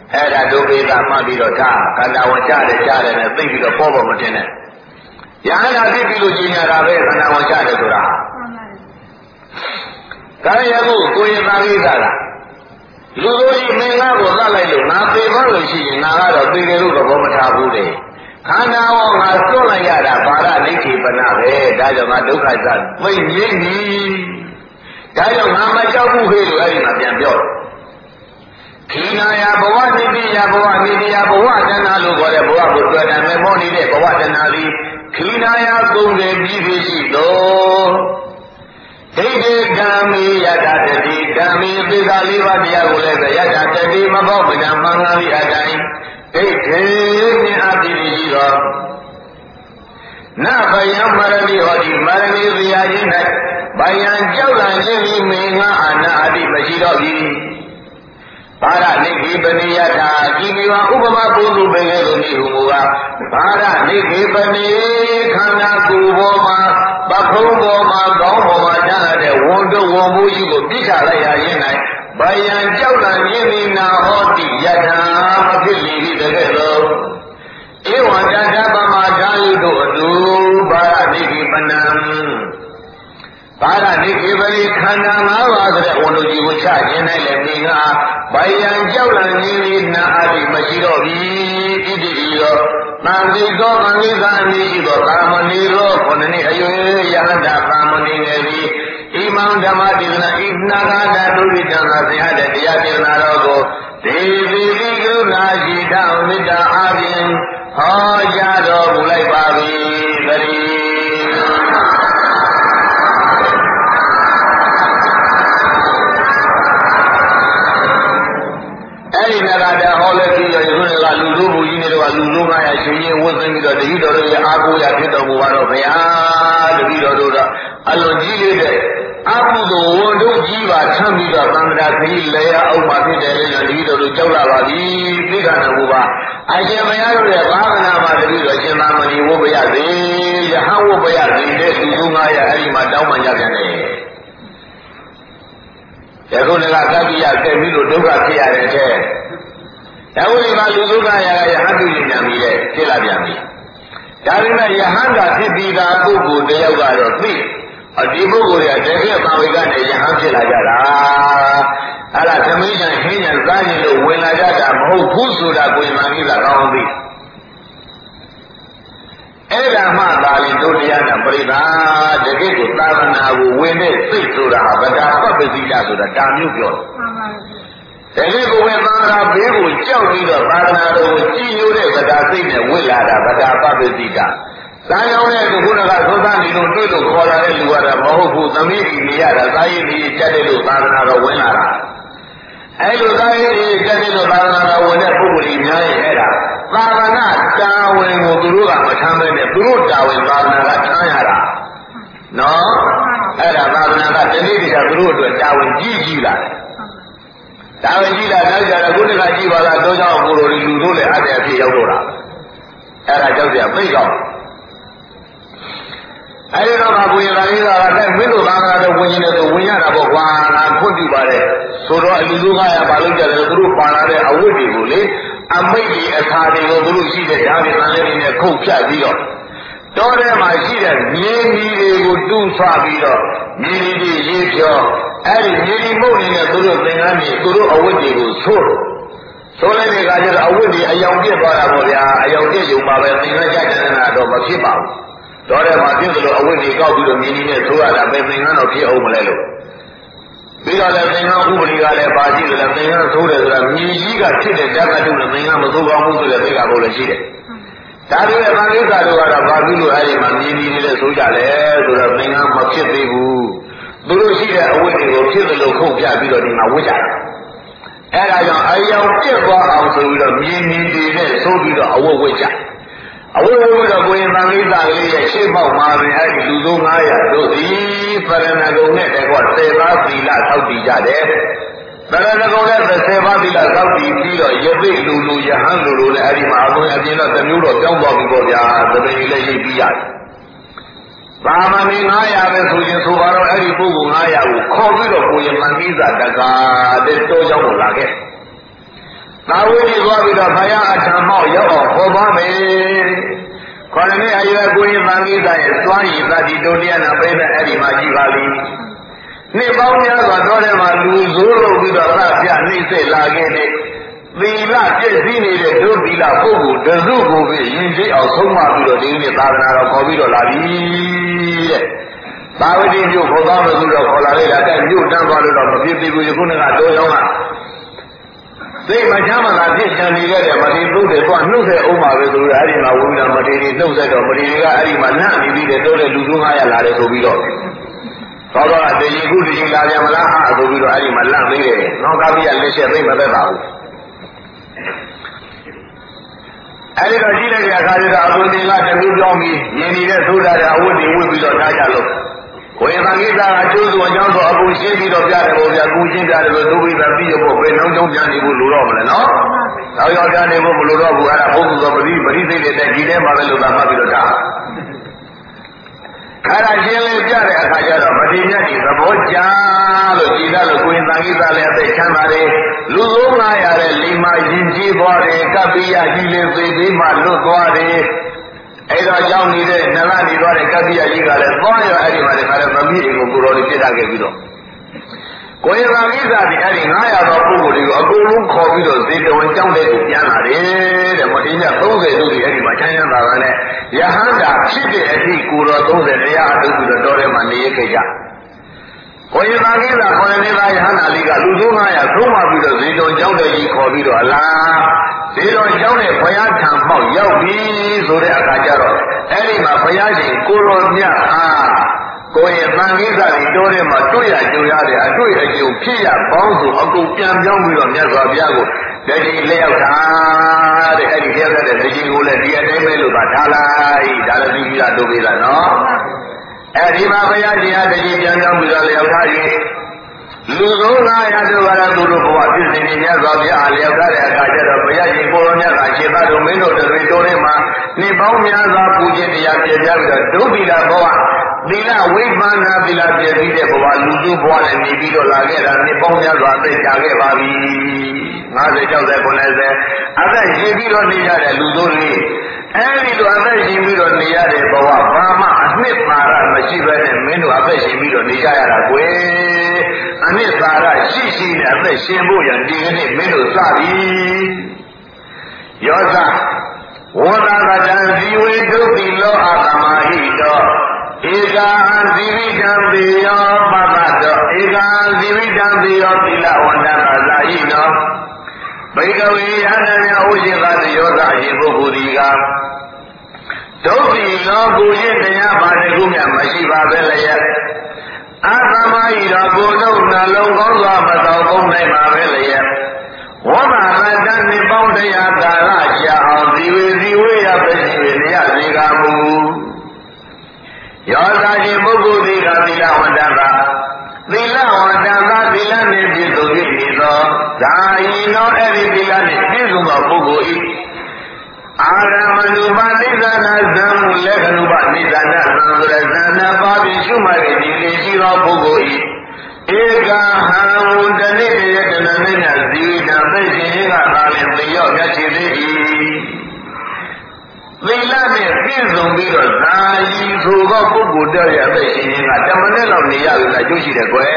Speaker 1: အဲ့ဒါဒုပိသမှတ်ပြီးတော့ဒါခန္ဓာဝင်ကြတယ်နဲ့သိပြီးတော့ပေါ်ပေါ်မတင်နဲ့ယဟန္တာသိပြီးလို့ကျင်ညာတာပဲခန္ဓာဝင်ကြတယ်ဆိုတာဒါရယခုကိုယ်ရသာကိစ္စကလူတို့ကြီးမင်္ဂလာကိုသတ်လိုက်လို့ငါသေပါလို့ရှိရင်ငါကတော့သေတယ်လို့သဘောမထားဘူးတဲ့ခန္ဓာဝငါစွန့်လိုက်ရတာဘာရနိဋ္ဌိပနပဲဒါကြောင့်ငါဒုက္ခသသိငြိမ့်ပြီဒါကြောင့်ငါမကြောက်ဘူးခေလို့အဲ့ဒီမှာပြန်ပြောခိနာယဘဝနိတိယဘဝနိတိယဘဝတဏှာလို့ခေါ်တဲ့ဘဝကိုတွေ့တယ်မေမောနေတဲ့ဘဝတဏှာသည်ခိနာယကုန်တယ်ပြီးပြီရှိသောဒိဋ္ဌိဓမ္မေယတတတိဓမ္မေသစ္စာလေးပါးတရားကိုလည်းယတတတိမဘောမနာမှန်ကားပြီးအတိုင်းဒိဋ္ဌိနှင့်အတ္တိရှိသောနဗယံမရဏိဟောတိမရဏိဇာကြီး၌ဗယံကြောက်လန့်ခြင်း၏မေငါအနာအတ္တိမရှိတော့ပြီဘာရနိခိပနိယထာကိမိဝဥပမာပုစုပေခဲ့လို့နေဟုမူကားဘာရနိခိပနိခန္ဓာကိုယ်ပေါ်မှာပခုံးပေါ်မှာကောင်းပေါ်မှာထားတဲ့ဝန်တို့ဝန်မှုကြီးကိုပြစ်ချလိုက်ရခြင်း၌ဗယံကြောက်လန့်ခြင်းသည်နာဟောတိယထာမဖြစ်လီတကယ်သောဧဝံတတ္တပမာဓာယုတို့အတူဘာရနိခိပနံဘာရနိခေပရိခန္ဓာ၅ပါးဆိုတဲ့ဝန်တို့ကြီးကိုချခြင်းနဲ့လည်းမိငါဗယံကြောက်လန့်ခြင်းဤနာအတိမရှိတော့ပြီဣတိရောသံတိသောသံဃိသာအမည်ရှိသောကာမဏီရောခொနည်းအယွေယဟန္တာကာမဏီငယ်သည်ဣမံဓမ္မတိသနာဣနာဂတာဒုရိတံသာဆရာတဲ့တရားဒေသနာတော်ကိုဒေဝီကရုဏာရှိတမေတ္တာအားဖြင့်ဟောကြားတော်မူလိုက်ပါပြီသတိအဲ့ဒီနဂတာဟောလဲပြီးတော့ယခုကလူတို့ဘုကြီးတွေတော့လူတို့900ရှင်ရင်ဝတ်သိပြီးတော့တတိတော်တို့ရဲ့အားကိုးရဖြစ်တော်မူပါတော့ဗျာတတိတော်တို့တော့အလွန်ကြီးလေးတဲ့အကုသိုလ်ဝန်တို့ကြီးပါထမ်းပြီးတော့သံဃာခရီးလဲရအောင်ပါဖြစ်တယ်လို့တတိတော်တို့ကြောက်လာပါပြီသိက္ခာတော်မူပါအရှင်မရတို့ရဲ့ဘာဝနာမှာတတိတော်ရှင်သာမဏေဝတ်ပရစေယဟန်ဝတ်ပရစေတဲ့လူတို့900အဲ့ဒီမှာတောင်းပန်ကြပြန်တယ်ယခုကကပ္ပိယကဲပြီးလို့ဒုက္ခဖြစ်ရတဲ့တဲ့ဒါဝိဒီမှာလူဒုက္ခရာကယဟန်ပြုပြန်ပြီလေဖြစ်လာပြန်ပြီဒါပေမဲ့ယဟန်ကဖြစ်ပြီးသားပုဂ္ဂိုလ်တယောက်ကတော့သိဒီပုဂ္ဂိုလ်ရတကယ်ပါဝိကနေယဟန်ဖြစ်လာကြတာအဲ့ဒါသမီးညာဟင်းညာစားရင်လို့ဝင်လာကြတာမဟုတ်ဘူးဆိုတာကိုယ်မှန်ပြီးတာကောင်းပြီအဲ့ဒါမှသာလင်တို့တရားနဲ့ပြိဿာတကယ်ကိုသာသနာကိုဝင်တဲ့စိတ်ဆိုတာဗဒာပပ္ပစီတာဆိုတာဒါမျိုးပြောတယ်တကယ်ကိုဝင်သာသနာဘေးကိုကြောက်ပြီးတော့သာသနာတော်ကိုကြည်ညိုတဲ့ဗဒာစိတ်နဲ့ဝင်လာတာဗဒာပပ္ပစီတာဇာယောနဲ့ခုနကသောသားနေလို့တွေ့လို့ခေါ်လာတဲ့လူကတော့မဟုတ်ဘူးသမီးကြီးနေရတာသာယိနေကြတဲ့လို့သာသနာတော်ဝင်လာတာအဲ့လိုသာယိနေကြတဲ့လို့သာသနာတော်ဝင်တဲ့ပုဂ္ဂိုလ်ကြီးများရဲ့အဲ့ဒါသာသနာတာဝန်ကိုသူတို့ကမထမ်းပဲနဲ့သူတို့တာဝန်သာသနာကထမ်းရတာနော်အဲ့ဒါသာသနာကဒီနေ့တည်းကသူတို့အတွက်တာဝန်ကြီးလာတယ်တာဝန်ကြီးလာနောက်ကြတော့ခုတခါကြည့်ပါလားတော့ကြောင့်ကိုလိုလူတို့လည်းအတဲ့အဖြစ်ရောက်တော့တာအဲ့ဒါကြောက်ကြပြိတ်ကောင်းအဲဒီတော့ကကိုယ်ရတာလေးကလည်းမင်းတို့သာသနာတော်ဝင်နေတယ်ဆိုဝင်ရတာပေါ့ကွာငါခွင့်ပြုပါတယ်ဆိုတော့အလူလူကရဘာလို့ကြတယ်သူတို့ပါလာတဲ့အဝတ်တွေကိုလေအမိတ်ကြီးအခါတွေကိုသူတို့ရှိတဲ့ဓာတ်တွေသံလေးတွေနဲ့ခုတ်ဖြတ်ပြီးတော့တောထဲမှာရှိတဲ့မြေကြီးတွေကိုတူးဆွပြီးတော့မြေကြီးတွေရေးဖြောအဲဒီမြေကြီးမုတ်နေတဲ့သူတို့သင်္ကန်းတွေသူတို့အဝတ်တွေကိုဆိုလိုက်တဲ့အခါကျတော့အဝတ်တွေအယောင်ပြစ်သွားတာပေါ့ဗျာအယောင်ပြစ်ယူပါပဲသင်္ကန်းကြိုက်နေတာတော့မဖြစ်ပါဘူးတော့တယ်မှာဖြစ်လို့အဝတ်တွေကောက်ပြီးတော့မြေကြီးနဲ့ဆိုရတာပဲသင်္ကန်းတော့ဖြစ်အောင်မလဲလို့ပြီးတော့လည်းသင်္ကန်းဥပဒေကလည်းပါရှိတယ်သင်္ကန်းဆိုးတယ်ဆိုတာမြေကြီးကဖြစ်တဲ့ဓာတ်ကတုနဲ့သင်္ကန်းမဆိုးကောင်းဘူးဆိုတဲ့သိက္ခာပုဒ်လည်းရှိတယ်ဒါတွေနဲ့ဗာလိစာတို့ကတော့ဘာဖြစ်လို့အဲဒီမှာမြေကြီးတွေလည်းဆိုးကြလဲဆိုတော့သင်္ကန်းမဖြစ်သေးဘူးသူတို့ရှိတဲ့အဝတ်တွေကိုဖြစ်လို့ခုတ်ပြပြီးတော့ဒီမှာဝတ်ကြတာအဲဒါကြောင့်အယောင်ပြစ်သွားအောင်ဆိုပြီးတော့မြေကြီးတွေနဲ့ဆိုးပြီးတော့အဝတ်ဝတ်ကြအဝတ်ဝတ်ပြီးတော့ကိုရင်သံဃိတာကလေးရဲ့ရှေ့ပေါက်မှာပဲအဲဒီလူစု900တို့သည်ပရဏဂုံနဲ့တကွ10ပါးသီလဆောက်တည်ကြတယ်ပရဏဂုံနဲ့10ပါးသီလဆောက်တည်ပြီးတော့ယသိလူလူယဟန်လူလူနဲ့အဲဒီမှာအပြင်တော့တစ်မျိုးတော့ကြောင်းသွားပြီပေါ့ဗျာသဘင်ကြီးလည်းရှိပြီးရတယ်သာမဏေ900ပဲဆိုရင်ဆိုတော့အဲဒီပုဂ္ဂိုလ်900ကိုခေါ်ပြီးတော့ကိုရင်သံဃိတာတကားတဲ့တောကြောင်းကိုလာခဲ့သာဝတိသွားပြီးတော့ဘုရားအထံမောက်ရောက်အောင်ဟောပါမယ်ခေါ်နေအရွယ်ကိုရင်သံဃိကရဲ့စွမ်းရည်သတိတို့တရားနာပိတဲ့အဲ့ဒီမှာကြည့်ပါလိမ့်နှစ်ပေါင်းများစွာတော့တယ်မှာလူဆိုးလို့ပြီးတော့သပြနှိမ့်ဆက်လာခဲ့တဲ့သီလပြည့်စည်နေတဲ့ဒုသီလပုဂ္ဂိုလ်တစုကိုပဲရင်ကျေးအောင်ဆုံးမပြီးတော့ဒီနေ့သာသနာတော်ခေါ်ပြီးတော့လာပြီတဲ့သာဝတိမြို့ခေါ်သွားလို့ဆိုတော့ခေါ်လာလိုက်တာတဲ့မြို့တန်းသွားလို့တော့မဖြစ်သေးဘူးယခုနကတော့ရောင်းတာသိမချမ်းမသာဖြစ်ချင်နေခဲ့တယ်မတိသုတ်တယ်သွားနှုတ်တဲ့ဥမာပဲဆိုတော့အဲ့ဒီမှာဝိညာဉ်မတိတွေနှုတ်ဆက်တော့မတိတွေကအဲ့ဒီမှာလန့်နေပြီးတဲ့တော့တဲ့လူစု900လာတယ်ဆိုပြီးတော့သောတော့တည်ခုတည်လာပြန်မလားဟာဆိုပြီးတော့အဲ့ဒီမှာလန့်သေးတယ်နောက်ကားပြီးလက်ချက်သိမသက်ပါဘူးအဲ့ဒီတော့ရှိတဲ့အခါကျတော့အဘုဒ္ဓကတမျိုးပြောင်းပြီးယင်နေတဲ့သုဒ္ဓရာအဝတ်တွေဝတ်ပြီးတော့ထားကြလို့ကိုယ်သံဃိတာအကျိုးစုအကြောင်းဆိုအကုန်ရှင်းပြီးတော့ပြတယ်ပေါ့ဗျာကုရှင်းပြတယ်လို့ဒုဝိသပြီးရဖို့ပဲနှောင်းကြောင်းပြန်နေဖို့လိုတော့မလဲနော်။နောက်ရောက်ပြန်နေဖို့မလိုတော့ဘူးအဲ့ဒါဘုသူသောပရိသိတဲ့တဲ့ဒီထဲမှာပဲလို့သာမှတ်ပြီးတော့ထား။အဲ့ဒါရှင်းလေးပြတဲ့အခါကျတော့မတိမြတ်ဒီသဘောကျလို့ကြည်သားလို့ကိုယ်သံဃိတာလည်းအသက်ချမ်းသာတယ်လူဆုံး900တဲ့လိမ္မာရင်ကြီးသွားတယ်ကပ္ပိယကြီးလေးသေပြီးမှလွတ်သွားတယ်အဲ့တော့ကြောင်းနေတဲ့နလနေသွားတဲ့ကပ္ပိယကြီးကလည်းသွားရအဲ့ဒီမှာလည်းခါတဲ့သမီးအိမ်ကိုကိုတော်လေးပြစ်တာခဲ့ပြီးတော့ကိုယ်သာကိစ္စဒီအဲ့ဒီ900သောပုဂ္ဂိုလ်တွေကိုအကုန်လုံးခေါ်ပြီးတော့ဇေတဝန်ကျောင်းတဲ့ကိုပြန်လာတယ်တဲ့မတိည30တို့ဒီအဲ့ဒီမှာချမ်းချမ်းသာသာနဲ့ယဟန္တာဖြစ်တဲ့အထိကိုတော်30တရားအထုပြီးတော့တော်ထဲမှာနေရခဲ့ကြကိုယ်သာကိစ္စခေါ်နေတဲ့ယဟန္တာလေးကလူစု900သုံးပါပြီးတော့ဇေတဝန်ကျောင်းတဲ့ကြီးခေါ်ပြီးတော့လားဇေတဝန်ကျောင်းတဲ့ဘုရားထံပေါက်ရောက်ပြီဆိုတဲ့အခါကျတော့အဲ့ဒီမှာဘုရားရှင်ကိုတော်မြတ်အားကိုယ်ရဲ့သံဃိကတွေတိုးထဲမှာတွေ့ရကြုံရတဲ့အတွေ့အကြုံဖြစ်ရပေါင်းစုအကုန်ပြန်ပြောင်းပြီးတော့မြတ်စွာဘုရားကိုလက်ရှိလျှောက်တာတဲ့အဲ့ဒီလျှောက်တဲ့ဒီကြီးကိုလည်းဒီအတိုင်းပဲလို့သာထားလိုက်ဒါလည်းပြီးတာတို့ပြီလားနော်အဲ့ဒီမှာဘုရားရှင်အားတကြီးပြန်ပြောင်းပြီးတော့လျှောက်ထားရင်လူဆုံး900တို့ကတော့သူတို့ဘဝပြည့်စုံနေမြတ်စွာဘုရားအားလျှောက်ထားတဲ့အခါကျတော့ဘုရားရှင်ကိုယ်တော်မြတ်ကရှင်သာတို့မင်းတို့တွေတိုးထဲမှာနှစ်ပေါင်းများစွာပူခြင်းတရားပြည့်ပြပြီးတော့ဒုက္ခိတဘဝသီလဝိပန္နာသီလပြည့်စည်တဲ့ဘဝလူစုဘဝနဲ့နေပြီးတော့လာခဲ့တာနှစ်ပေါင်းများစွာသိကြခဲ့ပါပြီ50 60 90အသက်ရှင်ပြီးတော့နေရတဲ့လူစုတွေအဲဒီလိုအသက်ရှင်ပြီးတော့နေရတဲ့ဘဝဘာမှအနှစ်သာရမရှိဘဲနဲ့မင်းတို့အသက်ရှင်ပြီးတော့နေကြရတာကွယ်အနှစ်သာရရှိရှိနဲ့အသက်ရှင်ဖို့ရန်ဒီကနေ့မင်းတို့စပြီယောဇဝန္တာကတံဇီဝေဒုက္ခိလောအသမာဟိတောဧကံဇီဝိတံသေယောပတ္တတောဧကံဇီဝိတံသေယောသီလဝန္တကသာဟိနောဘိကဝေယန္တမြဥရှိကသယောဇအရှင်ပုဂ္ဂိုလ်ဒီကဒုက္ခိလောကိုရင်တရားပါတခုမြမရှိပါပဲလျက်အသမဟိတောကိုယ်တို့နှလုံးကောင်းစွာမတော်ကုန်နိုင်ပါပဲလျက်ဝမရတ္တနိပေါင်းတရားကာလကြာအောင်ဇီဝေဇီဝေယပရှိနေရစေကမူယောဇာရှင်ပုဂ္ဂိုလ်ဒီကသီလဝန္တကသီလဝန္တကသီလနှင့်ပြည့်စုံ၍နေသောဇာယီနောအဲ့ဒီသီလနှင့်ပြည့်စုံသောပုဂ္ဂိုလ်ဤအာရမဏုပနိသနာဇံမူလက္ခဏုပနိသနာဇံဆိုတဲ့ဇံနာပါဖြင့်ရှုမှတ်၍ဒီလေရှိသောပုဂ္ဂိုလ်ဤဧကဟံတဏိတယတနနိညာဇီဝိတံသိရှင်ကသာလင်သေရောမြတ်ရှိသေး၏သီလနဲ့ပြည့်စုံပြီးတော့ဇာယီဆိုသောပုဂ္ဂိုလ်တော်ရဲ့အသက်ရှင်ခြင်းကတမနဲ့လောက်နေရလို့လားကျိုးရှိတယ်ကွယ်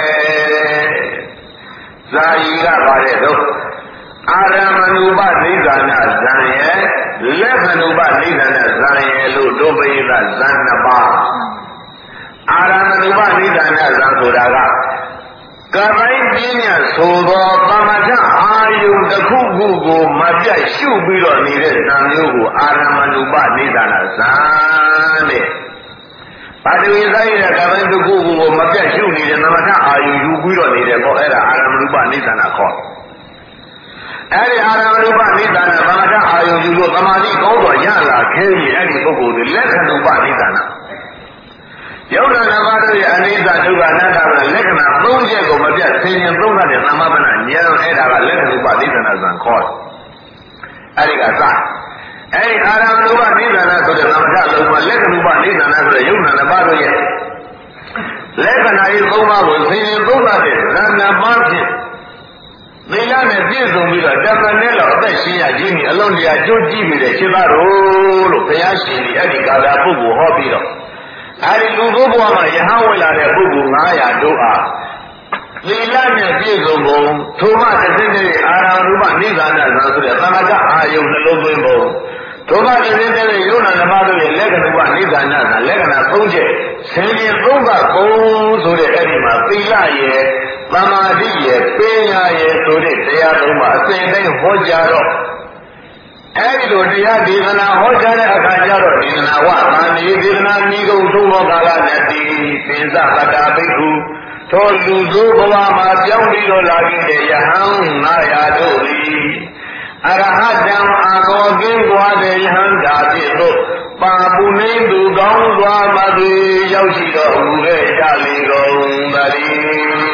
Speaker 1: ဇာယီကပါတဲ့တော့အာရမဏုပနိသနာဇံရဲ့လက္ခဏုပနိသနာဇံရဲ့လို့ဒုပိသဇံနှစ်ပါးအာရမဏုပနိသနာဇံဆိုတာကကပိုင်းပြင်းညဆိုသောသမထအာယုတစ်ခုခုကိုမပြတ်ရှုပြီးတော့နေတဲ့ဇံမျိုးကိုအာရမဏုပနိသနာဇံတဲ့ပါဠိဝိဆိုင်တဲ့ကပိုင်းတစ်ခုခုကိုမပြတ်ရှုနေတဲ့သမထအာယုယူပြီးတော့နေတဲ့ပေါ့အဲ့ဒါအာရမဏုပနိသနာခေါ်အဲ့ဒီအာရမဏုပနိသနာသမထအာယုယူလို့သမာဓိကောင်းစွာရလာခဲ့ရင်အဲ့ဒီပုဂ္ဂိုလ်တွေလက္ခဏုပနိသနာယုတ်နာဘာတို့ရဲ့အနိစ္စဒုက္ခအနတ္တကလက္ခဏာ၃ချက်ကိုမပြတ်ဆင်ញင်သုံးတဲ့သမပနာဉာဏ်အဲ့ဒါကလက္ခဏုပနိသနာဇံခေါ်တယ်အဲ့ဒီကစအဲ့ဒီအာရမဏုပနိသနာဆိုတဲ့သမထလုံးမှာလက္ခဏုပနိသနာဆိုတဲ့ယုတ်နာဘာတို့ရဲ့လက္ခဏာရေး၃ပါးကိုဆင်ញင်သုံးတဲ့ဇံနာပါဖြင့်သီလနဲ့ပြည့်စုံပြီးတော့တမန်နဲ့တော့အသက်ရှင်ရခြင်းဒီအလုံးတရားကြိုးကြည့်ပြီးတဲ့ရှင်သားတို့လို့ဘုရားရှင်ဒီအဲ့ဒီကာလပုဂ္ဂိုလ်ဟောပြီးတော့အဲ့ဒီလူဘုရားမှာယဟန်ဝင်လာတဲ့ပုဂ္ဂိုလ်900တို့အားသီလနဲ့ပြည့်စုံပုံထိုမှတစ်သိတဲ့အာရဏရူပနိဗ္ဗာန်သာဆိုတဲ့သံဃာအာယုနှလုံးသွင်းပုံထိုမှတစ်သိတဲ့ယုံနာဓမ္မတို့ရဲ့လက္ခဏာနိဗ္ဗာန်သာလက္ခဏာ3ချက်ဆင်းရဲ3ပါးပုံဆိုတဲ့အဲ့ဒီမှာသီလရဲ့သမာဓိရဲ့ပညာရဲ့ဆိုတဲ့တရား3ပါးအစဉ်တိုင်းဟောကြားတော့အဲဒီလိုတရားဒေသနာဟောကြားတဲ့အခါကျတော့ဒေသနာဝသံဃေဒေသနာမိဂုံသုံးဘောကာလနဲ့ဒီသင်္သတ္တာဘိက္ခုထိုလူသူဘဝမှာပြောင်းပြီးတော့လာခဲ့တဲ့ယဟန်900တို့သည်အရဟတံအာသောကင်းကွာတဲ့ယဟန်ဓာတိတို့ပါပုနေသူကောင်းစွာမသွေရောက်ရှိတော်မူခဲ့ကြလေကုန်သတည်း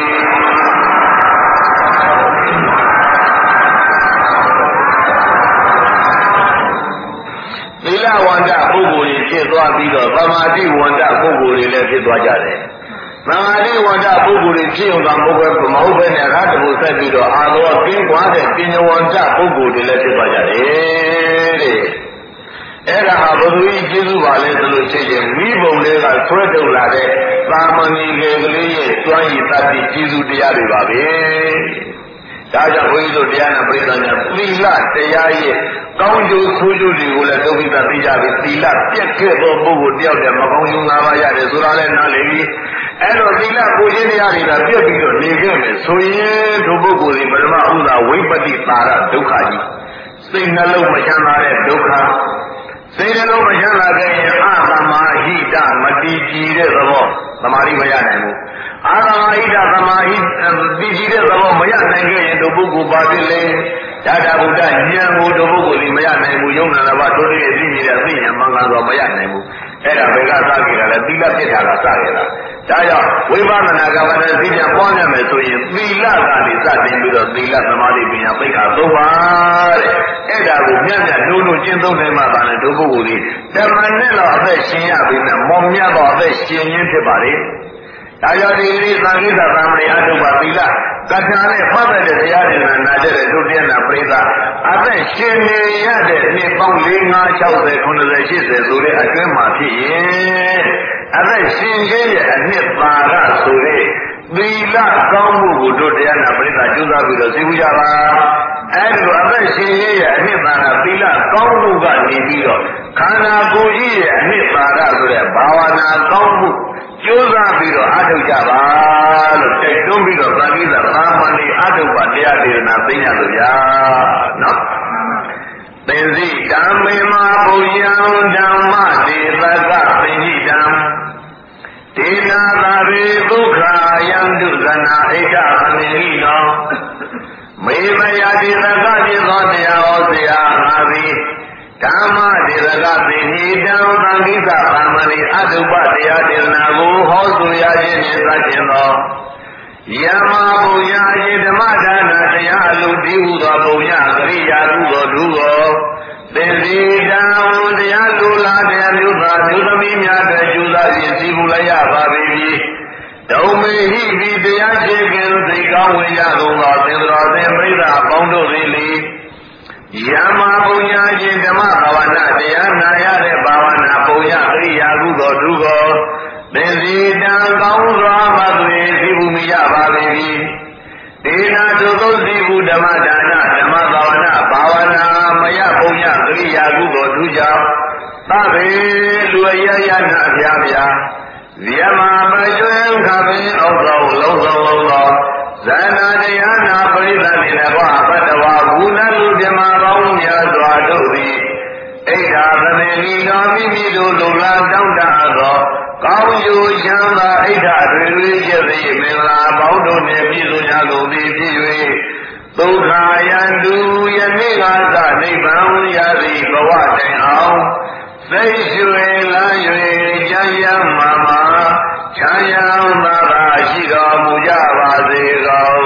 Speaker 1: သီလဝန္တပုဂ္ဂိုလ်တွေဖြစ်သွားပြီးတော့သမာဓိဝန္တပုဂ္ဂိုလ်တွေလည်းဖြစ်သွားကြတယ်သမာဓိဝန္တပုဂ္ဂိုလ်တွေဖြစ်အောင်သာမဟုတ်ဘဲနဲ့ရာတဘုဆက်ပြီးတော့အာသောကင်းကွာတဲ့ပညာဝန္တပုဂ္ဂိုလ်တွေလည်းဖြစ်သွားကြတယ်တဲ့အဲ့ဒါဟာဘုသူကြီးကျေးဇူးပါလဲဆိုလို့ရှိရင်မိဘုံလေးကဆွဲထုတ်လာတဲ့သာမဏေငယ်ကလေးရဲ့ကျွမ်းရည်တတ်တဲ့ကျေးဇူးတရားတွေပါပဲဒါကြောင့်ဘုန်းကြီးတို့တရားနာပရိသတ်များသီလတရားရဲ့ကောင်းကျိုးဆိုးကျိုးတွေကိုလည်းသုံးပြီးသိကြပြီသီလပြည့်ခဲ့သောပုဂ္ဂိုလ်တယောက်တည်းမကောင်းကျိုး၅ပါးရတယ်ဆိုတာလည်းနားလည်ပြီအဲ့တော့သီလကိုခြင်းတရားတွေကပြည့်ပြီးတော့နေခဲ့မယ်ဆိုရင်ဒုပုဂ္ဂိုလ်ဒီပရမဥဒ္ဒါဝိပတ္တိတာရဒုက္ခကြီးစိတ်နှလုံးမချမ်းသာတဲ့ဒုက္ခစိတ်နှလုံးမချမ်းသာခဲ့ရင်အသမာဟိတမတိကြည်တဲ့သဘောသမာဓိမရနိုင်ဘူးအာသမာဟိတသမာဟိတိကြည်တဲ့သဘောမရနိုင်ခဲ့ရင်ဒုပုဂ္ဂိုလ်ပါပြီလေဒါတာဘုဒ္ဓဉာဏ်ကိုဒုပုဂ္ဂိုလ်ဒီမရနိုင်ဘူးယုံနာနာဘာတို့ရဲ့သိနေတဲ့အသိဉာဏ်မှန်ကန်စွာမရနိုင်ဘူးအဲ့ဒါဘယ်ကစခဲ့တာလဲသီလပြစ်တာကစခဲ့တာဒါကြောင့်ဝိပဿနာကမ္မဋ္ဌာန်းသိဉာဏ်ပွားများမယ်ဆိုရင်သီလကနေစတင်ပြီးတော့သီလသမာဓိပညာသိက္ခာ3ပါးတဲ့အဲ့ဒါကိုမြတ်မြတ်လုံးလုံးကျင့်သုံးနိုင်မှသာလေဒုပုဂ္ဂိုလ်ဒီတမန်နဲ့တော့အသက်ရှင်ရပြီနဲ့မောင်မြတ်တော့အသက်ရှင်ရင်းဖြစ်ပါလေဒါကြောင့်ဒီနေ့သံဃိတသမဏေအထုပ်ပါသီလကထာနဲ့ပတ်သက်တဲ့တရားတွေနာကြတဲ့ဒုတိယနာပရိသတ်အသက်ရှင်နေရတဲ့နှစ်ပေါင်း4 5 60 90 80ဆိုတဲ့အကျွမ်းမှာဖြစ်ရင်အသက်ရှင်ခြင်းရဲ့အနှစ်ပါရဆိုတဲ့သီလကောင်းမှုကိုတို့တရားနာပရိသတ်ကျူးစားပြီးတော့သိကြပါအဲဒီလိုအသက်ရှင်ခြင်းရဲ့အနှစ်ပါရသီလကောင်းမှုကနေပြီးတော့ခန္ဓာကိုယ်ကြီးရဲ့အနှစ်ပါရဆိုတဲ့ဘာဝနာကောင်းမှုကျိုးစားပြီးတော့အားထုတ်ကြပါလို့တိုက်တွန်းပြီးတော့သံဃိတသာမဏေအားထုတ်ပါတရားဒေသနာသိညာလို့ဗျာနော်သင်္စီဓမ္မေမဘုယံဓမ္မဒေသကသင်္စီဓမ္မဒေနာသာရေဒုက္ခယံဒုဇနာဣဒ္ဓအမေဟိနောမေမယဒေသကဖြစ်သောတရားဟောဆရာငါသည်ဓမ္မဒေသကသင်္စီဓမ္မသံဃိတသာမဏေအတုပတရားဒေသနာကိုဟောဆိုရခြင်းနှင့်သတ်ခြင်းသောယမဘုံညာယေဓမ္မဒါနတရားအလိုတည်ဟူသောဘုံညာကရိယာကုသိုလ်ဒုကိုသင်္စီတံတရားလူလာတဲ့မြို့သားမြို့သမီးများတဲ့ကျူးစားခြင်းစီပူလိုက်ရပါပြီဒုံမေဟိဒီတရားရှိခင်သိကောင်းဝင်ရကုန်သောသင်္တော်သင်ပရိသတ်အပေါင်းတို့သည်လေယမဘုံညာယေဓမ္မဘာဝနာတရားနာရတဲ့ဘာဝနာဘုံညာကရိယာကုသိုလ်ဒုကိုသင်္စီတံကောင်းစွာမသွေစီပူမိရပါပြီဒေနာတုသုစီပူဓမ္မဒါနဓမ္မဘာဝနာဘာဝနာမယဘုံညာကရိယာကုသိုလ်ဒုကြောင့်သဗ္ဗေလူအယယနာဗျာဗျာဗျမပကျွင်ခပင်အောက်သောလုံးစုံလုံးသောဇာနာတရားနာပရိသတ်နှင့်လည်းဘာဘတ္တဝါဘူလလူပြမကောင်းများစွာတို့သည်ဣဒ္ဓာသမေလီတော်မိမိတို့လုံလာတောင်းတသောကောင်းကျိုးချမ်းသာဣဒ္ဓတွေကျက်သည်မင်္ဂလာပေါင်းတို့နှင့်ပြည့်စုံကြကုန်သည်ဖြစ်၍ဒုက္ခယံတုယနေ့ကသနိဗ္ဗာန်ရသည်ဘဝတိုင်အောင်သိရွှေလန်း၍ကြံ့ရမာမာချမ်းသာသာရှိတော်မူကြပါစေကုန်